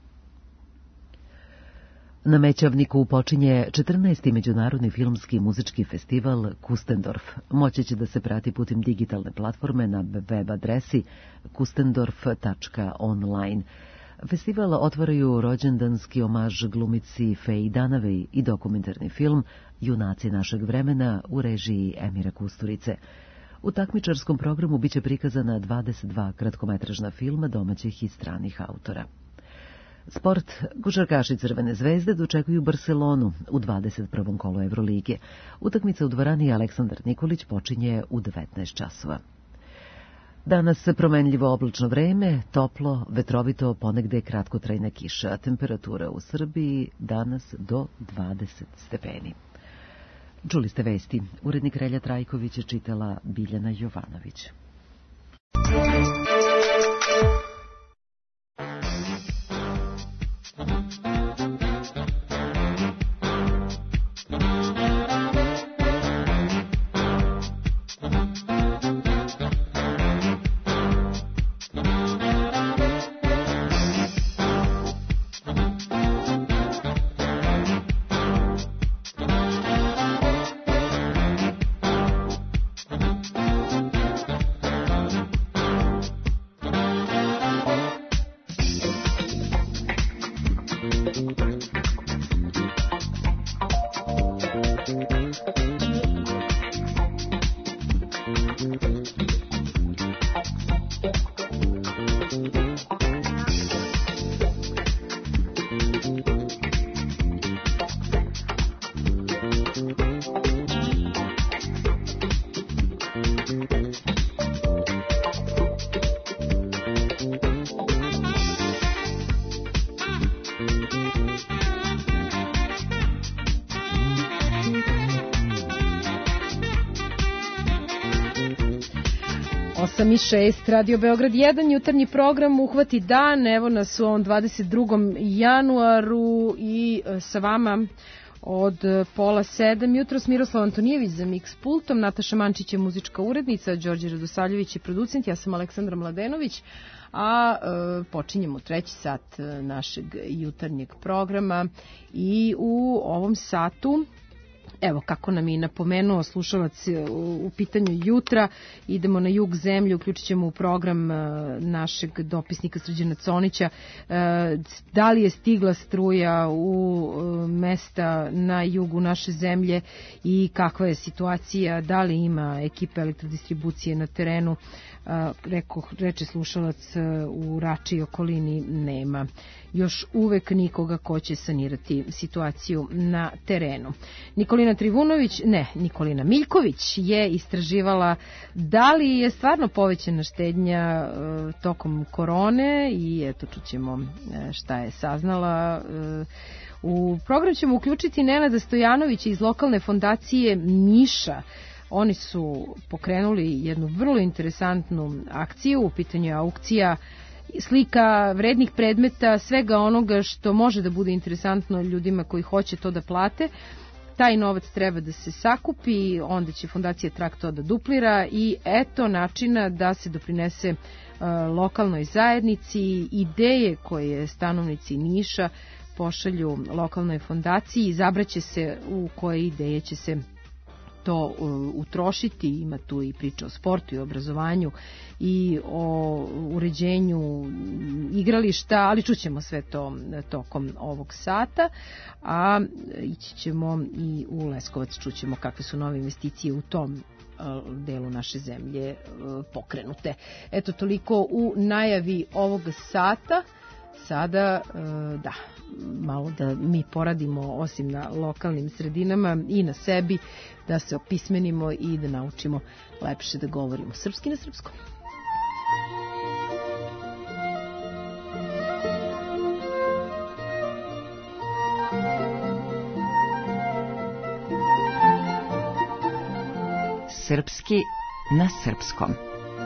Na Mećavniku počinje 14. Međunarodni filmski i muzički festival Kustendorf. Moći će da se prati putem digitalne platforme na web adresi kustendorf.online. Festival otvaraju rođendanski omaž glumici Faye Dunaway i dokumentarni film Junaci našeg vremena u režiji Emira Kusturice. U takmičarskom programu biće prikazana 22 kratkometražna filma domaćih i stranih autora. Sport. Košarkaši Crvene zvezde dočekuju Barcelonu u 21. kolu Evrolige. Utakmica u dvorani Aleksandar Nikolić počinje u 19 časova. Danas promenljivo oblačno vreme, toplo, vetrovito, ponegde kratkotrajna kiša. Temperatura u Srbiji danas do 20 stepeni. Čuli ste vesti. Urednik Relja Trajković je čitala Biljana Jovanović. I 6, Radio Beograd 1, jutarnji program Uhvati dan, evo nas u ovom 22. januaru i sa vama od pola 7 jutros Miroslav Antonijević za Mix pultom, Nataša Mančić je muzička urednica, Đorđe Radosavljević je producent, ja sam Aleksandra Mladenović, a počinjemo treći sat našeg jutarnjeg programa i u ovom satu, evo kako nam je napomenuo slušalac u pitanju jutra, idemo na jug zemlje, uključit ćemo u program našeg dopisnika Srđana Conića da li je stigla struja u mesta na jugu naše zemlje i kakva je situacija, da li ima ekipe elektrodistribucije na terenu. Reče slušalac, u Rači i okolini nema još uvek nikoga ko će sanirati situaciju na terenu. Nikolina Miljković je istraživala da li je stvarno povećana štednja tokom korone i eto čućemo šta je saznala. U program ćemo uključiti Nenada Stojanovića iz lokalne fondacije Niša. Oni su pokrenuli jednu vrlo interesantnu akciju, u pitanju je aukcija slika vrednih predmeta, svega onoga što može da bude interesantno ljudima koji hoće to da plate. Taj novac treba da se sakupi, onda će fondacija Trak to da duplira i eto načina da se doprinese lokalnoj zajednici, ideje koje stanovnici Niša pošalju lokalnoj fondaciji, izabraće se u koje ideje će se to utrošiti. Ima tu i priča o sportu i obrazovanju i o uređenju igrališta, ali čućemo sve to tokom ovog sata, a ići ćemo i u Leskovac, čućemo kakve su nove investicije u tom delu naše zemlje pokrenute. Eto, toliko u najavi ovog sata. Sada, malo da mi poradimo, osim na lokalnim sredinama, i na sebi, da se opismenimo i da naučimo lepše da govorimo srpski na srpskom. Srpski na srpskom.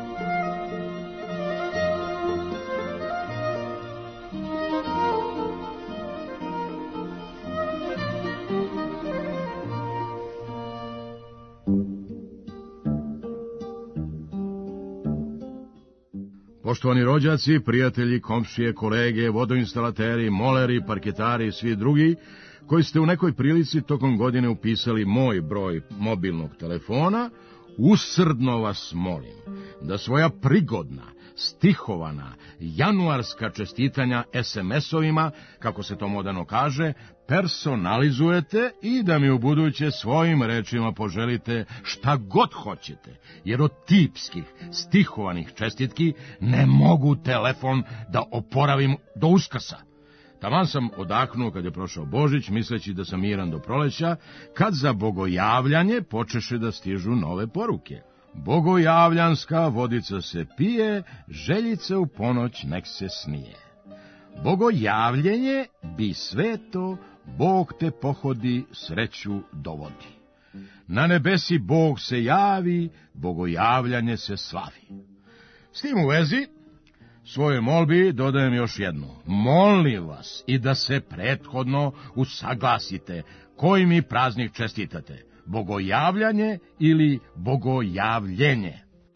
Poštovani rođaci, prijatelji, komšije, kolege, vodoinstalateri, moleri, parketari i svi drugi koji ste u nekoj prilici tokom godine upisali moj broj mobilnog telefona, usrdno vas molim da svoja prigodna, stihovana, januarska čestitanja SMS-ovima, kako se to moderno kaže, personalizujete i da mi ubuduće svojim rečima poželite šta god hoćete, jer od tipskih, stihovanih čestitki ne mogu telefon da oporavim do Uskrsa. Taman sam odahnuo kad je prošao Božić, misleći da sam miran do proleća, kad za bogojavljanje počeše da stižu nove poruke. Bogojavljanska vodica se pije, željice u ponoć nek se snije. Bogojavljenje bi sveto, Bog te pohodi, sreću dovodi. Na nebesi Bog se javi, bogojavljanje se slavi. S tim u vezi, svoje molbi dodajem još jedno. Molim vas i da se prethodno usaglasite koji mi praznik čestitate. Bogojavljanje ili bogojavljenje.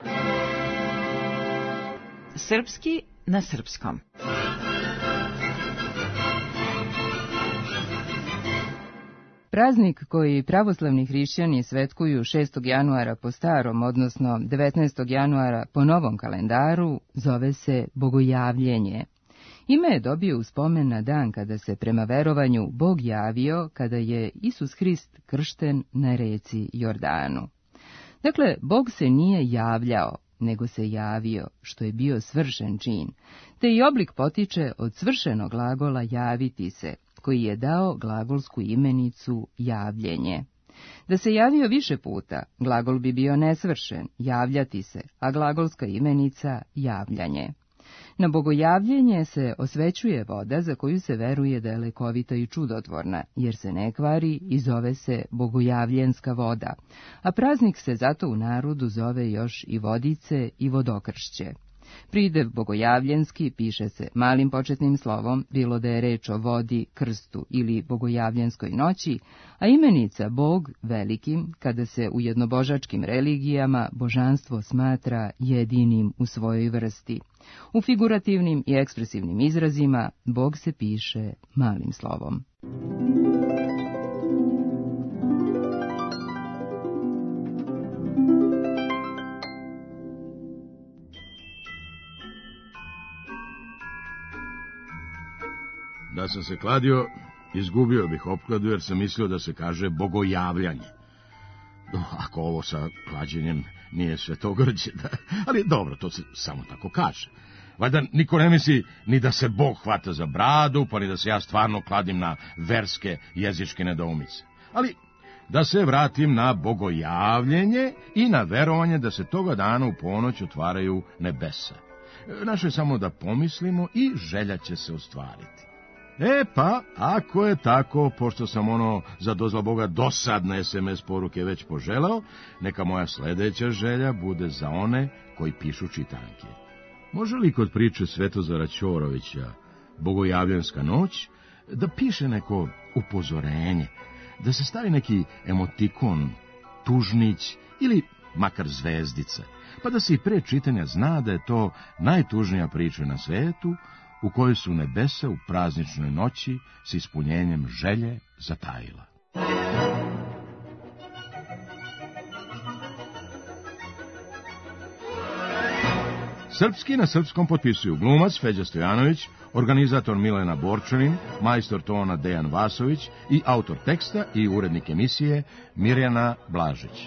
Srpski na srpskom. Praznik koji pravoslavni hrišćani svetkuju 6. januara po starom, odnosno 19. januara po novom kalendaru, zove se Bogojavljenje. Ime je dobio u spomen na dan kada se prema verovanju Bog javio kada je Isus Hrist kršten na reci Jordanu. Dakle, Bog se nije javljao, nego se javio, što je bio svršen čin, te i oblik potiče od svršenog glagola javiti se, koji je dao glagolsku imenicu javljenje. Da se javio više puta, glagol bi bio nesvršen, javljati se, a glagolska imenica javljanje. Na bogojavljenje se osvećuje voda za koju se veruje da je lekovita i čudotvorna, jer se ne kvari i zove se bogojavljenska voda, a praznik se zato u narodu zove još i vodice i vodokršće. Pridev bogojavljenski piše se malim početnim slovom, bilo da je reč o vodi, krstu ili bogojavljenskoj noći, a imenica Bog velikim, kada se u jednobožačkim religijama božanstvo smatra jedinim u svojoj vrsti. U figurativnim i ekspresivnim izrazima Bog se piše malim slovom. Da sam se kladio, izgubio bih opkladu jer sam mislio da se kaže bogojavljanje. Ako ovo sa klađenjem nije svetogrđe, ali dobro, to se samo tako kaže. Valjda niko ne misli ni da se Bog hvata za bradu, pa ni da se ja stvarno kladim na verske jezičke nedoumice. Ali da se vratim na bogojavljenje i na verovanje da se toga dana u ponoć otvaraju nebesa. Naše je samo da pomislimo i želja će se ostvariti. Pa, ako je tako, pošto sam za dozla Boga dosadne SMS poruke već poželao, neka moja sledeća želja bude za one koji pišu čitanke. Može li kod priče Svetozara Ćorovića, Bogojavljenska noć, da piše neko upozorenje, da se stavi neki emotikon, tužnić ili makar zvezdica, pa da se i pre čitanja zna da je to najtužnija priča na svetu, u kojoj su nebesa u prazničnoj noći s ispunjenjem želje zatajila. Srpski na srpskom potpisuju glumac Feđa Stojanović, organizator Milena Borčanin, majstor tona Dejan Vasović i autor teksta i urednik emisije Mirjana Blažić.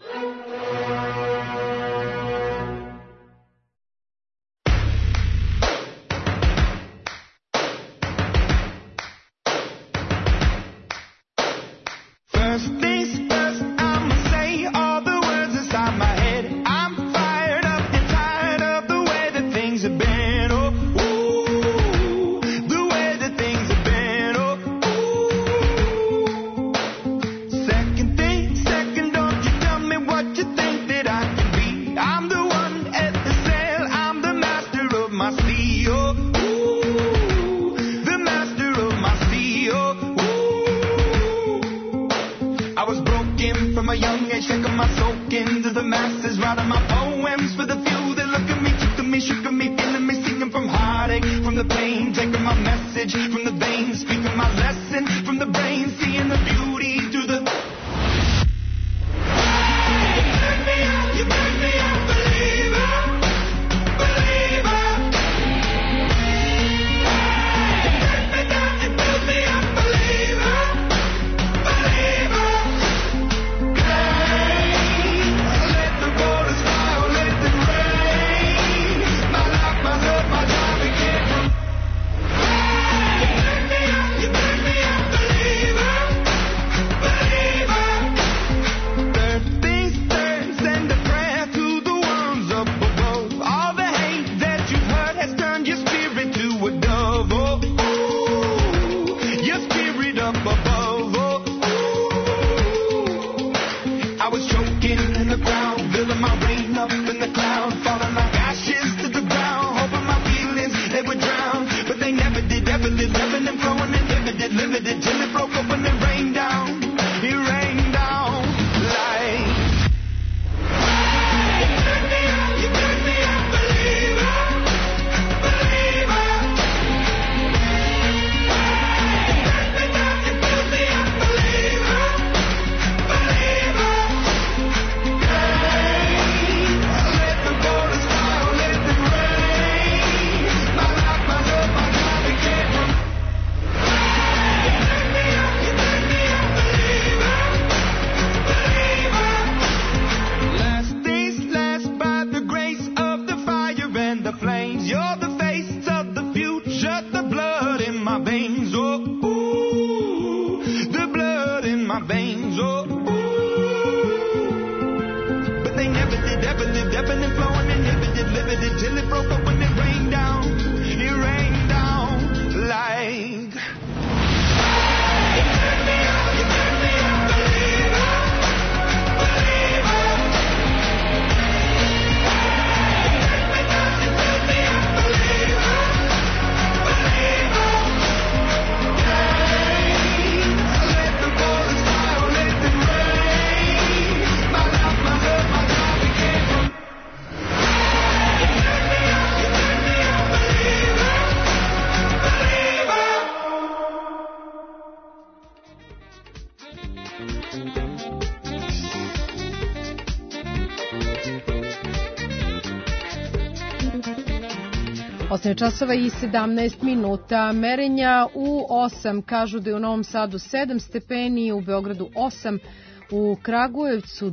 Časova i 17 minuta. Merenja u 8 kažu da je u Novom Sadu 7 stepeni, u Beogradu 8, u Kragujevcu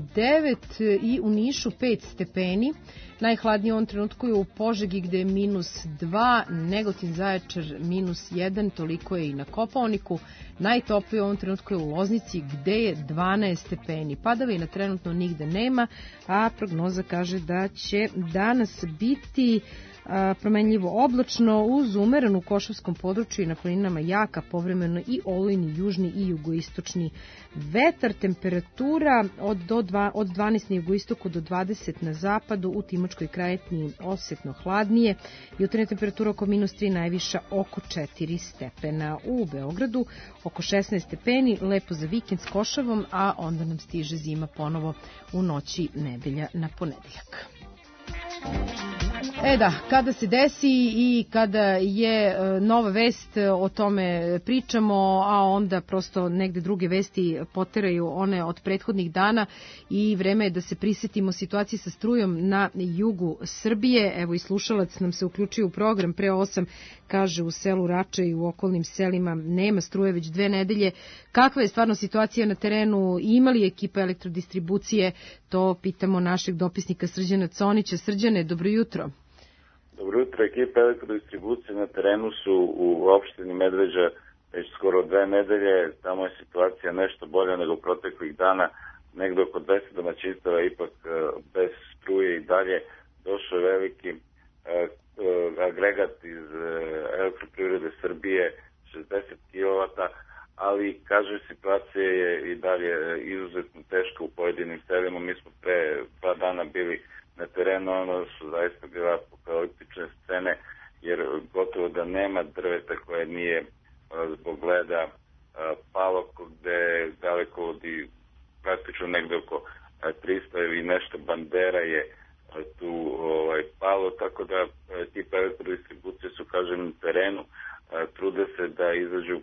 9 i u Nišu 5 stepeni. Najhladnije u ovom trenutku je u Požegi gde je -2, Negotin, Zaječar -1, toliko je i na Kopaoniku. Najtoplije u ovom trenutku je u Loznici gde je 12 stepeni. Padavina trenutno nigde nema, a prognoza kaže da će danas biti promenljivo oblačno uz umerenu košavskom području i na planinama jaka, povremeno i olujni južni i jugoistočni vetar. Temperatura od 12 na jugoistoku do 20 na zapadu, u Timočkoj Krajetni osetno hladnije, jutarnja temperatura oko -3, najviša oko 4 stepena. U Beogradu oko 16 stepeni, lepo za vikend s košavom, a onda nam stiže zima ponovo u noći nedelja na ponedeljak. Da, kada se desi i kada je nova vest, o tome pričamo, a onda prosto negde druge vesti poteraju one od prethodnih dana i vreme je da se prisetimo situacije sa strujom na jugu Srbije. Evo i slušalac nam se uključio u program pre 8, kaže u selu Rače i u okolnim selima nema struje već 2 nedelje. Kakva je stvarno situacija na terenu? Ima li ekipa elektrodistribucije? To pitamo našeg dopisnika Srđana Conića. Srđane, dobro jutro. Dobro jutro, ekipa elektrodistribucije na terenu su u opštini Medveđa već skoro 2 nedelje. Tamo je situacija nešto bolja nego proteklih dana. Negde oko 200 domaćinstava ipak bez struje i dalje. Došao je veliki agregat iz Elektroprivrede Srbije, 60 kW, ali, kaže, situacija je i dalje izuzetno teška u pojedinim selima. Mi smo pre 2 dana bili na terenu, ono su zaista bile apokaliptične scene, jer gotovo da nema drveta koje nije zbog leda palo, gde daleko od praktično negde oko 300 i nešto bandera je tu palo, tako da tipa elektrodistribucije su, kažem, na terenu, trude se da izađu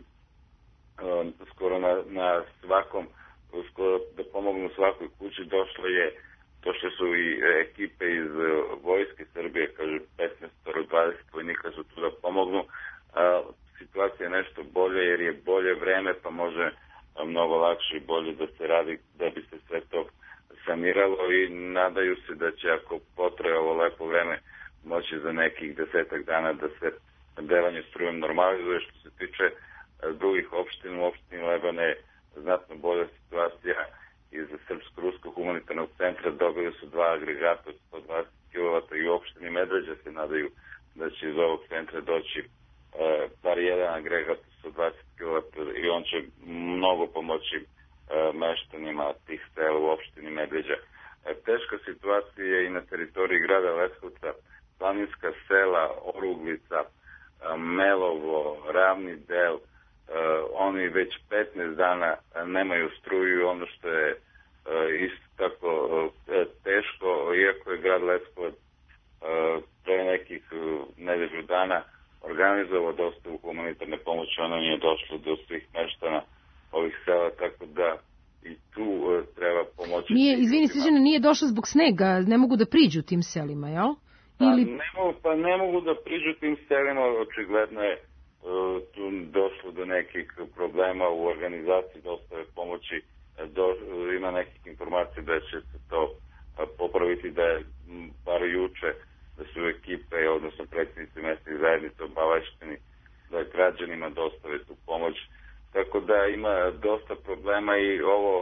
skoro na svakom, skoro da pomognu svakoj kući. Došle su i ekipe iz Vojske Srbije, kaže 15-20 vojnika su tu da pomognu. Situacija je nešto bolje jer je bolje vreme, pa može mnogo lakše i bolje da se radi da bi se sve to saniralo i nadaju se da će, ako potraje ovo lepo vreme, moći za nekih 10 dana da se snabdevanje strujom normalizuje. Što se tiče drugih opština, u opštini Lebane je znatno bolja situacija. Iz Srpsko-Ruskog humanitarnog centra dobili su 2 agregata od 120 kW i u opštini Medveđa se nadaju da će iz ovog centra doći bar jedan agregat od 120 kW i on će mnogo pomoći meštanima tih sela u opštini Medveđa. Teška situacija je i na teritoriji grada Leskovca, planinska sela, Oruglica, Melovo, Ravni del, oni već 15 dana nemaju struju. Ono što je isto tako teško, iako je grad Leskovac pre nekih nedelju dana organizovao dostavu humanitarne pomoći, ona nije došla do svih meštana ovih sela, tako da i tu treba pomoći. Izvini, Srđane, nije došla zbog snega, ne mogu da priđu tim selima, jel? Ili... Ne mogu da priđu tim selima, očigledno je tu došlo do nekih problema u organizaciji dostave pomoći. Ima nekih informacija da će se to popraviti, da je bar juče da su ekipe, odnosno predsjednici mesnih zajednica obavešteni da građanima dostave tu pomoć. Tako da ima dosta problema i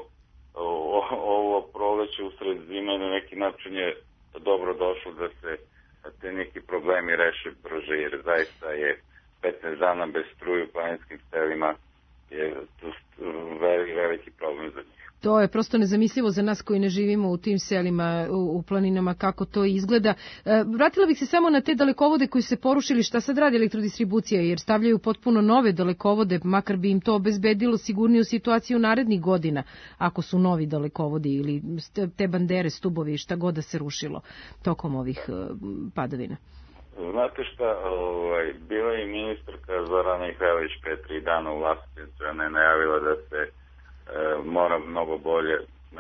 ovo proleće usred zime na neki način je dobro došlo da se te neki problemi reše brže, jer zaista je 15 dana bez struje u planinskim selima je veliki problem za njih. To je prosto nezamislivo za nas koji ne živimo u tim selima, u planinama, kako to izgleda. Vratila bih se samo na te dalekovode koji su se porušili. Šta sad radi elektrodistribucija? Jer stavljaju potpuno nove dalekovode, makar bi im to obezbedilo sigurniju situaciju narednih godina, ako su novi dalekovodi ili te bandere, stubovi, šta god da se rušilo tokom ovih padavina. Znate šta, bila je ministarka Zorana Mihajlović pre 3 dana u Vlasotincu, ona je najavila da se mora mnogo bolje,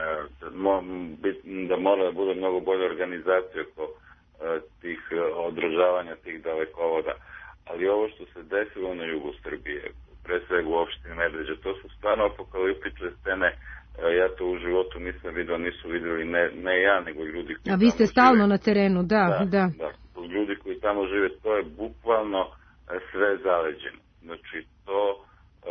da mora da bude mnogo bolja organizacija oko tih održavanja tih dalekovoda. Ali ovo što se desilo na jugu Srbije, pre svega u opštini Medveđa, to su stvarno apokaliptične scene. Ja to u životu nisam vidio, nisu vidjeli ne ja, nego ljudi koji... A vi ste stalno na terenu, da. Ljudi koji tamo žive, to je bukvalno sve zaleđeno. Znači, to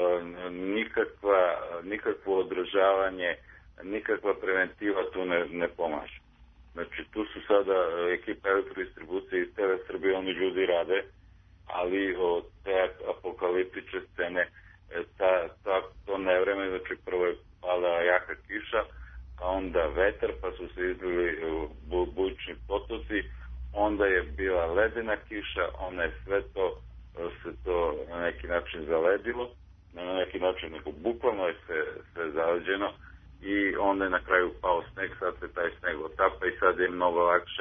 nikakvo održavanje, nikakva preventiva tu ne pomaže. Znači, tu su sada ekipa elektrodistribucije iz TV Srbije, oni ljudi rade, ali te apokaliptične scene, to nevreme, znači prvo je pada jaka kiša, pa onda vetar, pa su se izlili bujični potoci, onda je bila ledena kiša, onda je sve to na neki način zaledilo, na neki način bukvalno je sve zaleđeno i onda je na kraju pao sneg, sad se taj sneg otapa i sad je mnogo lakše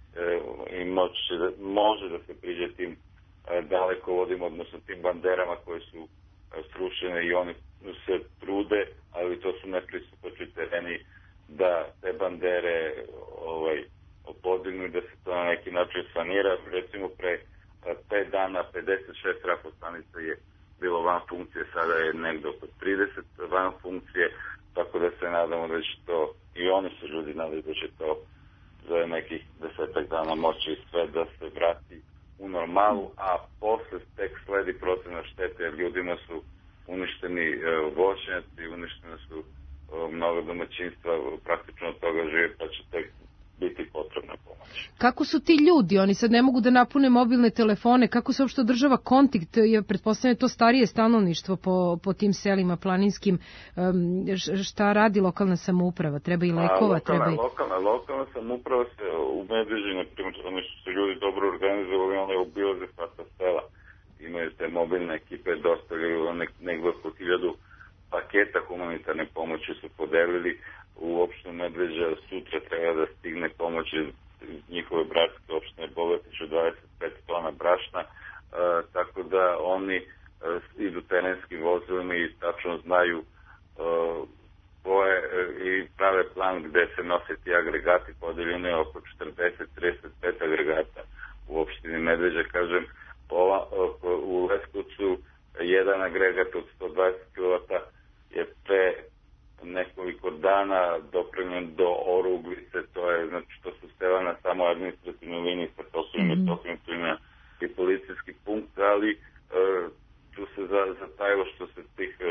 i može da se priđe tim dalekovodima, odnosno tim banderama koje su srušene i oni se trude, ali to su nepristupačni tereni da te bandere podignu i da se to na neki način sanira. Recimo pre 5 dana 56 trafostanica je bilo van funkcije, sada je negdje oko 30 van funkcije, tako da se nadamo da će to, i oni se ljudi nadaju da će to za nekih 10 dana moći sve da se vrati u normalu, a posle tek sledi procena štete, jer ljudima su uništeni voćnjaci, uništene su mnogo domaćinstva, praktično od toga žive, pa će tek biti potrebna pomoć. Kako su ti ljudi? Oni sad ne mogu da napune mobilne telefone. Kako se uopšte održava kontakt? Pretpostavljam to starije stanovništvo po tim selima planinskim. Šta radi lokalna samouprava? Treba i lekova? Lokalna samouprava se u Medveđi, na primjer, oni su se ljudi dobro organizovali, one obilaze sva sela. Imaju te mobilne ekipe, dostavljaju negdje oko 1000 paketa humanitarne pomoći su podelili. U opštinu Medveđa sutra treba da stigne pomoć iz njihove bratske opštine Bogatiću 25 tona brašna, tako da oni idu terenskim vozilima i tačno znaju i prave plan gde se nose ti agregati, podeljeno je oko 40-35 agregata u opštini Medveđa. Kažem, u Leskovcu jedan agregat od 120 kW je pre nekoliko dana dopremljen do Oruglice, to je, znači, to su sela na samo administrativnoj liniji sa Kosovom i Metohijom, tu ima i policijski punkt, ali tu se zatajilo što se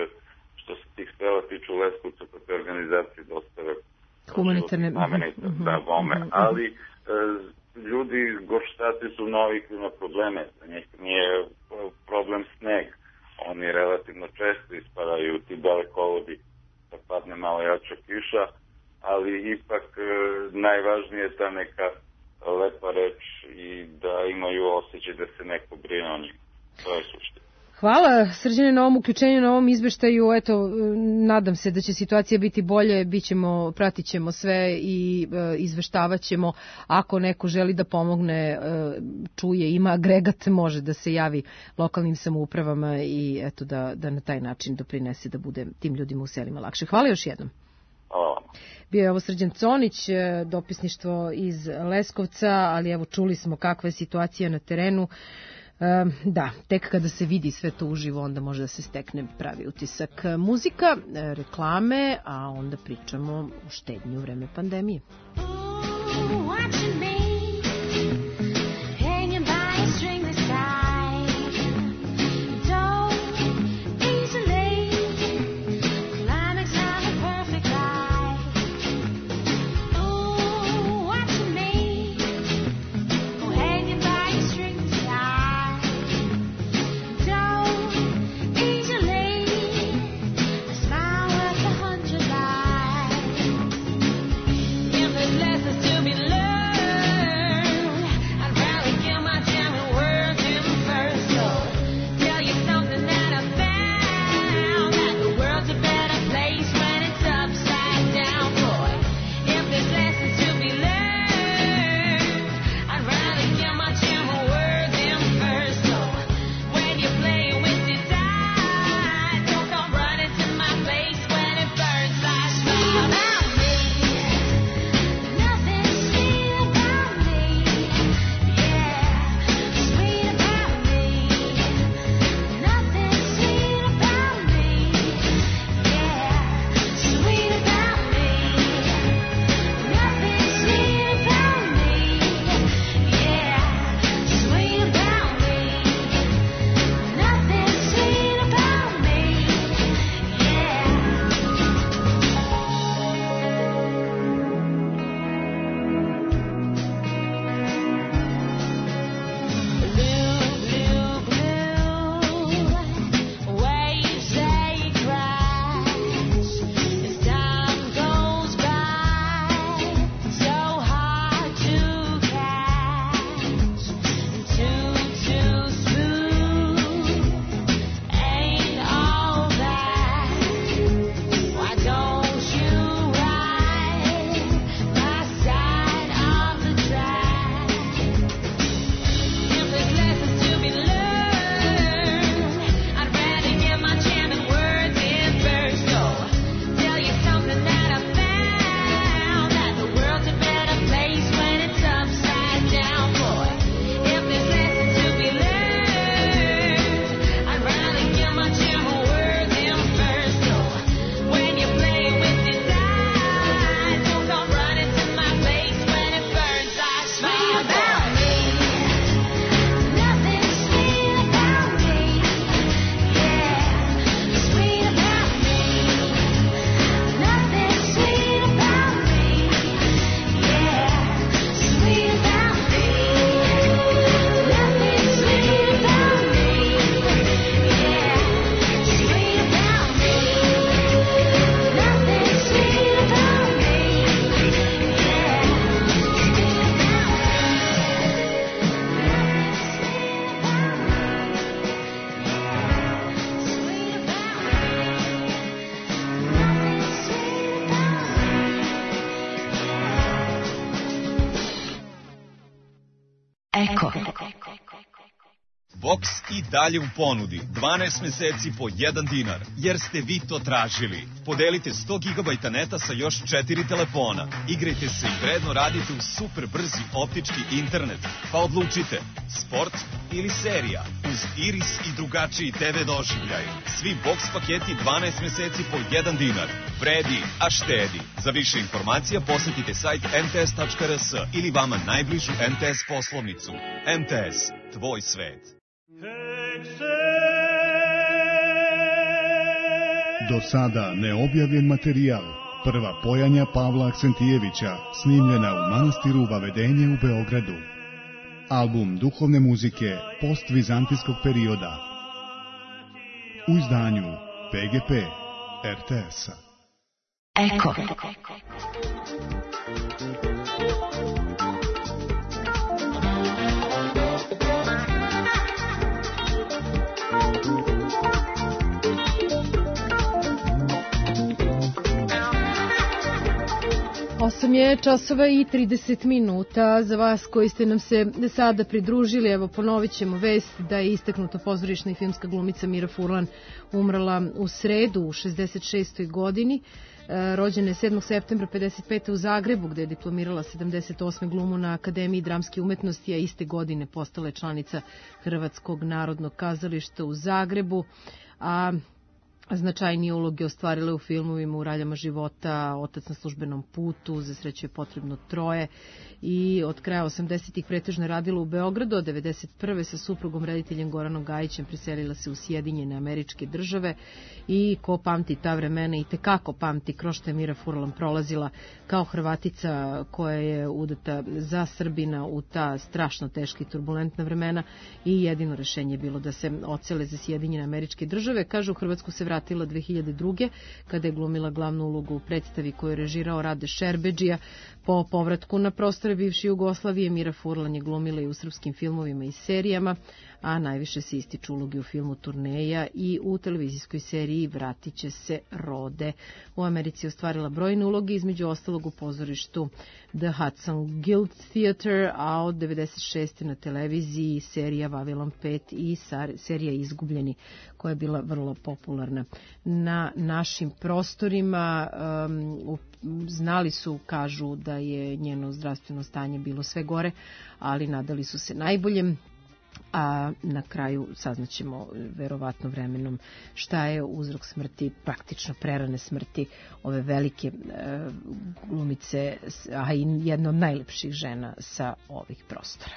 tih sela tiču Leskovca, kod te organizacije dostave humanitarne vome, ali ljudi Gorštati su navikli na probleme, za njih nije problem sneg, oni relativno često ispadaju ti dalekovodi da padne malo jača kiša, ali ipak najvažnije je ta neka lepa reč i da imaju osjećaj da se neko brine o njih. To je suština. Hvala Srđane na ovom uključenju, na ovom izveštaju. Eto, nadam se da će situacija biti bolje, pratit ćemo sve i izveštavat ćemo. Ako neko želi da pomogne, čuje, ima agregat, može da se javi lokalnim samoupravama i eto da na taj način doprinese da bude tim ljudima u selima lakše. Hvala još jednom. Hvala. Bio je ovo Srđan Conić, dopisništvo iz Leskovca, ali evo čuli smo kakva je situacija na terenu. Da, tek kada se vidi sve to uživo, onda može da se stekne pravi utisak. Muzika, reklame, a onda pričamo o štednji u vreme pandemije. Still be love. Box i dalje u ponudi. 12 meseci po 1 dinar, jer ste vi to tražili. Podelite 100 GB neta sa još 4 telefona. Igrajte se i vredno radite u super brzi optički internet. Pa odlučite, sport ili serija. Uz Iris i drugačiji TV doživljaj. Svi Box paketi 12 meseci po 1 dinar. Vredi, a štedi. Za više informacija posetite sajt mts.rs ili vama najbližu MTS poslovnicu. MTS, tvoj svet. Do sada neobjavljen materijal. Prva pojanja Pavla Aksentijevića, snimljena u manastiru Vavedenje u Beogradu. Album duhovne muzike postvizantijskog perioda. U izdanju PGP RTS-a. Eko. Osam je časova i 30 minuta. Za vas koji ste nam se sada pridružili, evo ponovit ćemo vest da je istaknuta pozorišna i filmska glumica Mira Furlan umrla u sredu u 66. godini. Rođena je 7. septembra 55. u Zagrebu, gde je diplomirala 78. glumu na Akademiji dramske umetnosti, a iste godine postala je članica Hrvatskog narodnog kazališta u Zagrebu, a značajnije uloge ostvarila u filmovima U raljama života, Otac na službenom putu, Za sreću je potrebno troje, i od kraja 80-ih pretežno radila u Beogradu, od 91. sa suprugom rediteljem Goranom Gajićem preselila se u Sjedinjene Američke Države i ko pamti ta vremena i tekako pamti kroz što je Mira Furlan prolazila kao Hrvatica koja je udata za Srbina u ta strašno teška i turbulentna vremena i jedino rešenje je bilo da se odsele za Sjedinjene Američke Države. Kaže, u Hrvatsku se vratila 2002. kada je glumila glavnu ulogu u predstavi koju je režirao Rade Šerbedžija. Po povratku na prostore bivše Jugoslavije Mira Furlan je glumila i u srpskim filmovima i serijama, a najviše se ističu uloge u filmu Turneja i u televizijskoj seriji Vratit će se Rode. U Americi je ostvarila brojne uloge, između ostalog u pozorištu The Hudson Guild Theatre, a od 96. na televiziji serija Vavilon 5 i serija Izgubljeni, koja je bila vrlo popularna na našim prostorima. Znali su, kažu, da je njeno zdravstveno stanje bilo sve gore, ali nadali su se najboljem, a na kraju saznaćemo verovatno vremenom šta je uzrok smrti, praktično prerane smrti ove velike glumice, a i jedna od najlepših žena sa ovih prostora.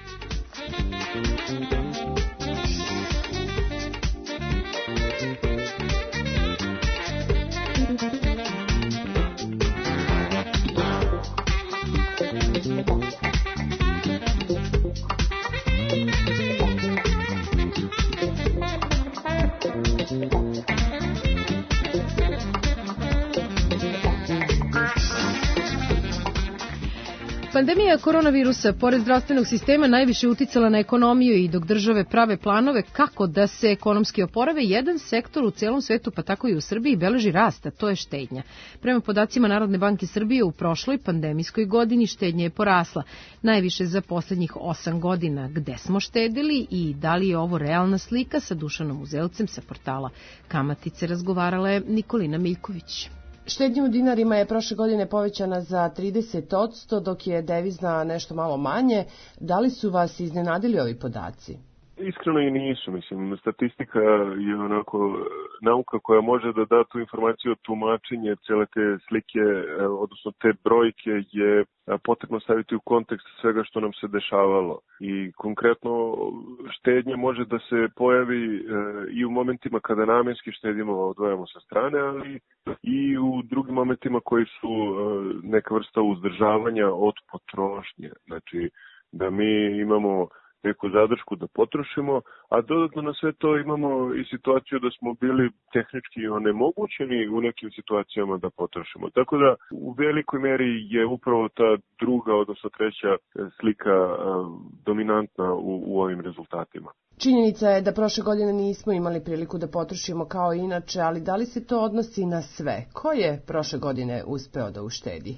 Pandemija koronavirusa, pored zdravstvenog sistema, najviše uticala na ekonomiju i dok države prave planove kako da se ekonomski oporave, jedan sektor u celom svetu, pa tako i u Srbiji, beleži rast, a to je štednja. Prema podacima Narodne banke Srbije, u prošloj pandemijskoj godini štednja je porasla. Najviše za poslednjih 8 godina. Gde smo štedili i da li je ovo realna slika, sa Dušanom Uzelcem sa portala Kamatice razgovarala je Nikolina Miljković. Štednja u dinarima je prošle godine povećana za 30%, dok je devizna nešto malo manje. Da li su vas iznenadili ovi podaci? Iskreno i nisu, mislim, statistika je onako nauka koja može da da tu informaciju o tumačenje cele te slike, odnosno te brojke je potrebno staviti u kontekst svega što nam se dešavalo. I konkretno štednje može da se pojavi i u momentima kada namenski štedimo, odvajamo sa strane, ali i u drugim momentima koji su neka vrsta uzdržavanja od potrošnje. Znači da mi imamo neku zadršku da potrošimo, a dodatno na sve to imamo i situaciju da smo bili tehnički onemogućeni u nekim situacijama da potrošimo. Tako da u velikoj meri je upravo ta druga, odnosno treća slika dominantna u ovim rezultatima. Činjenica je da prošle godine nismo imali priliku da potrošimo kao inače, ali da li se to odnosi na sve? Ko je prošle godine uspeo da uštedi?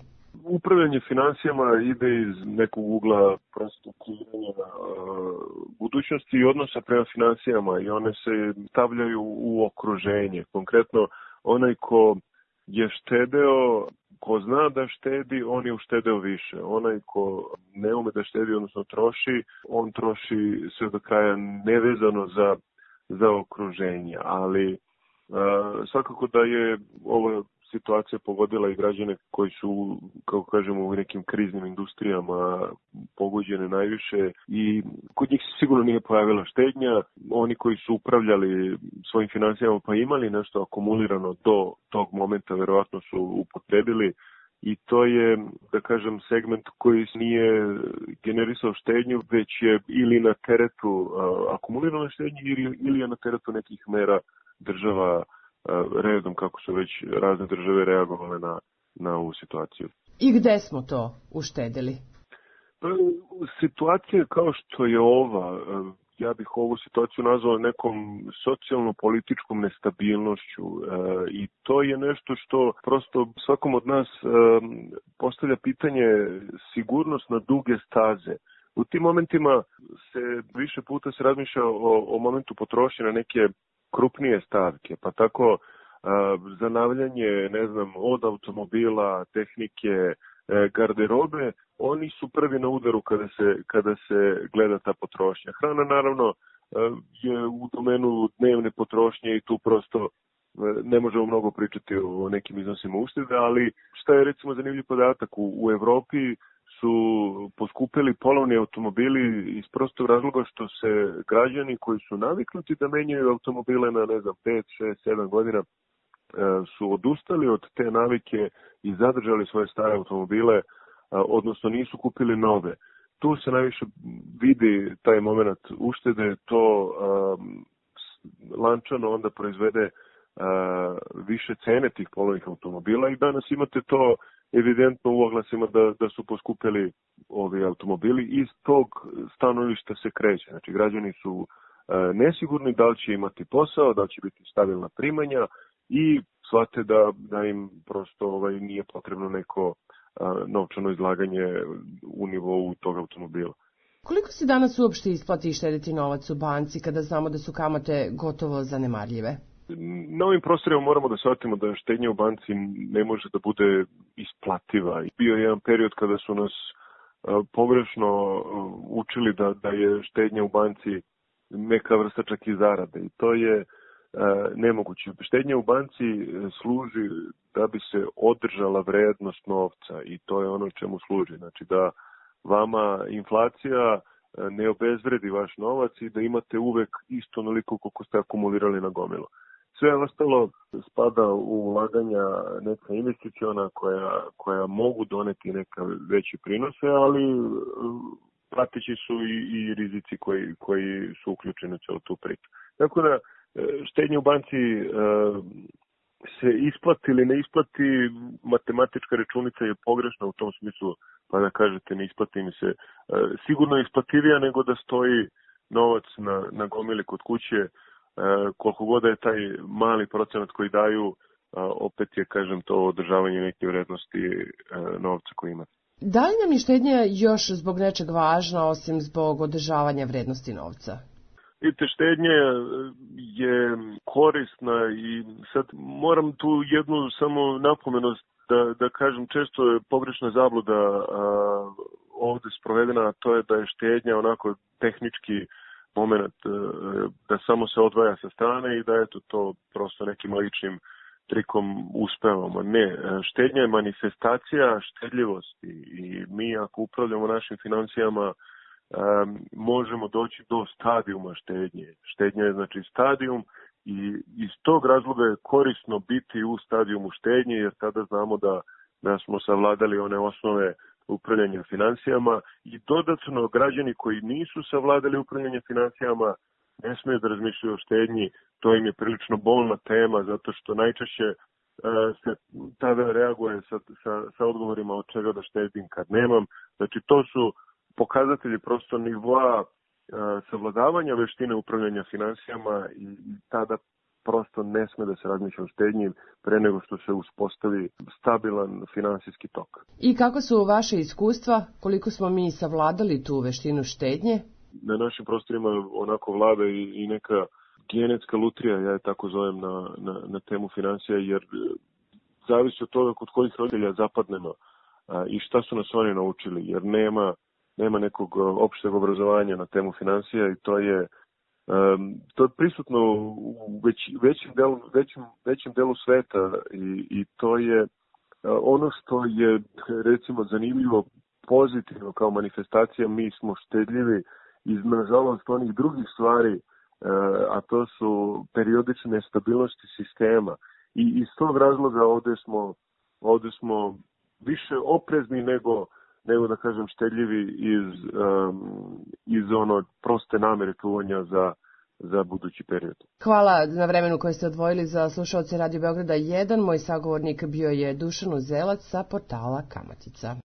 upravljanje finansijama ide iz nekog ugla prosto kreiranja budućnosti i odnosa prema finansijama i one se stavljaju u okruženje. Konkretno, onaj ko je štedeo, ko zna da štedi, on je uštedeo više. Onaj ko ne ume da štedi, odnosno troši, on troši sve do kraja nevezano za okruženje. Ali svakako da je ova situacija pogodila i građane koji su, kako kažemo, u nekim kriznim industrijama pogođene najviše i kod njih se sigurno nije pojavila štednja. Oni koji su upravljali svojim finansijama pa imali nešto akumulirano do tog momenta, verovatno su upotrebili i to je, da kažem, segment koji nije generisao štednju, već je ili na teretu akumulirane štednje ili je na teretu nekih mera država redom, kako su već razne države reagovale na ovu situaciju. I gde smo to uštedili? Situacija kao što je ova, ja bih ovu situaciju nazvao nekom socijalno-političkom nestabilnošću i to je nešto što prosto svakom od nas postavlja pitanje sigurnost na duge staze. U tim momentima se više puta se razmišlja o momentu potrošnje na neke krupnije stavke, pa tako zanavljanje, ne znam, od automobila, tehnike, garderobe, oni su prvi na udaru kada se gleda ta potrošnja. Hrana naravno je u domenu dnevne potrošnje i tu prosto ne možemo mnogo pričati o nekim iznosima uštede, ali šta je recimo zanimljiv podatak, u Evropi su poskupili polovni automobili iz prostog razloga što se građani koji su naviknuti da menjaju automobile na, ne znam, 5, 6, 7 godina su odustali od te navike i zadržali svoje stare automobile, odnosno nisu kupili nove. Tu se najviše vidi taj moment uštede, to lančano onda proizvede više cene tih polovnih automobila i danas imate to evidentno u oglasima da su poskupili ovi automobili. Iz tog stanovišta se kreće. Znači, građani su nesigurni da li će imati posao, da li će biti stabilna primanja i shvate da im prosto nije potrebno neko novčano izlaganje u nivou tog automobila. Koliko se danas uopšte isplati štediti novac u banci kada znamo da su kamate gotovo zanemarljive? Na ovim prostorima moramo da shvatimo da štednja u banci ne može da bude isplativa. Bio je jedan period kada su nas pogrešno učili da je štednja u banci neka vrsta čak i zarade i to je nemoguće. Štednja u banci služi da bi se održala vrednost novca i to je ono čemu služi. Znači da vama inflacija ne obezvredi vaš novac i da imate uvek isto onoliko koliko ste akumulirali na gomilu. Sve ostalo spada u ulaganja neka investiciona koja mogu doneti neka veće prinose, ali prateći su i rizici koji su uključeni u celu tu priču. Tako da štednja u banci se isplati ili ne isplati, matematička računica je pogrešna u tom smislu, pa da kažete ne isplati mi se. Sigurno je isplativija nego da stoji novac na gomili kod kuće, koliko god je taj mali procenat koji daju, opet je, kažem, to održavanje neke vrednosti novca koji imate. Da li nam je štednja još zbog nečeg važna, osim zbog održavanja vrednosti novca? Vidite, štednja je korisna i sad moram tu jednu samo napomenu da kažem, često je pogrešna zabluda ovde sprovedena, a to je da je štednja onako tehnički moment, da samo se odvaja sa strane i da je to prosto nekim ličnim trikom uspevamo. Ne, štednja je manifestacija štedljivosti i mi ako upravljamo našim financijama možemo doći do stadijuma štednje. Štednja je znači stadijum i iz tog razloga je korisno biti u stadijumu štednje jer tada znamo da smo savladali one osnove upravljanja financijama i dodatno građani koji nisu savladali upravljanje financijama ne smiju da razmišljaju o štednji, to im je prilično bolna tema zato što najčešće se tada reaguje sa odgovorima od čega da štedim kad nemam. Znači to su pokazatelji prosto nivoa savladavanja veštine upravljanja financijama i tada prosto ne sme da se razmišlja o štednji pre nego što se uspostavi stabilan finansijski tok. I kako su vaše iskustva, koliko smo mi savladali tu veštinu štednje? Na našim prostorima onako vlada i neka genetska lutrija, ja je tako zovem, na temu finansija, jer zavisi od toga kod kojih roditelja zapadnemo i šta su nas oni naučili, jer nema nekog opšteg obrazovanja na temu finansija i to je prisutno u većem delu sveta i to je ono što je recimo zanimljivo pozitivno kao manifestacija. Mi smo štedljivi iz nažalost onih drugih stvari, a to su periodične stabilnosti sistema i iz tog razloga ovde smo više oprezni nego da kažem štedljivi iz ono proste namere čuvanja za budući period. Hvala na vremenu koje ste odvojili za slušaoce Radio Beograda 1. Moj sagovornik bio je Dušan Uzelac sa portala Kamatica.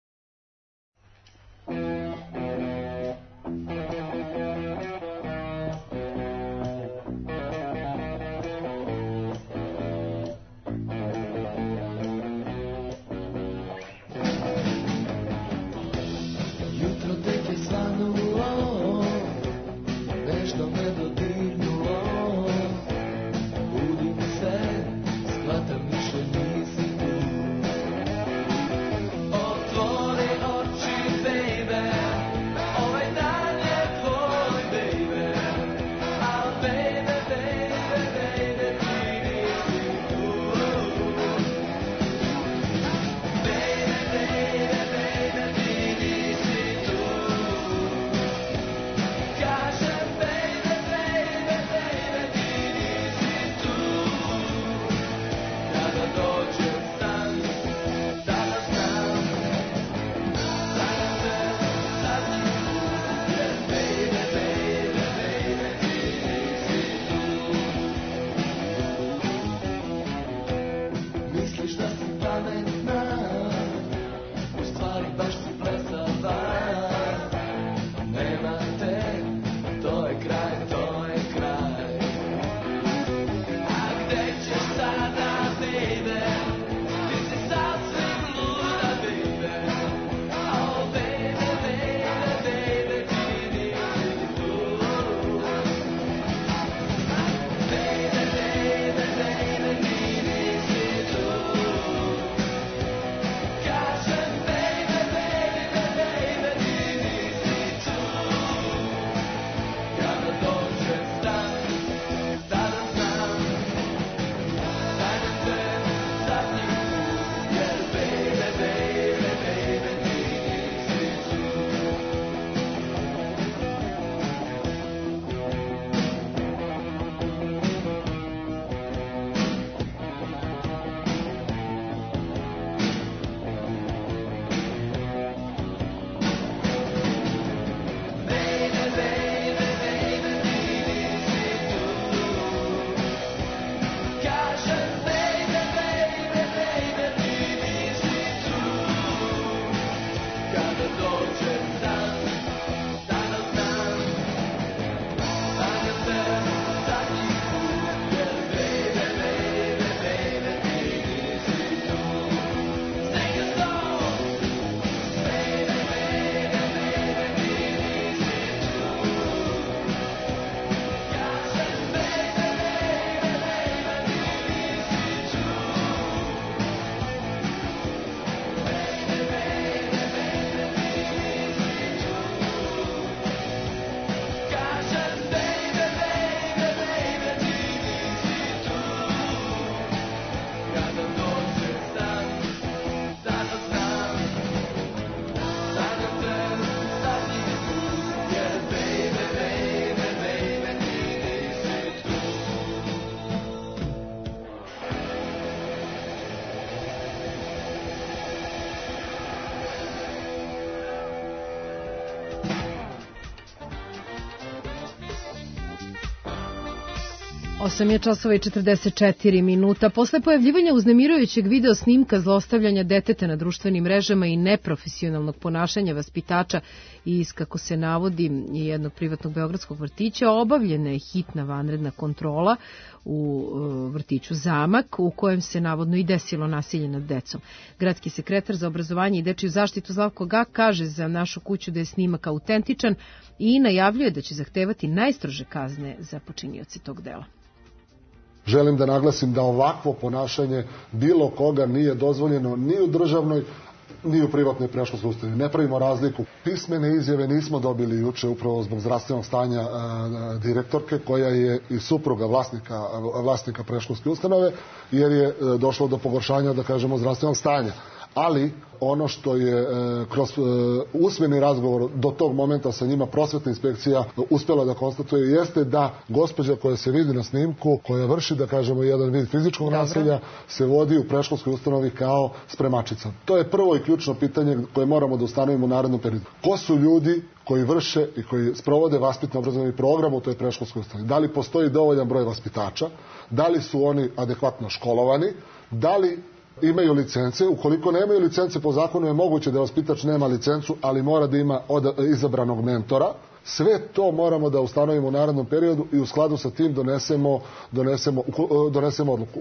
Osam je časova i 44 minuta. Posle pojavljivanja uznemirujućeg video snimka zlostavljanja deteta na društvenim mrežama i neprofesionalnog ponašanja vaspitača iz, kako se navodi, jednog privatnog beogradskog vrtića, obavljena je hitna vanredna kontrola u vrtiću Zamak, u kojem se navodno i desilo nasilje nad decom. Gradski sekretar za obrazovanje i dečiju zaštitu Slavko Gak kaže za Našu kuću da je snimak autentičan i najavljuje da će zahtevati najstrože kazne za počinioce tog dela. Želim da naglasim da ovakvo ponašanje bilo koga nije dozvoljeno ni u državnoj, ni u privatnoj predškolskoj ustanovi. Ne pravimo razliku. Pismene izjave nismo dobili juče upravo zbog zdravstvenog stanja direktorke, koja je i supruga vlasnika predškolske ustanove, jer je došlo do pogoršanja, da kažemo, zdravstvenog stanja. Ali ono što je kroz usmeni razgovor do tog momenta sa njima prosvetna inspekcija uspjela da konstatuje jeste da gospođa koja se vidi na snimku, koja vrši, da kažemo, jedan vid fizičkog nasilja, se vodi u predškolskoj ustanovi kao spremačica. To je prvo i ključno pitanje koje moramo da ustanovimo u narednom periodu. Ko su ljudi koji vrše i koji sprovode vaspitno obrazovni program u toj predškolskoj ustanovi? Da li postoji dovoljan broj vaspitača? Da li su oni adekvatno školovani? Da li imaju licence? Ukoliko nemaju licence, po zakonu je moguće da vaspitač nema licencu, ali mora da ima izabranog mentora. Sve to moramo da ustanovimo u narednom periodu i u skladu sa tim donesemo odluku.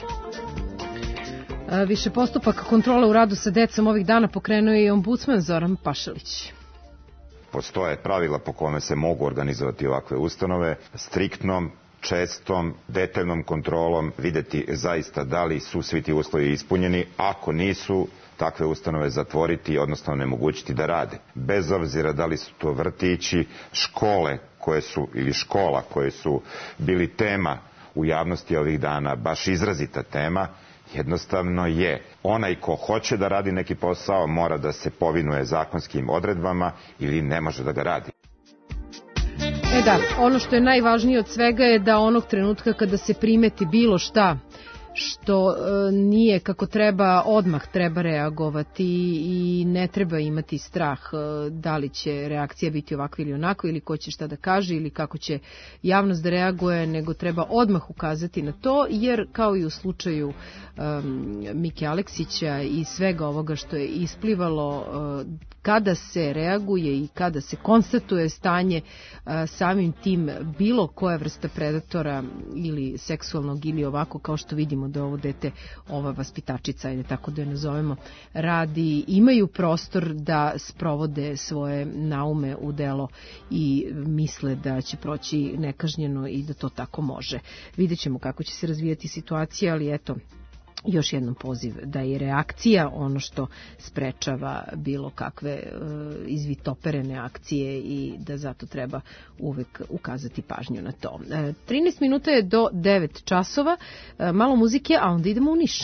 Više postupaka kontrole u radu sa decom ovih dana pokrenuo je i ombudsman Zoran Pašalić. Postoje pravila po kome se mogu organizovati ovakve ustanove, striktnom, čestom, detaljnom kontrolom, videti zaista da li su svi ti uslovi ispunjeni. Ako nisu, takve ustanove zatvoriti, odnosno onemogućiti da rade. Bez obzira da li su to vrtići, škole ili škola koje su bili tema u javnosti ovih dana, baš izrazita tema, jednostavno je onaj ko hoće da radi neki posao mora da se povinuje zakonskim odredbama ili ne može da ga radi. Da, ono što je najvažnije od svega je da onog trenutka kada se primeti bilo šta što nije kako treba, odmah treba reagovati i ne treba imati strah da li će reakcija biti ovakva ili onakva, ili ko će šta da kaže ili kako će javnost da reaguje, nego treba odmah ukazati na to, jer kao i u slučaju Mike Aleksića i svega ovoga što je isplivalo, kada se reaguje i kada se konstatuje stanje, samim tim bilo koja vrsta predatora ili seksualnog ili ovako, kao što vidimo da ovo dete, ova vaspitačica, ajde tako da je nazovemo, radi, imaju prostor da sprovode svoje naume u delo i misle da će proći nekažnjeno i da to tako može. Vidjet ćemo kako će se razvijati situacija, ali eto, još jednom poziv da je reakcija ono što sprečava bilo kakve izvitoperene akcije i da zato treba uvek ukazati pažnju na to. 13 minuta je do 9 časova, malo muzike, a onda idemo u Niš.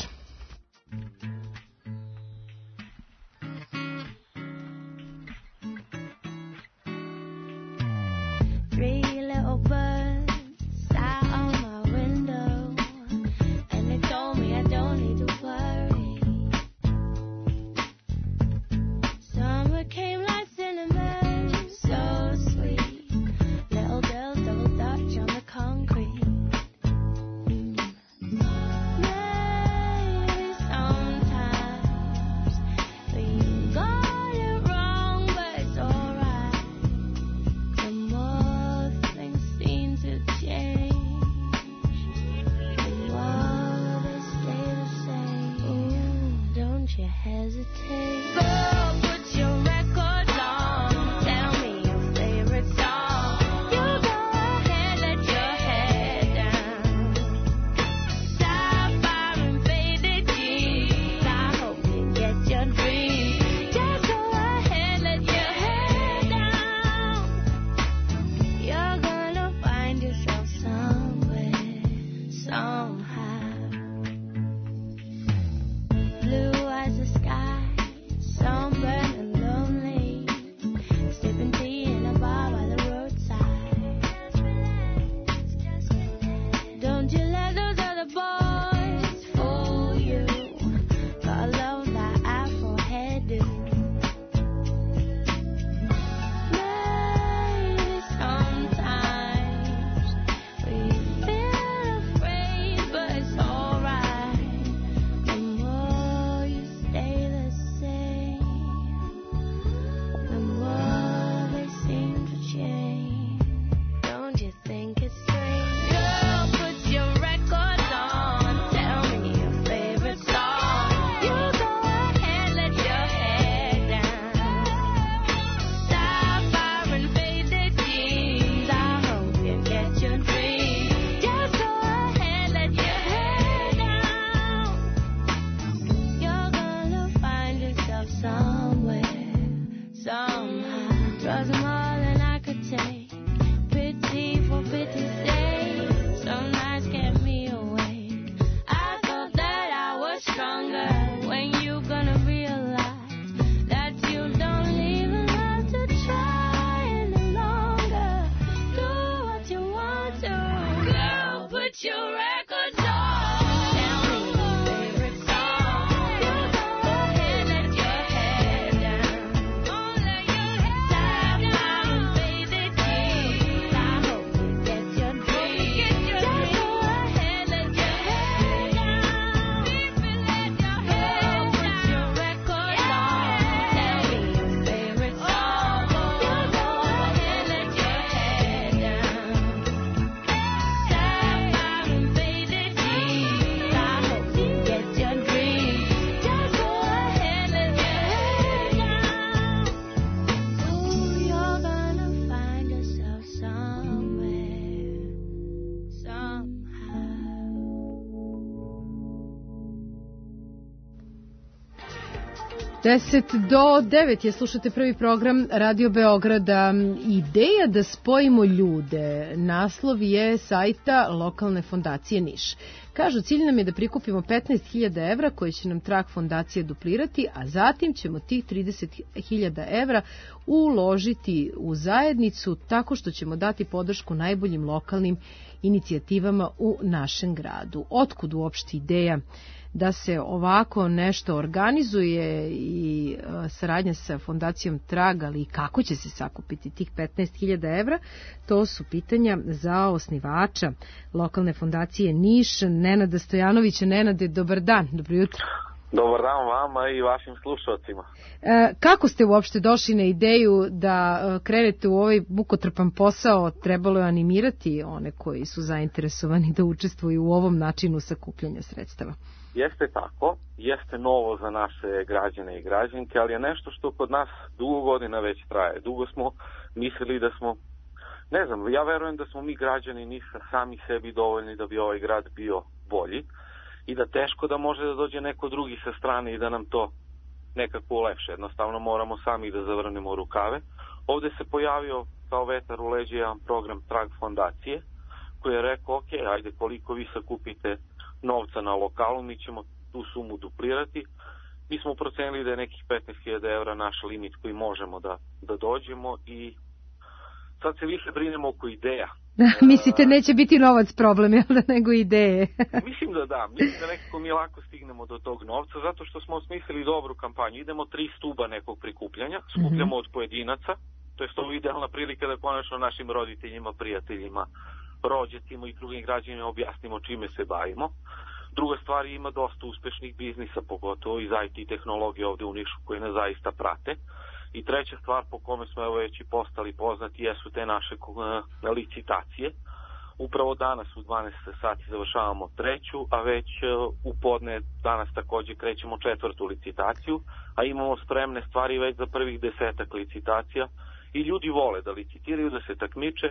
10 do 9 je, slušate prvi program Radio Beograda. Ideja da spojimo ljude, naslov je sajta lokalne fondacije Niš. Kažu, cilj nam je da prikupimo 15.000 evra koje će nam Trag fondacije duplirati, a zatim ćemo tih 30.000 evra uložiti u zajednicu tako što ćemo dati podršku najboljim lokalnim inicijativama u našem gradu. Otkud uopšte ideja da se ovako nešto organizuje i saradnja sa fondacijom Trag, ali i kako će se sakupiti tih 15.000 evra, to su pitanja za osnivača lokalne fondacije Niš, Nenada Stojanovića. Nenade, dobar dan, dobro jutro. Dobar dan vama i vašim slušalcima. Kako ste uopšte došli na ideju da krenete u ovaj mukotrpan posao? Trebalo je animirati one koji su zainteresovani da učestvuju u ovom načinu sakupljanja sredstava. Jeste tako, jeste novo za naše građane i građanke, ali je nešto što kod nas dugo godina već traje. Dugo smo mislili da smo, ne znam, ja verujem da smo mi građani Niša sami sebi dovoljni da bi ovaj grad bio bolji i da teško da može da dođe neko drugi sa strane i da nam to nekako ulepše. Jednostavno moramo sami da zavrnemo rukave. Ovde se pojavio kao vetar u leđe jedan program Trag fondacije koji je rekao, ok, ajde koliko vi sakupite novca na lokalu, mi ćemo tu sumu duplirati. Mi smo procenili da je nekih 15.000 evra naš limit koji možemo da dođemo i sad se više brinemo oko ideja. Mislite, neće biti novac problem, jel da, nego ideje? Mislim da nekako mi lako stignemo do tog novca, zato što smo osmislili dobru kampanju. Idemo 3 stuba nekog prikupljanja, skupljamo od pojedinaca, to je to idealna prilika da konačno našim roditeljima, prijateljima, rođacima i drugim građanima objasnimo čime se bavimo. Druga stvar, ima dosta uspešnih biznisa, pogotovo iz IT tehnologije ovde u Nišu koji nas zaista prate. I treća stvar po kome smo evo već i postali poznati jesu te naše licitacije. Upravo danas u 12 sati završavamo 3, a već u podne danas takođe krećemo 4. licitaciju, a imamo spremne stvari već za prvih 10 licitacija i ljudi vole da licitiraju, da se takmiče,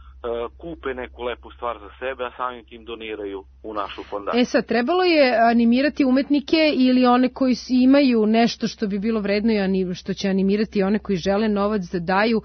kupe neku lepu stvar za sebe, a samim tim doniraju u našu fondaciju. Sad, trebalo je animirati umetnike ili one koji imaju nešto što bi bilo vredno i što će animirati one koji žele novac da daju.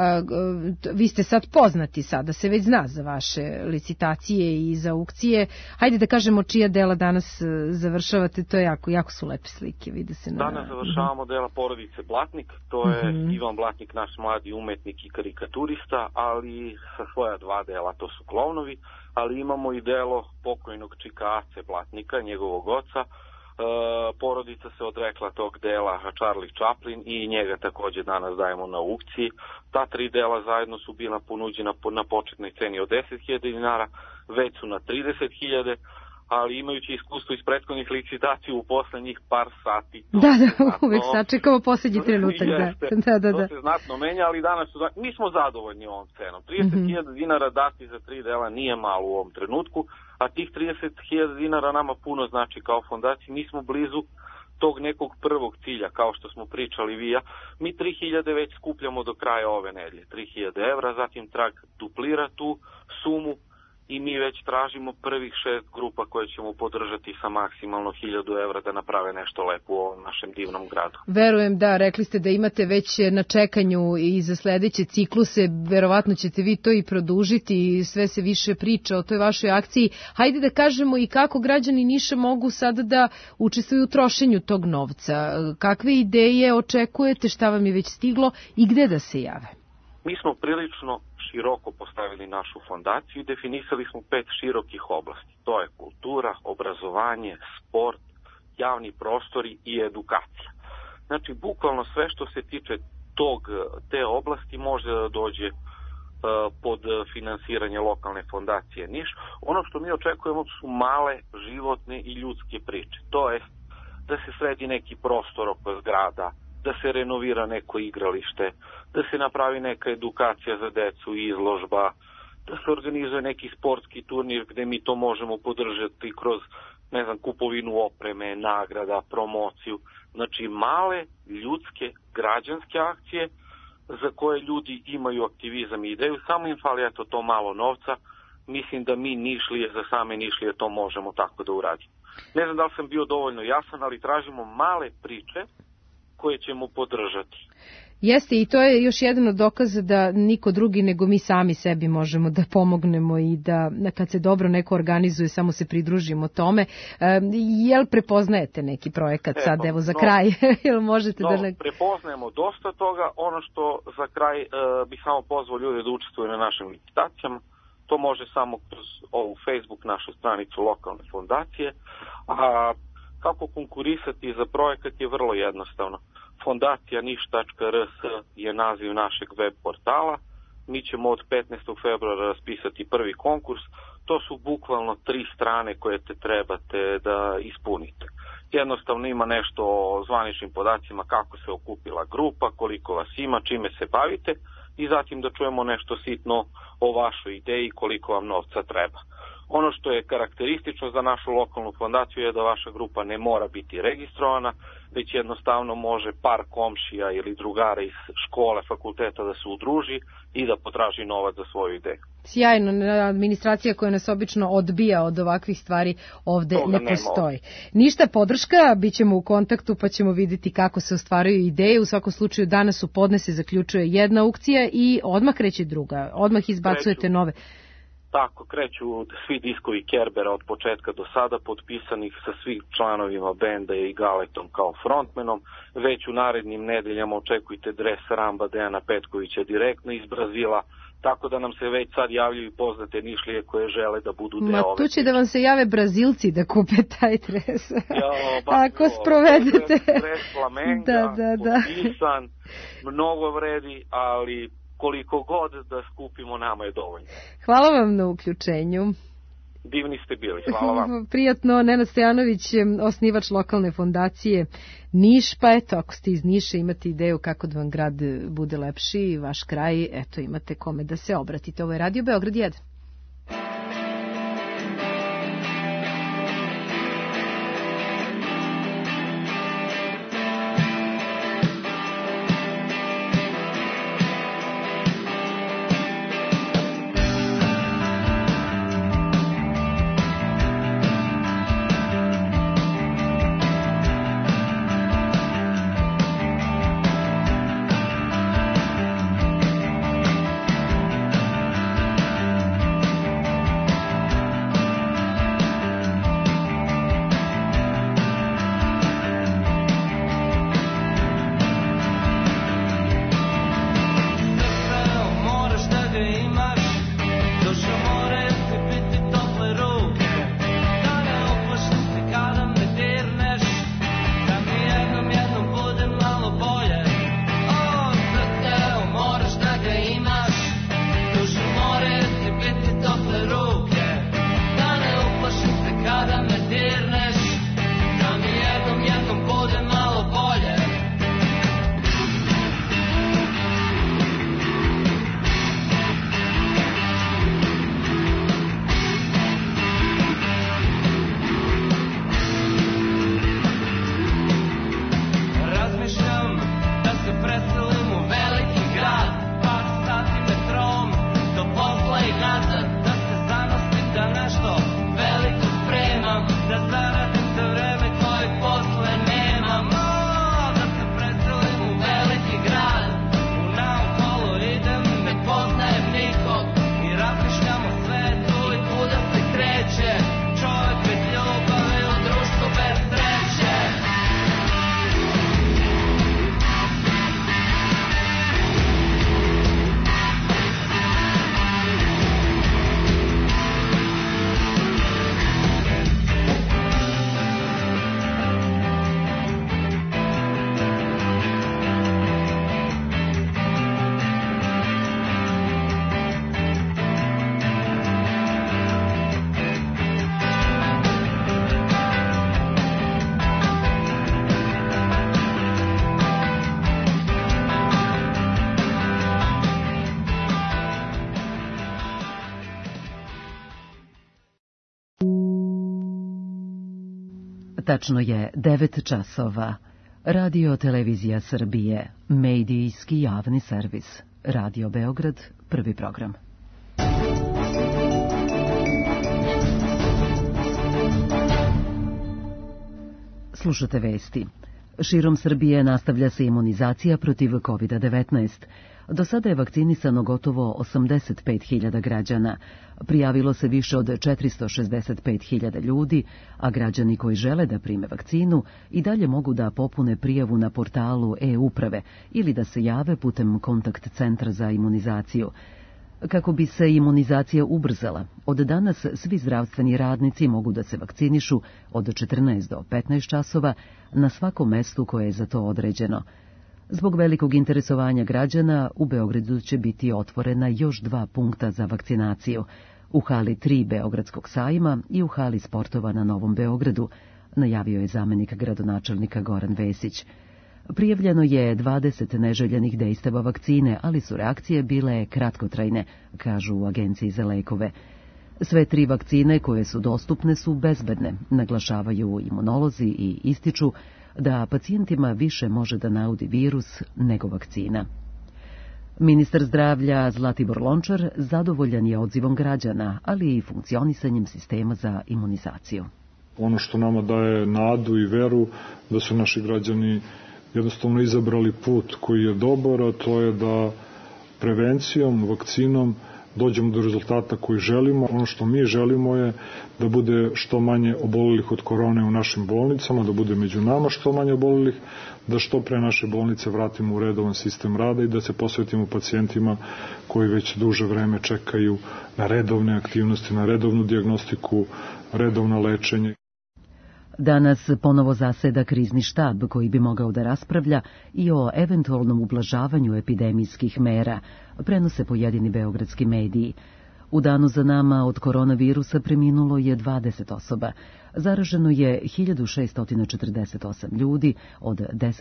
Vi ste sad poznati sada, se već zna za vaše licitacije i za aukcije. Hajde da kažemo čija dela danas završavate, to je jako su lepe slike, vide se. Danas završavamo dela porodice Blatnik, to je Ivan Blatnik, naš mladi umetnik i karikaturista, ali sa svoja 2 dela, to su klovnovi, ali imamo i delo pokojnog čika Ace Blatnika, njegovog oca. Porodica se odrekla tog dela Charlie Chaplin i njega takođe danas dajemo na aukciji. Ta 3 dela zajedno su bila ponuđena na početnoj ceni od 10.000 dinara, već su na 30.000, ali imajući iskustvo iz prethodnih licitacija u poslednjih par sati. Uvek sačekamo poslednji trenutak. To se znatno menja, ali danas mi smo zadovoljni ovom cenom. 30.000 dinara dati za 3 dela nije malo u ovom trenutku, a tih 30.000 dinara nama puno znači kao fondaciji. Mi smo blizu tog nekog prvog cilja, kao što smo pričali vi ja. Mi 3.000 već skupljamo do kraja ove nedelje. 3.000 evra, zatim Trag duplira tu sumu i mi već tražimo prvih 6 grupa koje ćemo podržati sa maksimalno 1.000 evra da naprave nešto lepo u ovom našem divnom gradu. Verujem, da, rekli ste da imate već na čekanju i za sledeće cikluse, verovatno ćete vi to i produžiti i sve se više priča o toj vašoj akciji. Hajde da kažemo i kako građani Niša mogu sada da učestvuju u trošenju tog novca. Kakve ideje očekujete, šta vam je već stiglo i gde da se jave? Mi smo prilično široko postavili našu fondaciju i definisali smo 5 širokih oblasti. To je kultura, obrazovanje, sport, javni prostori i edukacija. Znači, bukvalno sve što se tiče te oblasti može da dođe pod finansiranje lokalne fondacije Niš. Ono što mi očekujemo su male životne i ljudske priče. To je da se sredi neki prostor oko zgrada, da se renovira neko igralište, da se napravi neka edukacija za decu i izložba, da se organizuje neki sportski turnir gde mi to možemo podržati kroz, ne znam, kupovinu opreme, nagrada, promociju. Znači, male, ljudske, građanske akcije za koje ljudi imaju aktivizam i ideju, samo im fali eto to malo novca. Mislim da mi Nišlije, za same Nišlije to možemo tako da uradimo. Ne znam da li sam bio dovoljno jasan, ali tražimo male priče koje ćemo podržati. Jeste, i to je još jedan od dokaza da niko drugi nego mi sami sebi možemo da pomognemo i da kad se dobro neko organizuje, samo se pridružimo tome. Jel prepoznajete neki projekat sad, evo za kraj? Jel možete da... Prepoznajemo dosta toga. Ono što za kraj bih samo pozvao ljude da učestvuju na našim licitacijama. To može samo kroz ovu Facebook našu stranicu lokalne fondacije. A kako konkurisati za projekat je vrlo jednostavno. Fondacija niš.rs je naziv našeg web portala. Mi ćemo od 15. februara raspisati prvi konkurs. To su bukvalno 3 strane koje te trebate da ispunite. Jednostavno ima nešto o zvaničnim podacima, kako se okupila grupa, koliko vas ima, čime se bavite i zatim da čujemo nešto sitno o vašoj ideji, koliko vam novca treba. Ono što je karakteristično za našu lokalnu fondaciju je da vaša grupa ne mora biti registrovana, već jednostavno može par komšija ili drugara iz škole, fakulteta da se udruži i da potraži novac za svoju ideju. Sjajno, administracija koja nas obično odbija od ovakvih stvari ovde ne postoji. Ništa, podrška, bit ćemo u kontaktu pa ćemo vidjeti kako se ostvaruju ideje. U svakom slučaju danas u podne se zaključuje jedna aukcija i odmah kreće druga, odmah izbacujete nove. Tako, kreću svi diskovi Kerbera od početka do sada, potpisanih sa svih članovima benda i Galetom kao frontmenom. Već u narednim nedeljama očekujte dres Ramba Dejana Petkovića direktno iz Brazila, tako da nam se već sad javljaju poznate Nišlije koje žele da budu deo ove. Tu će da vam se jave Brazilci da kupe taj dres. Ako sprovedete. Dres Flamenga, potpisan, mnogo vredi, ali koliko god da skupimo nama je dovoljno. Hvala vam na uključenju. Divni ste bili, hvala vam. Prijatno, Nenad Stojanović, osnivač lokalne fondacije Niš, pa eto, ako ste iz Niša imate ideju kako da vam grad bude lepši, vaš kraj, eto imate kome da se obratite. Ovo je Radio Beograd 1. Tačno je 9 časova. Radio Televizija Srbije, medijski javni servis. Radio Beograd, prvi program. Slušate vesti. Širom Srbije nastavlja se imunizacija protiv COVID-19. Do sada je vakcinisano gotovo 85.000 građana. Prijavilo se više od 465.000 ljudi, a građani koji žele da prime vakcinu i dalje mogu da popune prijavu na portalu e-uprave ili da se jave putem kontakt centra za imunizaciju. Kako bi se imunizacija ubrzala, od danas svi zdravstveni radnici mogu da se vakcinišu od 14 do 15 časova na svakom mestu koje je za to određeno. Zbog velikog interesovanja građana, u Beogradu će biti otvorena još 2 punkta za vakcinaciju, u hali 3 Beogradskog sajma i u hali sportova na Novom Beogradu, najavio je zamenik gradonačelnika Goran Vesić. Prijavljeno je 20 neželjenih dejstava vakcine, ali su reakcije bile kratkotrajne, kažu u Agenciji za lekove. Sve 3 vakcine koje su dostupne su bezbedne, naglašavaju imunolozi i ističu da pacijentima više može da naudi virus nego vakcina. Ministar zdravlja Zlatibor Lončar zadovoljan je odzivom građana, ali i funkcionisanjem sistema za imunizaciju. Ono što nama daje nadu i veru da su naši građani jednostavno izabrali put koji je dobar, a to je da prevencijom, vakcinom dođemo do rezultata koji želimo. Ono što mi želimo je da bude što manje obolelih od korone u našim bolnicama, da bude među nama što manje obolelih, da što pre naše bolnice vratimo u redovan sistem rada i da se posvetimo pacijentima koji već duže vreme čekaju na redovne aktivnosti, na redovnu dijagnostiku, redovno lečenje. Danas ponovo zaseda krizni štab koji bi mogao da raspravlja i o eventualnom ublažavanju epidemijskih mera, prenose pojedini beogradski mediji. U danu za nama od koronavirusa preminulo je 20 osoba. Zaraženo je 1648 ljudi od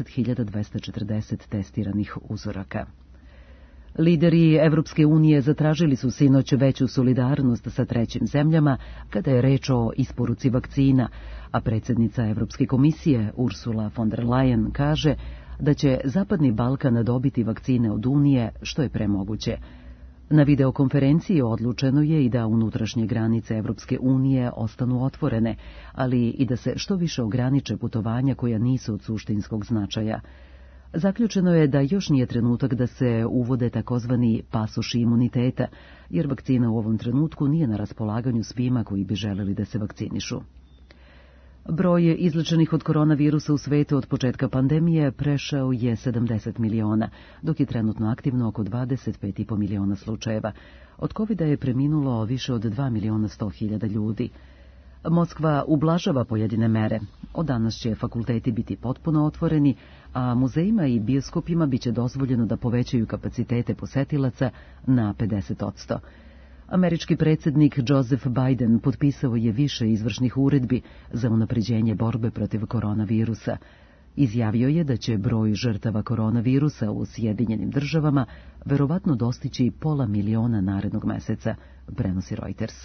10.240 testiranih uzoraka. Lideri Evropske unije zatražili su sinoć veću solidarnost sa trećim zemljama kada je reč o isporuci vakcina, a predsjednica Evropske komisije Ursula von der Leyen kaže da će Zapadni Balkan dobiti vakcine od Unije što je premoguće. Na videokonferenciji odlučeno je i da unutrašnje granice Evropske unije ostanu otvorene, ali i da se što više ograniče putovanja koja nisu od suštinskog značaja. Zaključeno je da još nije trenutak da se uvode takozvani pasoši imuniteta, jer vakcina u ovom trenutku nije na raspolaganju svima koji bi želeli da se vakcinišu. Broj izlečenih od koronavirusa u svetu od početka pandemije prešao je 70 miliona, dok je trenutno aktivno oko 25,5 miliona slučajeva. Od COVID-a je preminulo više od 2.100.000 ljudi. Moskva ublažava pojedine mere. Od danas će fakulteti biti potpuno otvoreni, a muzejima i bioskopima biće dozvoljeno da povećaju kapacitete posetilaca na 50%. Američki predsjednik Joseph Biden potpisao je više izvršnih uredbi za unapređenje borbe protiv koronavirusa. Izjavio je da će broj žrtava koronavirusa u Sjedinjenim Državama verovatno dostići 500.000 narednog meseca, prenosi Reuters.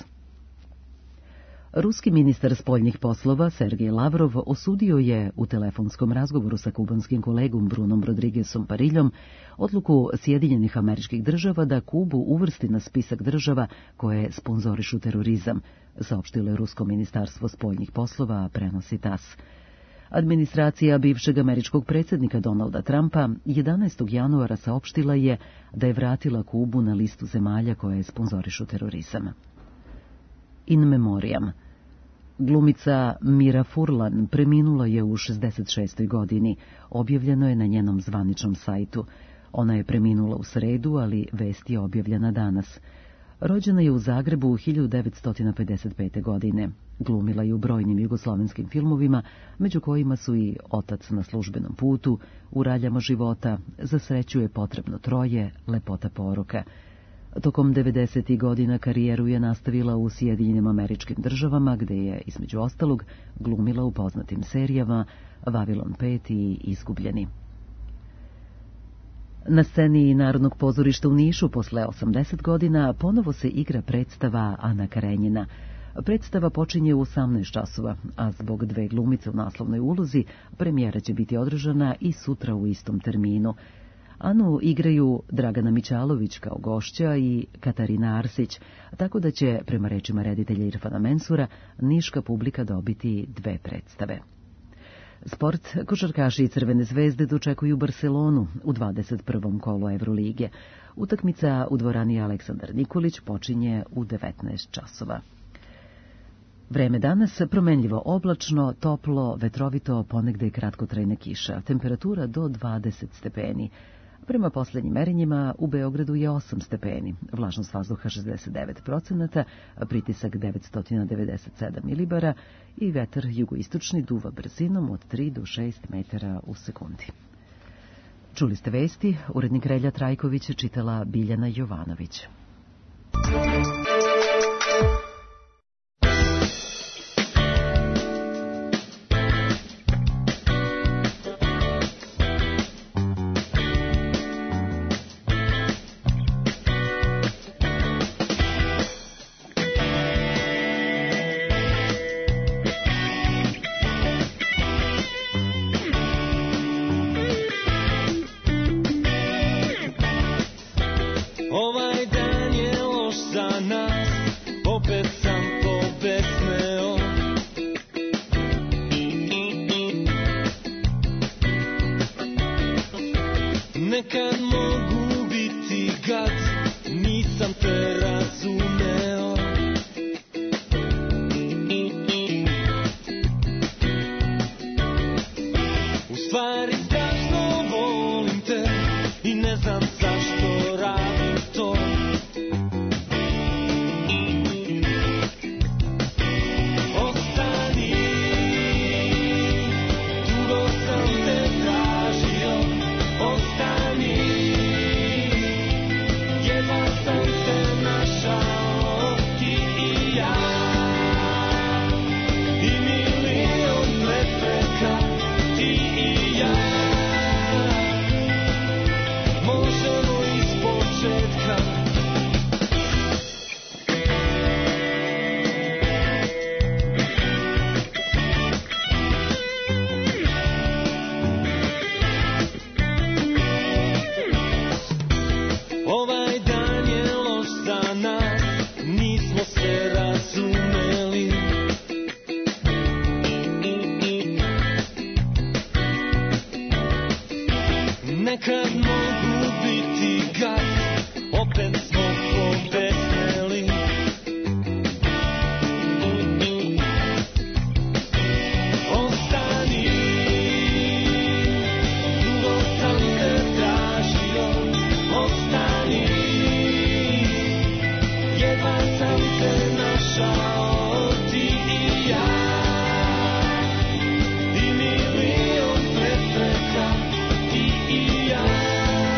Ruski ministar spoljnih poslova Sergej Lavrov osudio je u telefonskom razgovoru sa kubanskim kolegom Brunom Rodriguezom Pariljom odluku Sjedinjenih Američkih Država da Kubu uvrsti na spisak država koje sponzorišu terorizam, saopštilo je Rusko ministarstvo spoljnih poslova, prenosi TASS. Administracija bivšeg američkog predsjednika Donalda Trumpa 11. januara saopštila je da je vratila Kubu na listu zemalja koje sponzorišu terorizam. In memoriam. Glumica Mira Furlan preminula je u 66. godini, objavljeno je na njenom zvaničnom sajtu. Ona je preminula u sredu, ali vest je objavljena danas. Rođena je u Zagrebu 1955. godine. Glumila je u brojnim jugoslovenskim filmovima, među kojima su i Otac na službenom putu, U raljama života, Za sreću je potrebno troje, Lepota poroka. Tokom 90. godina karijeru je nastavila u Sjedinjenim Američkim Državama, gde je, između ostalog, glumila u poznatim serijama Vavilon 5 i Izgubljeni. Na sceni Narodnog pozorišta u Nišu posle 80 godina ponovo se igra predstava Ana Karenjina. Predstava počinje u 18 časova, a zbog 2 glumice u naslovnoj ulozi premijera će biti održana i sutra u istom terminu. Anu igraju Dragana Mićalović kao gošća i Katarina Arsić, tako da će, prema rečima reditelja Irfana Mensura, niška publika dobiti 2 predstave. Sport, košarkaši i Crvene zvezde dočekuju Barcelonu u 21. kolu Evrolige. Utakmica u dvorani Aleksandar Nikolić počinje u 19 časova. Vreme danas promenljivo oblačno, toplo, vetrovito, ponegde kratkotrajna kiša. Temperatura do 20 stepeni. Prema poslednjim merenjima u Beogradu je 8 stepeni, vlažnost vazduha 69%, pritisak 997 milibara i vetar jugoistočni duva brzinom od 3 do 6 metara u sekundi. Čuli ste vesti, urednik Relja Trajković čitala Biljana Jovanović. I milion prepreka, ti i ja.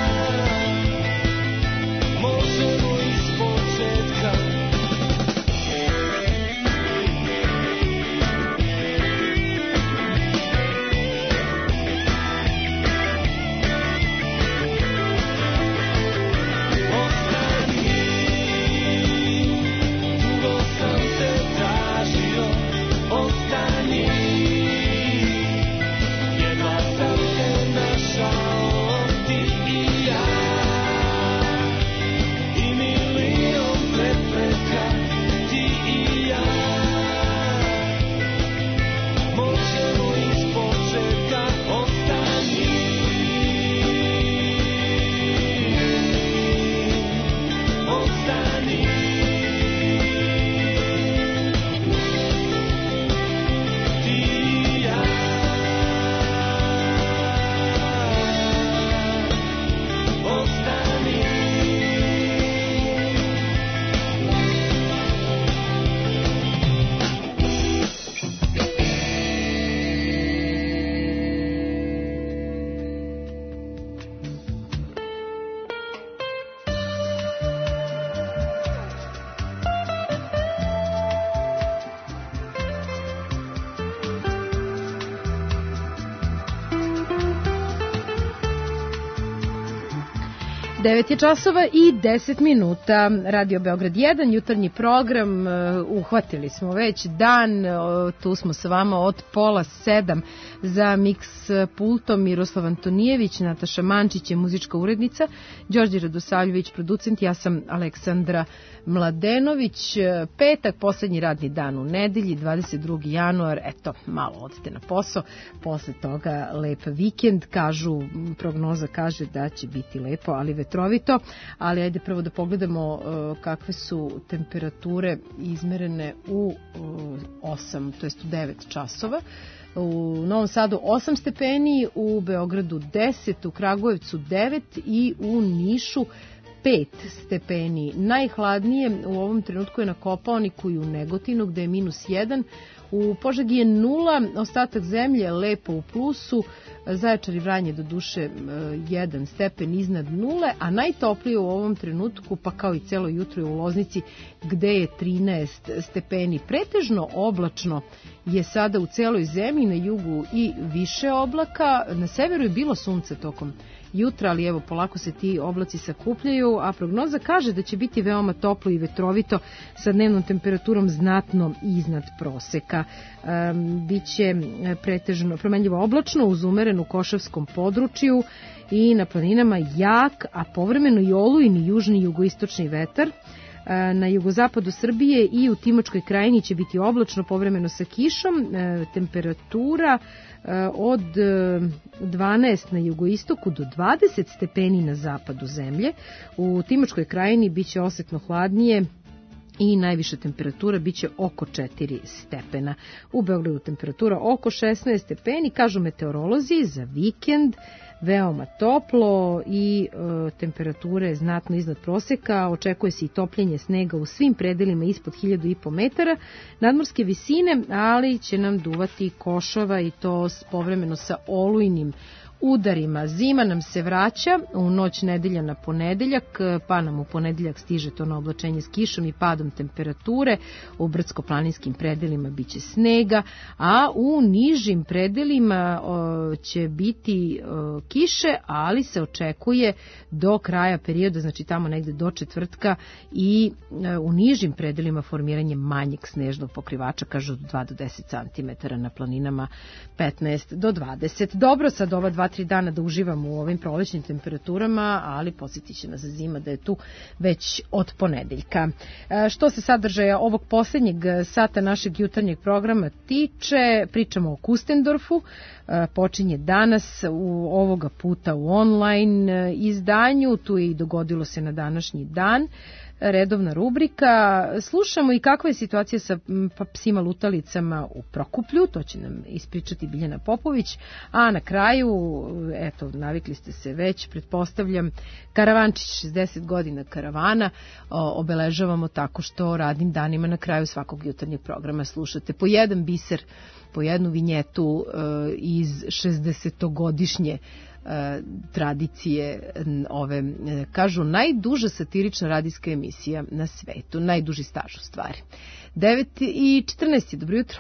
9 je časova i 10 minuta. Radio Beograd 1, jutarnji program. Uhvatili smo već dan. Tu smo sa vama od 6:30 za miks pultom. Miroslav Antonijević, Nataša Mančić je muzička urednica, Đorđe Radosavljević producent, ja sam Aleksandra Mladenović. Petak, poslednji radni dan u nedelji, 22. januar. Eto, malo odite na posao. Posle toga lep vikend. Kažu, prognoza kaže da će biti lepo, ali vetrovito. Ali ajde prvo da pogledamo kakve su temperature izmerene u 8, to jest u 9 časova. U Novom Sadu 8 stepeni, u Beogradu 10, u Kragujevcu 9 i u Nišu 5 stepeni. Najhladnije u ovom trenutku je na Kopaoniku i u Negotinu gde je -1. U Požegi je 0, ostatak zemlje lepo u plusu, Zaječar i Vranje do duše 1 stepen iznad 0, a najtoplije u ovom trenutku, pa kao i celo jutro, je u Loznici gde je 13 stepeni. Pretežno oblačno je sada u celoj zemlji, na jugu i više oblaka, na severu je bilo sunce tokom jutra, ali evo polako se ti oblaci sakupljaju, a prognoza kaže da će biti veoma toplo i vetrovito sa dnevnom temperaturom znatno iznad proseka. Biće pretežno promenljivo oblačno uz umeren u Košavskom području i na planinama jak, a povremeno i olujni južni jugoistočni vetar. Na jugozapadu Srbije i u Timočkoj krajini će biti oblačno, povremeno sa kišom, temperatura od 12 na jugoistoku do 20 stepeni na zapadu zemlje. U Timočkoj krajini biće osetno hladnije i najviša temperatura biće oko 4 stepena. U Beogradu temperatura oko 16 stepeni, kažu meteorolozi, za vikend veoma toplo i temperature znatno iznad proseka. Očekuje se i topljenje snega u svim predelima ispod 1500 metara nadmorske visine, ali će nam duvati košava i to povremeno sa olujnim udarima. Zima nam se vraća u noć nedelja na ponedeljak, pa nam u ponedeljak stiže to na oblačenje s kišom i padom temperature. U brdsko-planinskim predelima biće snega, a u nižim predelima će biti kiše, ali se očekuje do kraja perioda, znači tamo negde do četvrtka, i u nižim predelima formiranje manjeg snežnog pokrivača, kažu 2 do 10 cm, na planinama 15 do 20. Dobro, sad ova 2-3 dana da uživamo u ovim prolećnim temperaturama, ali podsjetit će nas zima da je tu već od ponedeljka. Što se sadržaja ovog posljednjeg sata našeg jutarnjeg programa tiče, pričamo o Kustendorfu. Počinje danas, ovoga puta u online izdanju, tu je i dogodilo se na današnji dan. Redovna rubrika. Slušamo i kakva je situacija sa psima lutalicama u Prokuplju, to će nam ispričati Biljana Popović, a na kraju, eto, navikli ste se već, pretpostavljam, Karavančić, 60 godina karavana, obeležavamo tako što radnim danima na kraju svakog jutarnjeg programa slušate po jedan biser, po jednu vinjetu iz 60-godišnje tradicije ove, kažu, najduža satirična radijska emisija na svetu, najduži staž u stvari. 9:14, dobro jutro.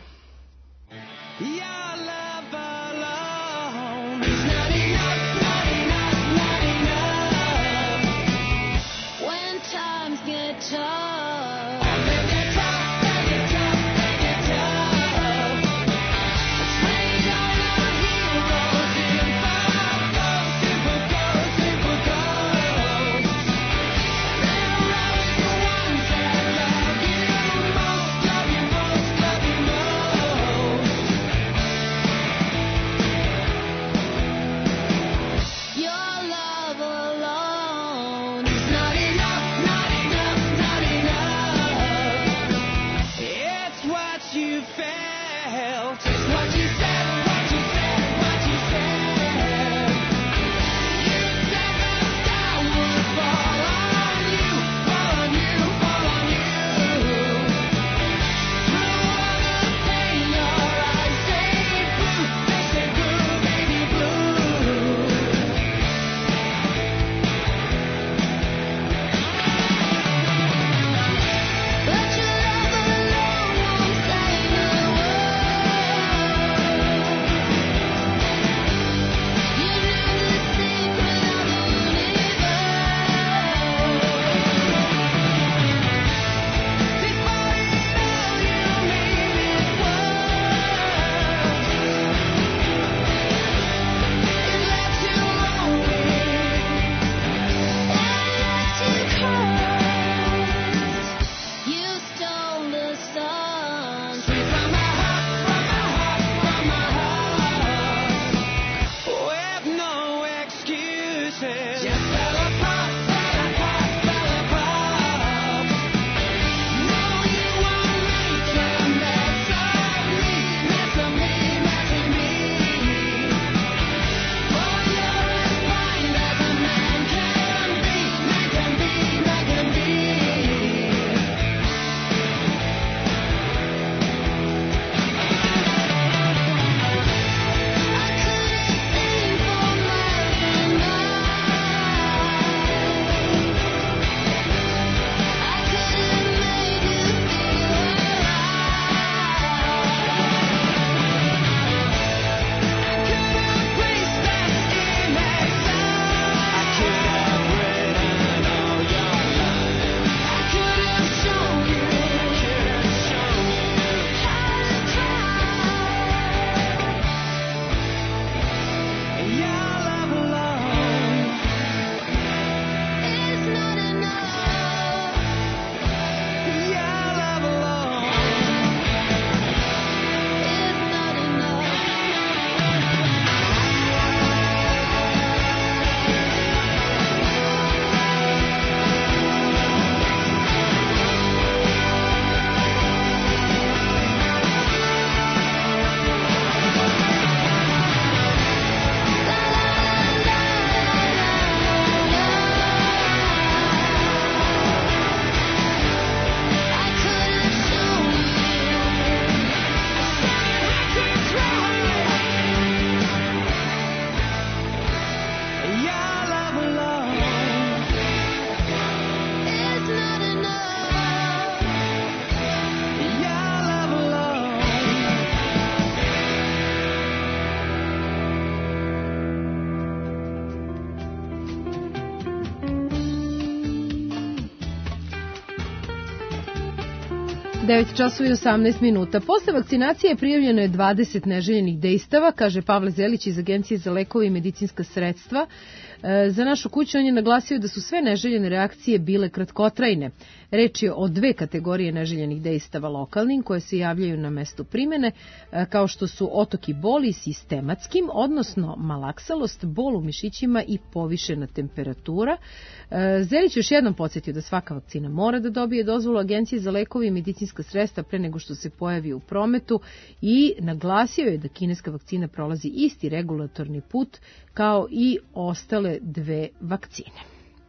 9 časova i 18 minuta. Posle vakcinacije prijavljeno je 20 neželjenih dejstava, kaže Pavle Zelić iz Agencije za lekove i medicinska sredstva. Za našu kuću on je naglasio da su sve neželjene reakcije bile kratkotrajne. Reč je o dve kategorije neželjenih dejstava lokalnim koje se javljaju na mestu primene, kao što su otoki boli sistematskim, odnosno malaksalost, bol u mišićima i povišena temperatura. Zelić još jednom podsjetio da svaka vakcina mora da dobije dozvolu Agencije za lekove i medicinska sredstva pre nego što se pojavi u prometu i naglasio je da kineska vakcina prolazi isti regulatorni put kao i ostale dve vakcine.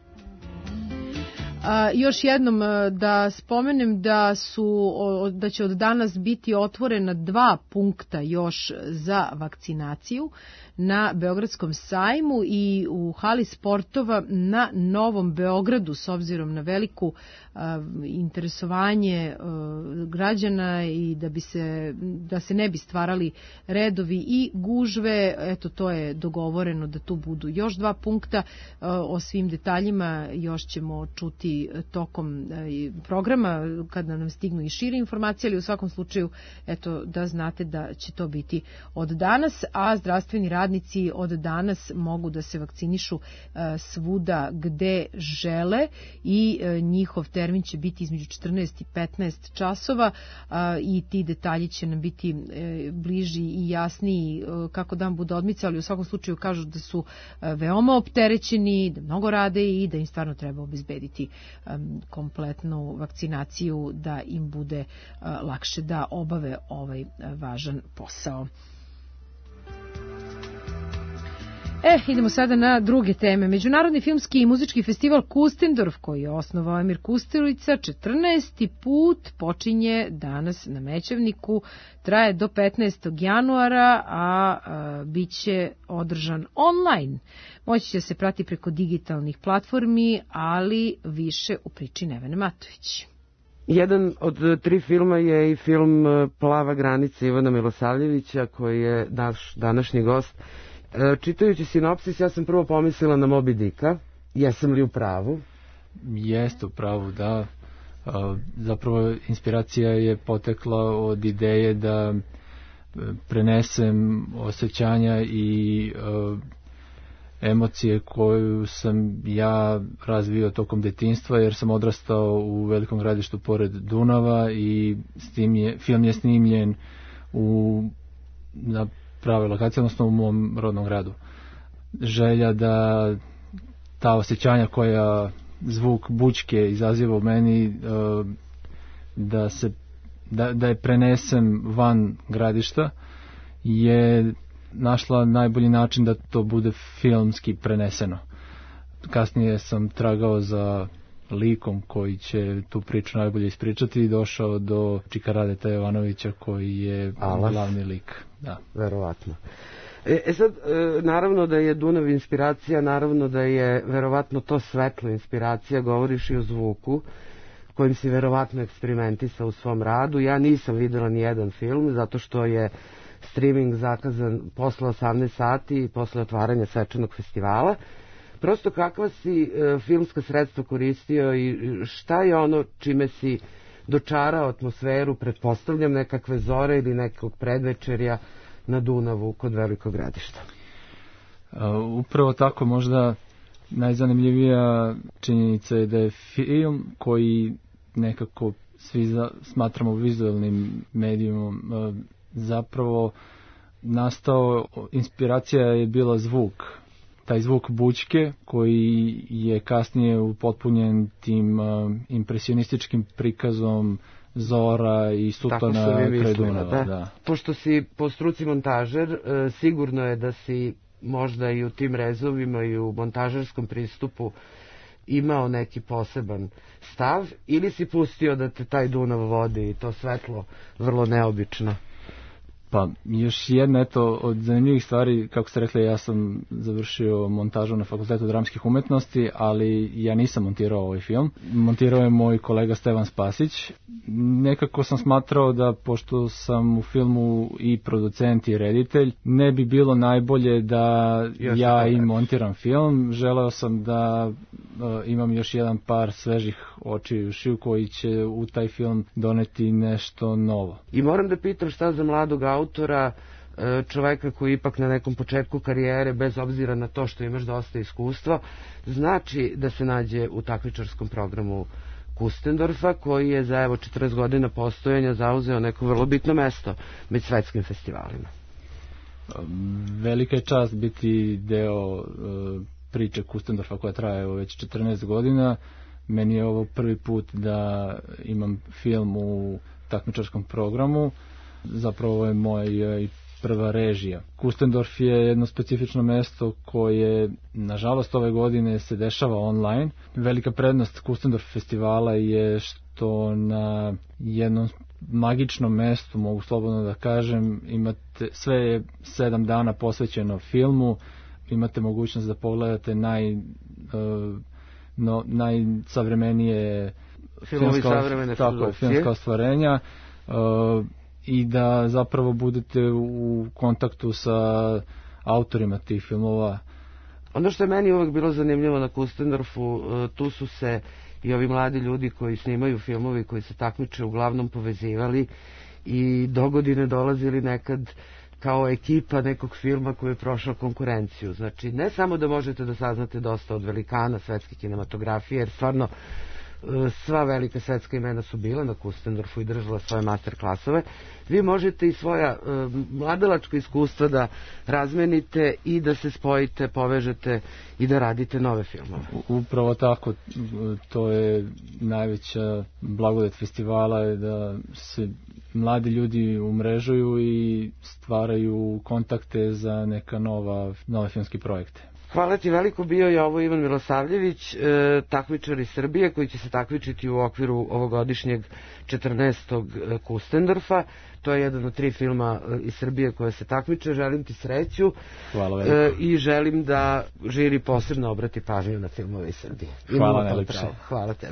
Još jednom da spomenem da će od danas biti otvorena 2 punkta još za vakcinaciju na Beogradskom sajmu i u hali sportova na Novom Beogradu, s obzirom na veliku interesovanje građana i da se ne bi stvarali redovi i gužve. Eto, to je dogovoreno da tu budu još 2 punkta. O svim detaljima još ćemo čuti tokom programa kada nam stignu i šire informacije, ali u svakom slučaju eto da znate da će to biti od danas, a zdravstveni radnici od danas mogu da se vakcinišu svuda gde žele i njihov termin će biti između 14 i 15 časova i ti detalji će nam biti bliži i jasniji kako dan bude odmica, ali u svakom slučaju kažu da su veoma opterećeni, da mnogo rade i da im stvarno treba obezbediti kompletnu vakcinaciju da im bude lakše da obave ovaj važan posao. Idemo sada na druge teme. Međunarodni filmski i muzički festival Kustendorf, koji je osnovao Emir Kusturica, 14. put počinje danas na Mećavniku, traje do 15. januara, a bit će održan online. Moći će se prati preko digitalnih platformi, ali više u priči Nevene Matović. Jedan od 3 filma je i film Plava granica Ivana Milosavljevića, koji je naš današnji gost. Čitajući sinopsis, ja sam prvo pomislila na Moby Dicka. Jesam li u pravu? Jeste u pravu, da. Zapravo inspiracija je potekla od ideje da prenesem osjećanja i emocije koju sam ja razvio tokom detinjstva, jer sam odrastao u velikom gradištu pored Dunava i film je snimljen na prave lokacije, odnosno u mom rodnom gradu. Želja da ta osjećanja koja zvuk bućke izaziva u meni, da je prenesem van gradišta, je našla najbolji način da to bude filmski preneseno. Kasnije sam tragao za likom koji će tu priču najbolje ispričati i došao do Čika Radeta Jovanovića koji je glavni lik. Da. Verovatno. Sad, naravno da je Dunav inspiracija, naravno da je verovatno to svetlo inspiracija, govoriš i o zvuku kojim si verovatno eksperimentisao u svom radu. Ja nisam videla ni jedan film, zato što je streaming zakazan posle 18 sati i posle otvaranja svečanog festivala. Prosto kakva si filmska sredstva koristio i šta je ono čime si dočarao atmosferu, pretpostavljam nekakve zore ili nekog predvečerja na Dunavu kod Velikog gradišta? Upravo tako, možda najzanimljivija činjenica je da je film koji nekako svi smatramo vizualnim medijumom zapravo nastao, inspiracija je bila zvuk. Taj zvuk bućke koji je kasnije upotpunjen tim impresionističkim prikazom zora i sutana kraj Dunava. Da. Pošto si po struci montažer, sigurno je da si možda i u tim rezovima i u montažerskom pristupu imao neki poseban stav, ili si pustio da te taj Dunav vodi i to svetlo vrlo neobično? Pa još jedna od zanimljivih stvari, kako ste rekli, ja sam završio montažu na Fakultetu dramskih umetnosti, ali ja nisam montirao ovaj film. Montirao je moj kolega Stevan Spasić. Nekako sam smatrao da, pošto sam u filmu i producent i reditelj, ne bi bilo najbolje da ja i montiram film. Želeo sam da imam još jedan par svežih očiju i ušiju koji će u taj film doneti nešto novo. I moram da pitam šta za mladog autora, čoveka koji ipak na nekom početku karijere, bez obzira na to što imaš dosta iskustva, znači da se nađe u takmičarskom programu Kustendorfa, koji je za 40 godina postojanja zauzeo neko vrlo bitno mesto među svetskim festivalima. Velika je čast biti deo priče Kustendorfa koja traje već 14 godina. Meni je ovo prvi put da imam film u takmičarskom programu. Zapravo ovo je moja i prva režija. Kustendorf je jedno specifično mesto koje, nažalost, ove godine se dešava online. Velika prednost Kustendorf festivala je što na jednom magičnom mestu, mogu slobodno da kažem, imate, sve je 7 dana posvećeno filmu, imate mogućnost da pogledate najsavremenije filmska ostvarenja i da zapravo budete u kontaktu sa autorima tih filmova. Ono što je meni uvek bilo zanimljivo na Kustendorfu, tu su se i ovi mladi ljudi koji snimaju filmovi, koji se takmiče, uglavnom povezivali i dogodine dolazili nekad kao ekipa nekog filma koji je prošao konkurenciju. Znači, ne samo da možete da saznate dosta od velikana svetske kinematografije, jer stvarno sva velika svetska imena su bila na Kustendorfu i držala svoje master klasove, vi možete i svoja mladalačka iskustva da razmenite i da se spojite, povežete i da radite nove filmove. Upravo tako, to je najveća blagodet festivala, je da se mladi ljudi umrežuju i stvaraju kontakte za neka nove filmski projekte. Hvala ti veliko, bio je ovo Ivan Milosavljević, takmičar iz Srbije koji će se takmičiti u okviru ovogodišnjeg 14. Kustendorfa. To je jedan od 3 filma iz Srbije koje se takmiče. Želim ti sreću. Hvala veliko. I želim da žiri posebno obrati pažnju na filmove iz Srbije. Hvala najlepše. Hvala tebi.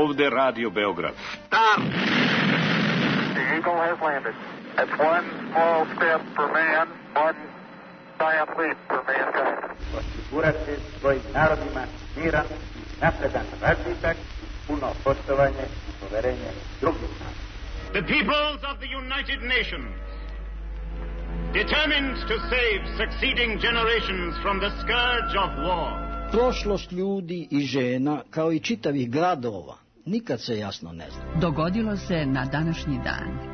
ovde Radio Beograd. Stop! The Eagle has landed. That's one small step for man, one giant leap for mankind. Osigurati svojim narodima miran, napredan razvitak, puno poštovanje i poverenje drugih naroda. The peoples of the United Nations, determined to save succeeding generations from the scourge of war. Prošlost ljudi i žena, kao i čitavih gradova, nikad se jasno ne zna. Dogodilo se na današnji dan.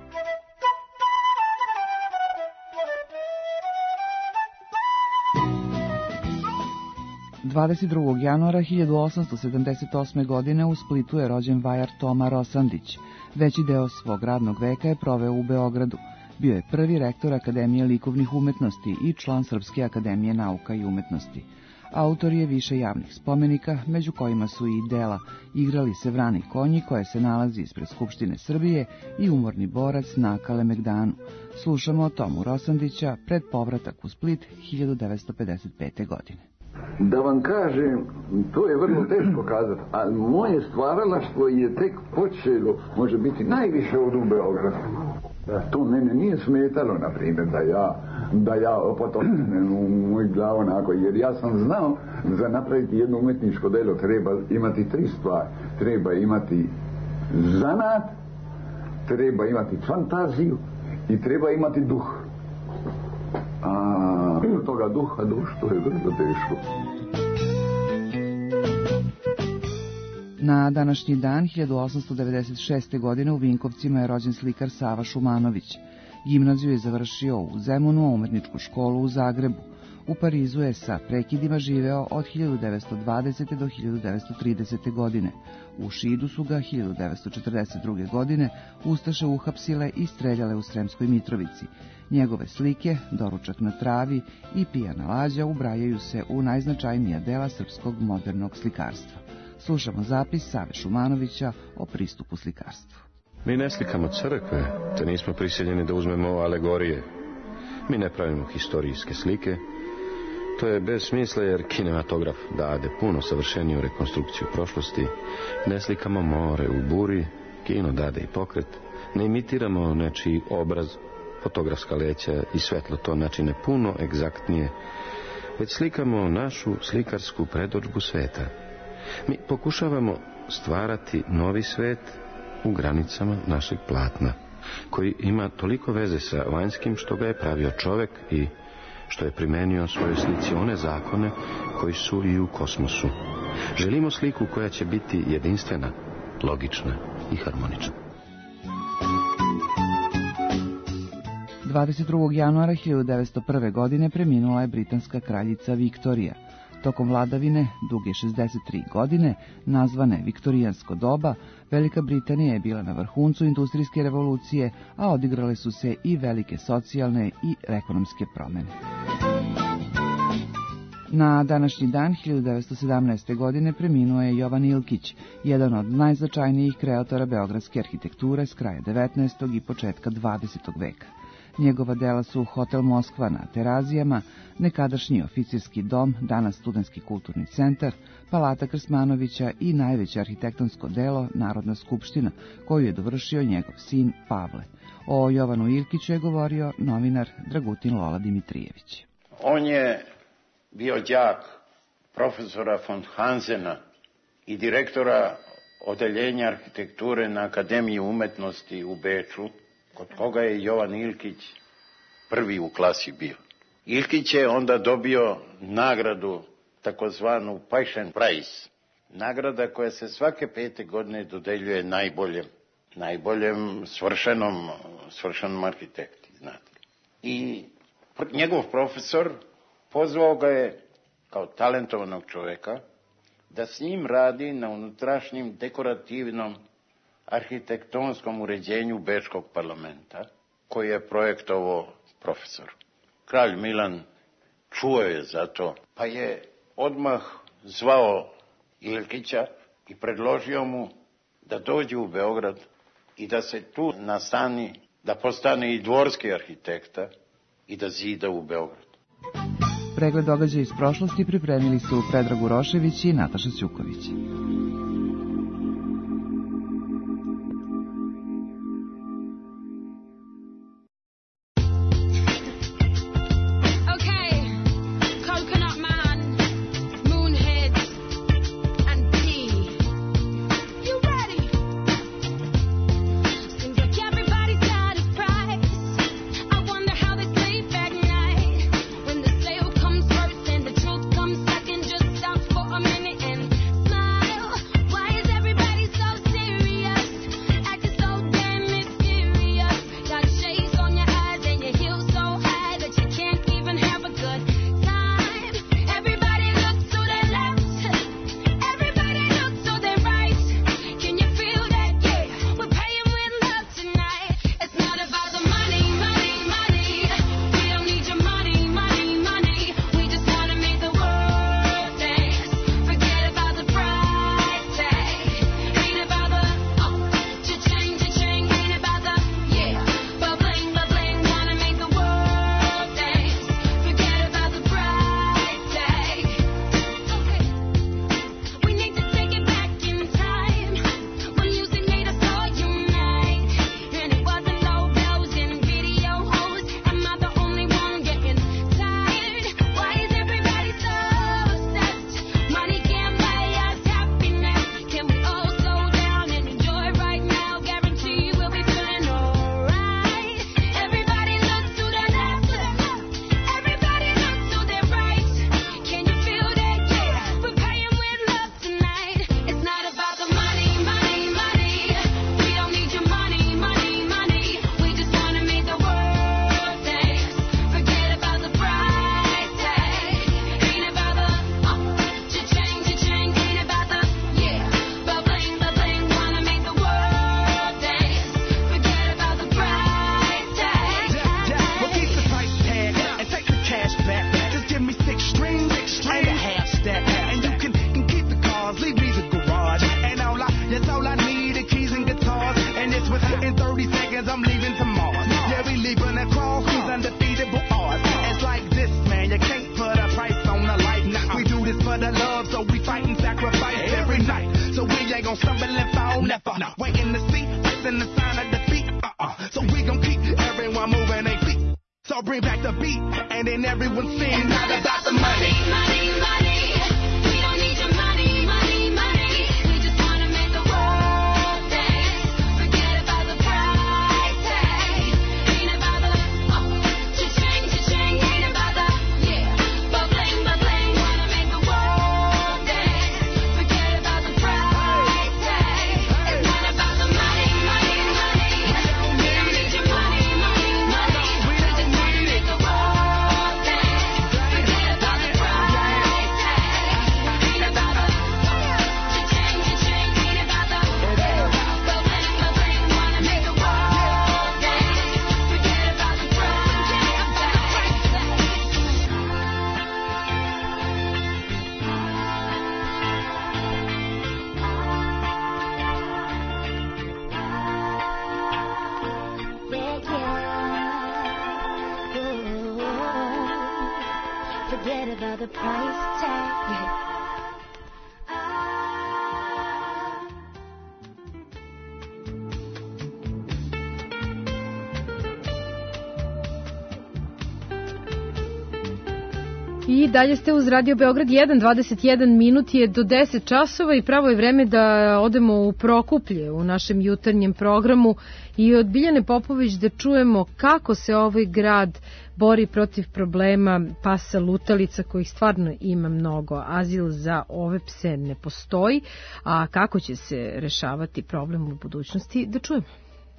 22. januara 1878. godine u Splitu je rođen vajar Toma Rosandić. Veći deo svog radnog veka je proveo u Beogradu. Bio je prvi rektor Akademije likovnih umetnosti i član Srpske akademije nauka i umetnosti. Autor je više javnih spomenika, među kojima su i dela Igrali se vrani konji, koje se nalazi ispred Skupštine Srbije, i Umorni borac na Kalemegdanu. Slušamo Tomu Rosandića pred povratak u Split 1955. godine. Da vam kažem, to je vrlo teško kazati, ali moje stvaralaštvo je tek počelo, može biti najviše od u Beogradu. To mene nije smetalo, na primjer, da ja potočnem u moj glavu onako, jer ja sam znao za napraviti jedno umetničko delo treba imati 3 stvari. Treba imati zanat, treba imati fantaziju i treba imati duh. A od toga duha to je vrlo teško. Na današnji dan 1896. godine u Vinkovcima je rođen slikar Sava Šumanović. Gimnaziju je završio u Zemunu, a umetničku školu u Zagrebu. U Parizu je sa prekidima živeo od 1920. do 1930. godine. U Šidu su ga 1942. godine ustaše uhapsile i streljale u Sremskoj Mitrovici. Njegove slike, Doručak na travi i Pijana lađa ubrajaju se u najznačajnija dela srpskog modernog slikarstva. Slušamo zapis Save Šumanovića o pristupu slikarstvu. Mi ne slikamo crkve, te nismo prisiljeni da uzmemo alegorije. Mi ne pravimo historijske slike. To je bez smisla jer kinematograf dade puno savršeniju rekonstrukciju prošlosti. Ne slikamo more u buri, kino dade i pokret. Ne imitiramo nečiji obraz, fotografska leća i svetlo to načine puno egzaktnije. Već slikamo našu slikarsku predodžbu sveta. Mi pokušavamo stvarati novi svet u granicama našeg platna, koji ima toliko veze sa vanjskim što ga je pravio čovek i što je primenio svojoj slici one zakone koji su i u kosmosu. Želimo sliku koja će biti jedinstvena, logična i harmonična. 22. januara 1901. godine preminula je britanska kraljica Viktorija. Tokom vladavine, duge 63 godine, nazvane Viktorijansko doba, Velika Britanija je bila na vrhuncu industrijske revolucije, a odigrale su se i velike socijalne i ekonomske promene. Na današnji dan 1917. godine preminuo je Jovan Ilkić, jedan od najznačajnijih kreatora beogradske arhitekture s kraja 19. i početka 20. veka. Njegova dela su Hotel Moskva na Terazijama, nekadašnji oficirski dom, danas Studentski kulturni centar, Palata Krsmanovića i najveće arhitektonsko delo Narodna skupština, koju je dovršio njegov sin Pavle. O Jovanu Ilkiću je govorio novinar Dragutin Lola Dimitrijević. On je bio đak profesora von Hansena i direktora odeljenja arhitekture na Akademiji umetnosti u Beču, kod koga je Jovan Ilkić prvi u klasi bio. Ilkić je onda dobio nagradu, takozvanu Passion Prize, nagrada koja se svake 5. godine dodeljuje najboljem svršenom arhitekti, znate. I njegov profesor pozvao ga je kao talentovanog čoveka da s njim radi na unutrašnjim dekorativnom arhitektonskom uređenju Bečkog parlamenta, koji je projektovao profesor. Kralj Milan čuo je za to, pa je odmah zvao Ilkića i predložio mu da dođe u Beograd i da se tu nastani, da postane i dvorski arhitekta i da zida u Beograd. Pregled događaja iz prošlosti pripremili su Predrag Urošević i Nataša Ćuković. love, so we fight and sacrifice every night. So we ain't gon' stumble and fall, never. Waiting to see, facing the sign of defeat. So we gon' keep everyone moving their feet. So bring back the beat, and then everyone sing. Not about the money, money, money. We don't need your money, money, money. We just wanna make the world dance. Forget about the price tag. Ain't about the cha-ching, cha-ching. Ain't about the ba-bling, ba-bling. Wanna make the world dance. Forget about the price tag. It's not about the money, money, money. We don't need your money, money, money. We just wanna make the world dance. Forget about the price tag. Ain't about the cha-ching, cha-ching. Ain't about the ba-bling, ba-bling. Wanna make the world dance. Forget about the price tag. Forget about the price tag. I dalje ste uz Radio Beograd 1, 21 minut je do 10 časova i pravo je vreme da odemo u Prokuplje u našem jutarnjem programu i od Biljane Popović da čujemo kako se ovaj grad bori protiv problema pasa lutalica kojih stvarno ima mnogo. Azil za ove pse ne postoji, a kako će se rešavati problem u budućnosti da čujemo.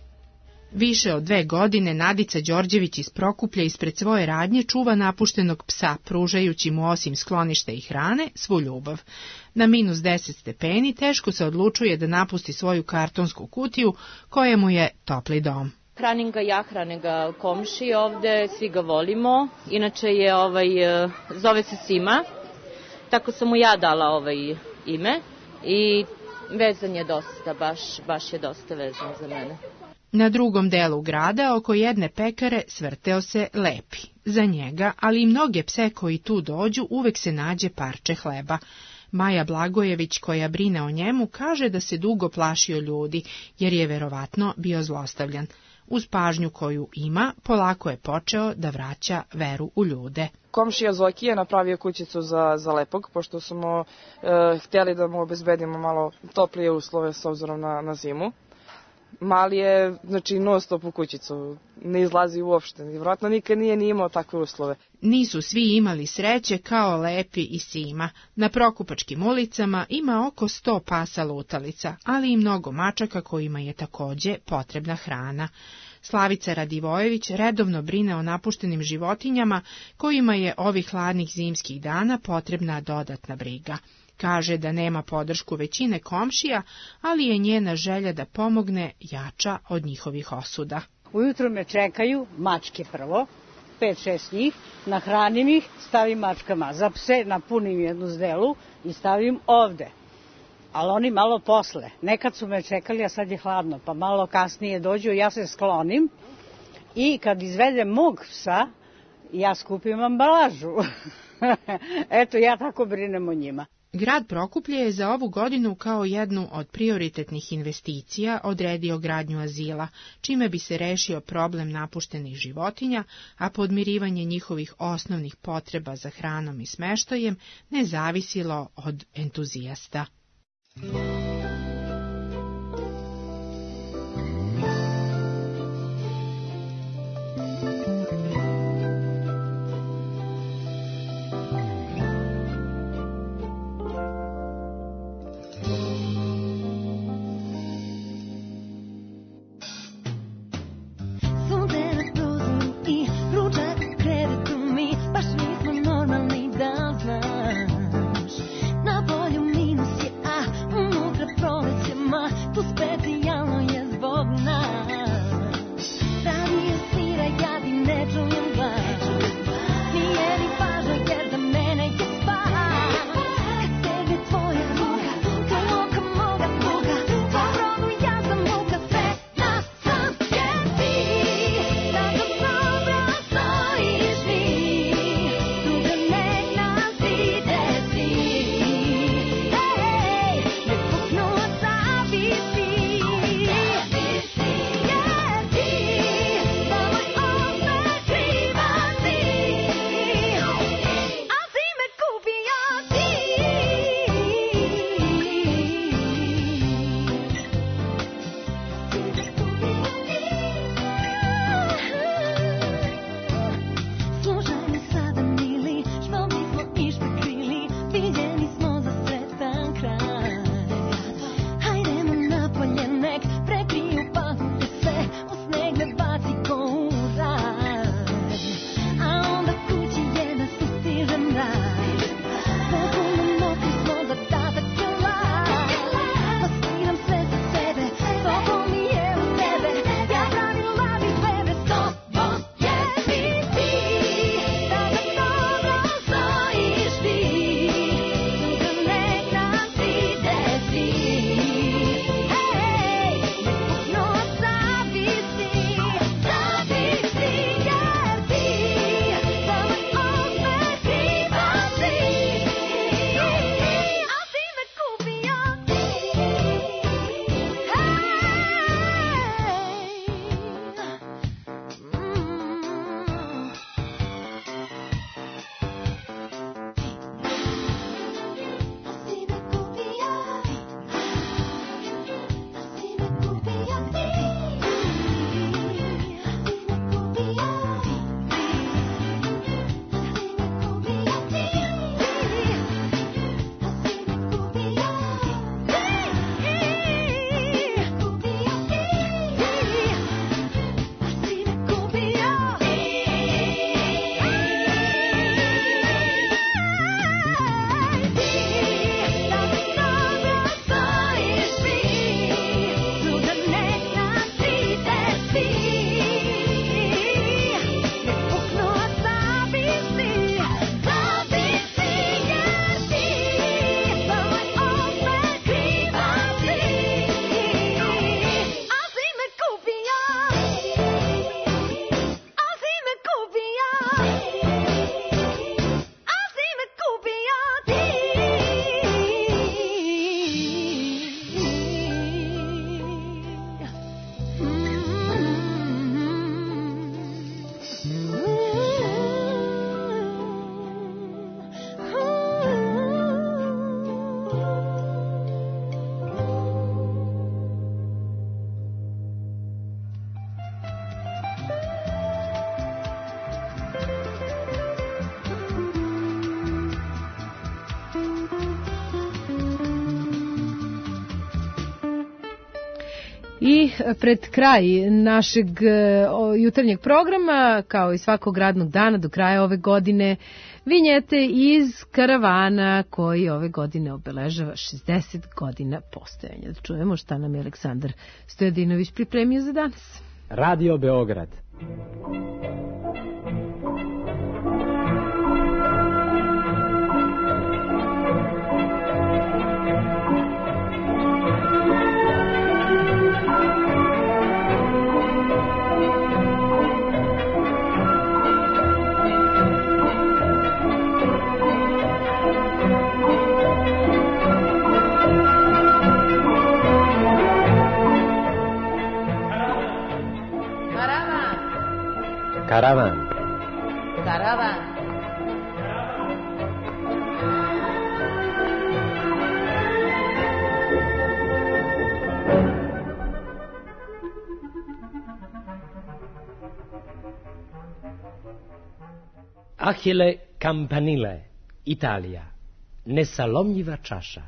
Više od 2 godine Nadica Đorđević iz Prokuplja ispred svoje radnje čuva napuštenog psa, pružajući mu osim skloništa i hrane, svu ljubav. Na minus 10 stepeni teško se odlučuje da napusti svoju kartonsku kutiju koja mu je topli dom. Hranim ga ja, hrane ga komši ovde, svi ga volimo. Inače je zove se Sima, tako sam mu ja dala ime i vezan je dosta, baš je dosta vezan za mene. Na drugom delu grada, oko jedne pekare, svrteo se Lepi. Za njega, ali i mnoge pse koji tu dođu, uvek se nađe parče hleba. Maja Blagojević, koja brine o njemu, kaže da se dugo plašio ljudi, jer je verovatno bio zlostavljan. Uz pažnju koju ima, polako je počeo da vraća veru u ljude. Komšija Zoki je napravio kućicu za Lepog, pošto smo htjeli da mu obezbedimo malo toplije uslove s obzirom na zimu. Mali je, non stop u kućicu, ne izlazi uopšte, vjerojatno nikad nije ni imao takve uslove. Nisu svi imali sreće kao Lepi i Sima. Na Prokupačkim ulicama ima oko 100 pasa lutalica, ali i mnogo mačaka kojima je takođe potrebna hrana. Slavica Radivojević redovno brine o napuštenim životinjama kojima je ovih hladnih zimskih dana potrebna dodatna briga. Kaže da nema podršku većine komšija, ali je njena želja da pomogne jača od njihovih osuda. Ujutro me čekaju, mačke prvo, 5-6 njih, nahranim ih, stavim mačkama. Za pse napunim jednu zdelu i stavim ovde. Ali oni malo posle. Nekad su me čekali, a sad je hladno, pa malo kasnije dođu, ja se sklonim i kad izvedem mog psa, ja skupim ambalažu. Eto, ja tako brinem o njima. Grad Prokuplje je za ovu godinu kao jednu od prioritetnih investicija odredio gradnju azila, čime bi se rešio problem napuštenih životinja, a podmirivanje njihovih osnovnih potreba za hranom i smeštajem ne zavisilo od entuzijasta. Na polju minus je, a unutra I pred kraj našeg jutarnjeg programa, kao i svakog radnog dana do kraja ove godine, vinjete iz Karavana koji ove godine obeležava 60 godina postojanja. Da čujemo šta nam je Aleksandar Stojadinović pripremio za danas. Radio Beograd. Karavan. Karavan. Achille Campanile, Italija. Nesalomljiva čaša.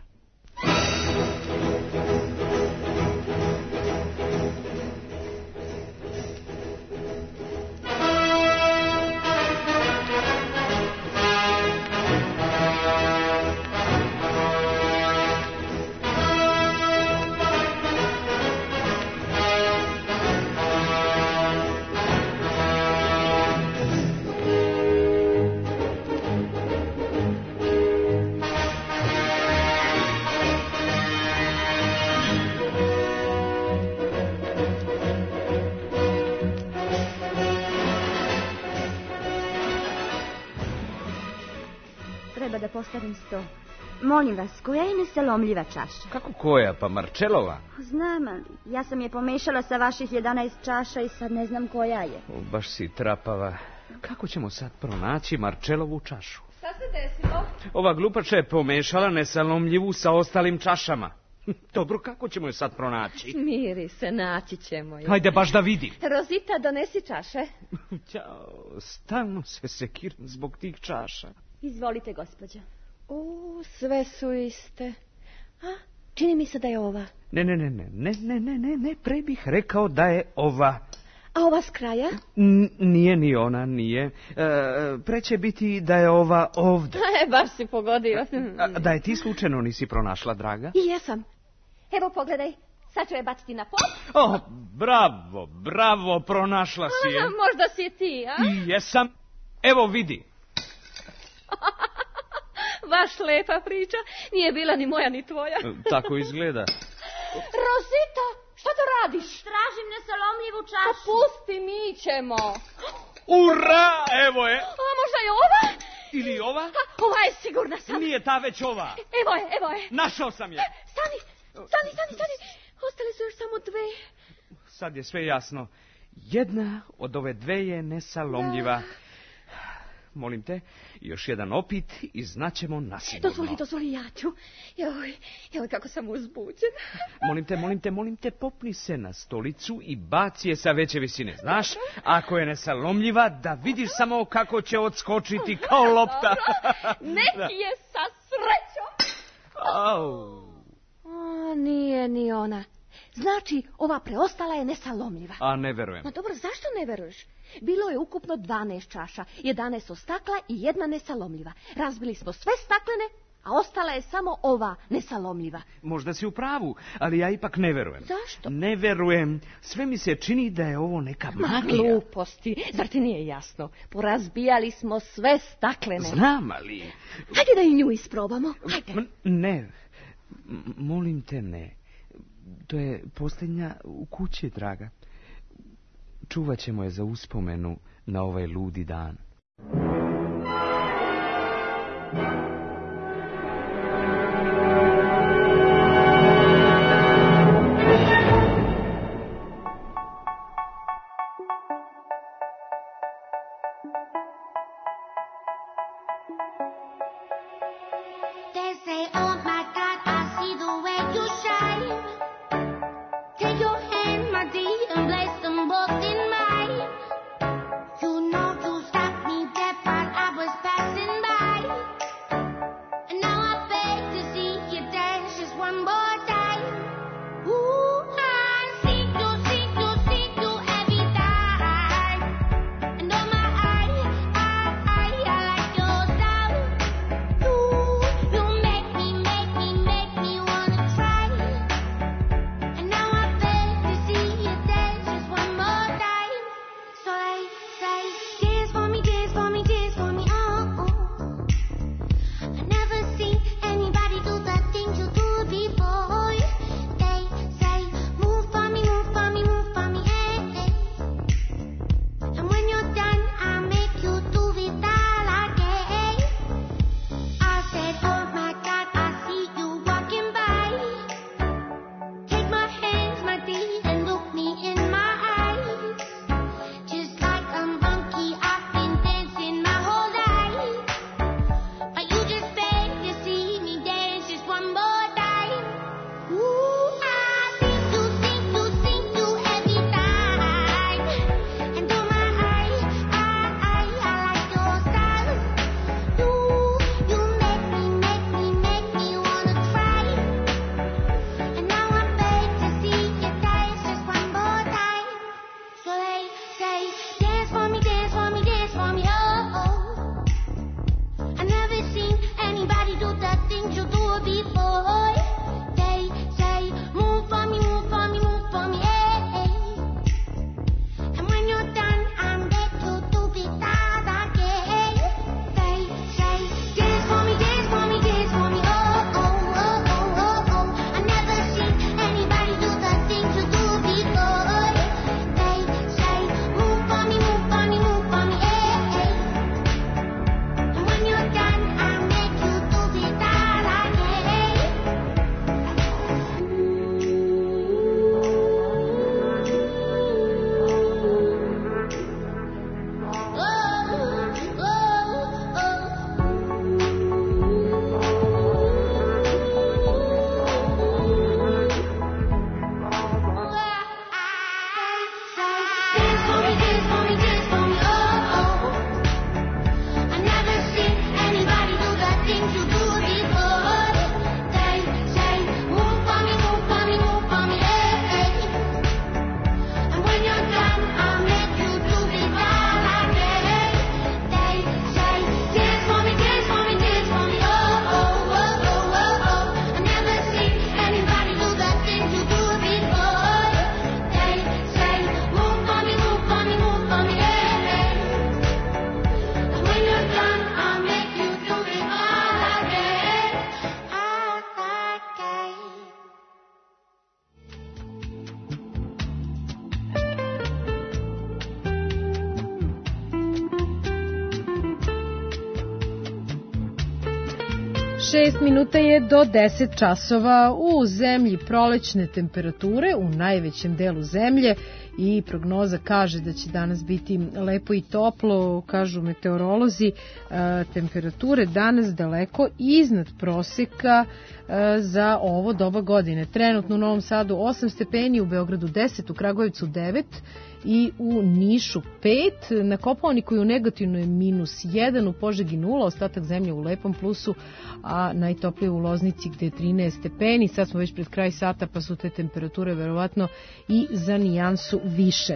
Da postavim sto. Molim vas, koja je nesalomljiva čaša? Kako koja? Pa Marčelova? Znam, ja sam je pomešala sa vaših 11 čaša i sad ne znam koja je. Baš si trapava. Kako ćemo sad pronaći Marčelovu čašu? Šta se desilo? Ova glupača je pomešala nesalomljivu sa ostalim čašama. Dobro, kako ćemo je sad pronaći? Smiri se, naći ćemo je. Hajde baš da vidim. Rosita, donesi čaše. Ćao, stalno se sekiram zbog tih čaša. Izvolite, gospođo. Sve su iste. Čini mi se da je ova. Ne, pre bih rekao da je ova. A ova s kraja? Nije ni ona, nije. Pre će biti da je ova ovde. Baš si pogodio. Da je ti slučajno nisi pronašla, draga? I jesam. Evo, pogledaj. Sad ću je baciti na pod. Bravo, pronašla si je. Možda si je ti, a? I jesam. Evo, vidi. Baš lepa priča. Nije bila ni moja ni tvoja. Tako izgleda. Rosita, šta to radiš? Tražim nesalomljivu čašu. Pusti, mi ćemo. Ura, evo je. Možda je ova? Ili ova? Ova je, sigurna sam. Nije ta već ova. Evo je. Našao sam je. Stani. Ostale su još samo dve. Sad je sve jasno. Jedna od ove dve je nesalomljiva. Molim te, još jedan opit i znaćemo nasigurno. Dozvoli, ja ću. Joj, kako sam uzbuđen. Molim te, popni se na stolicu i baci je sa veće visine. Znaš, ako je nesalomljiva, da vidiš samo kako će odskočiti kao lopta. Neki je sa srećom. Nije ni ona. Znači, ova preostala je nesalomljiva. A ne verujem. Ma dobro, zašto ne veruješ? Bilo je ukupno 12 čaša, 11 od stakla i jedna nesalomljiva. Razbili smo sve staklene, a ostala je samo ova nesalomljiva. Možda si u pravu, ali ja ipak ne verujem. Zašto? Ne verujem. Sve mi se čini da je ovo neka magija. Gluposti, zar ti nije jasno? Porazbijali smo sve staklene. Znam, ali... Hajde da i nju isprobamo. Hajde. Ne, molim te, ne. To je posljednja u kući, draga. Čuvat ćemo je za uspomenu na ovaj ludi dan. See 6 minuta je do 10 časova. U zemlji prolećne temperature u najvećem delu zemlje i prognoza kaže da će danas biti lepo i toplo, kažu meteorolozi. Temperature danas daleko iznad proseka za ovo doba godine. Trenutno u Novom Sadu 8 stepeni, u Beogradu 10, u Kragujevcu 9 i u Nišu 5, na Kopaoniku i u Negotinu je -1, u Požegi 0, ostatak zemlje u lepom plusu, a najtoplije u Loznici gde je 13 stepeni. Sad smo već pred kraj sata pa su te temperature verovatno i za nijansu više.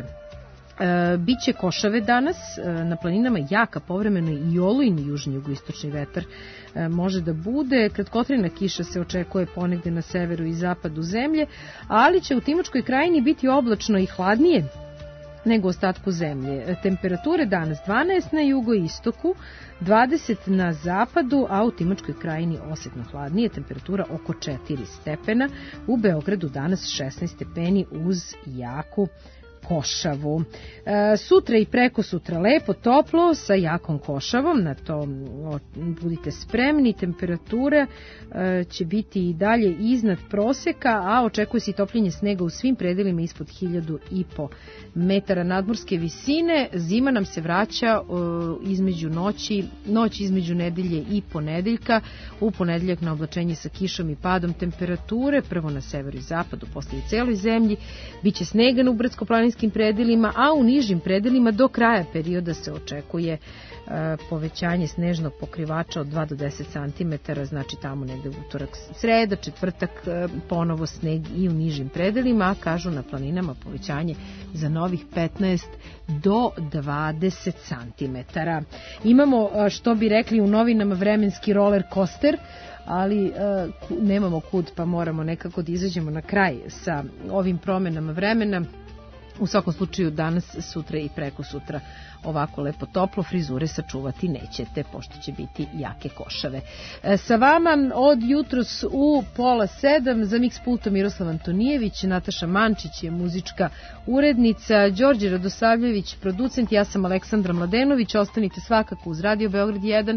Biće košave danas, na planinama jaka povremeno i olujni južni jugoistočni vetar može da bude. Kratkotrajna kiša se očekuje ponegde na severu i zapadu zemlje, ali će u Timočkoj krajini biti oblačno i hladnije nego u ostatku zemlje. Temperature danas 12 na jugoistoku, 20 na zapadu, a u Timočkoj krajini osetno hladnije, temperatura oko 4 stepena. U Beogradu danas 16 stepeni uz jaku košavu. Sutra i preko sutra lepo, toplo sa jakom košavom, na to budite spremni. Temperature će biti i dalje iznad proseka, a očekuje se i topljenje snega u svim predelima ispod 1500 metara nadmorske visine. Zima nam se vraća između noć između nedelje i ponedeljka. U ponedeljak na oblačenje sa kišom i padom temperature, prvo na severu i zapadu, posle i celoj zemlji. Biće snega u brdsko-planinskim predelima, a u nižim predelima do kraja perioda se očekuje povećanje snežnog pokrivača od 2 do 10 cm, znači tamo negde utorak, sreda, četvrtak ponovo sneg i u nižim predelima, a kažu na planinama povećanje za novih 15 do 20 cm. Imamo, što bi rekli u novinama, vremenski roller coaster, ali nemamo kud, pa moramo nekako da izađemo na kraj sa ovim promenama vremena. U svakom slučaju danas, sutra i preko sutra ovako lepo toplo, frizure sačuvati nećete, pošto će biti jake košave. Sa vama od jutros u 6:30 za Mix pultom Miroslav Antonijević, Nataša Mančić je muzička urednica, Đorđe Radosavljević producent, ja sam Aleksandra Mladenović. Ostanite svakako uz Radio Beograd 1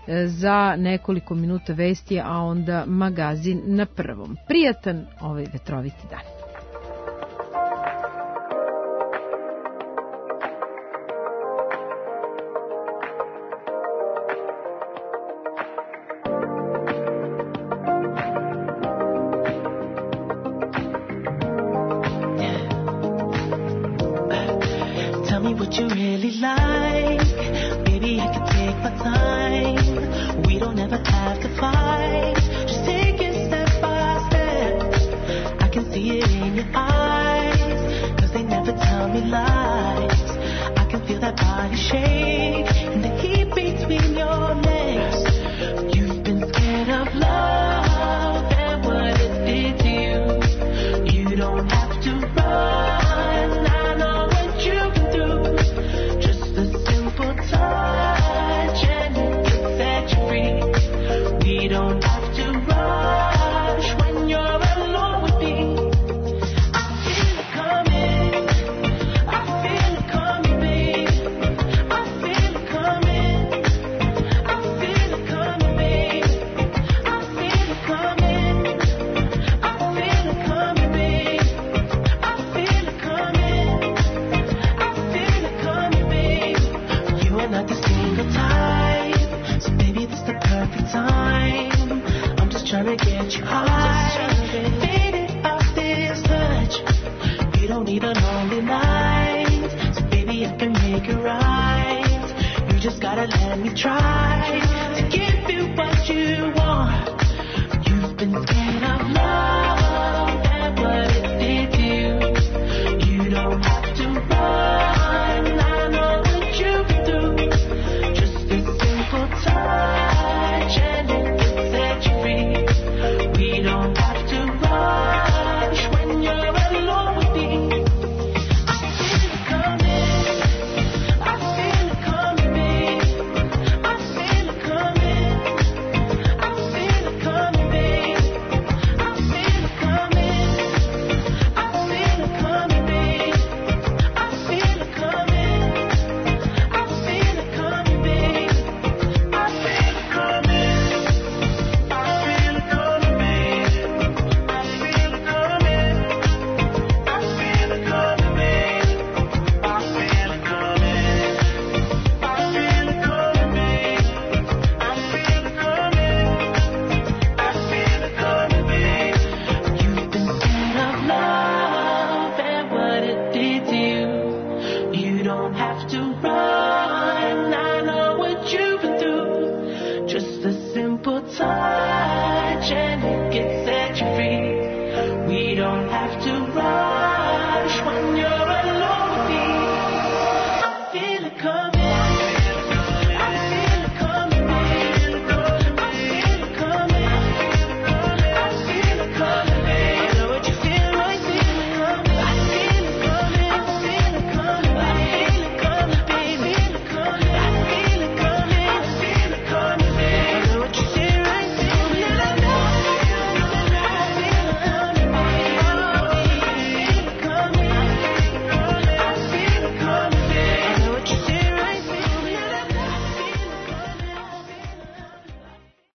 za nekoliko minuta vesti, a onda magazin na prvom. Prijatan ovaj vetroviti dan. attention, it can set you free. We don't have to run.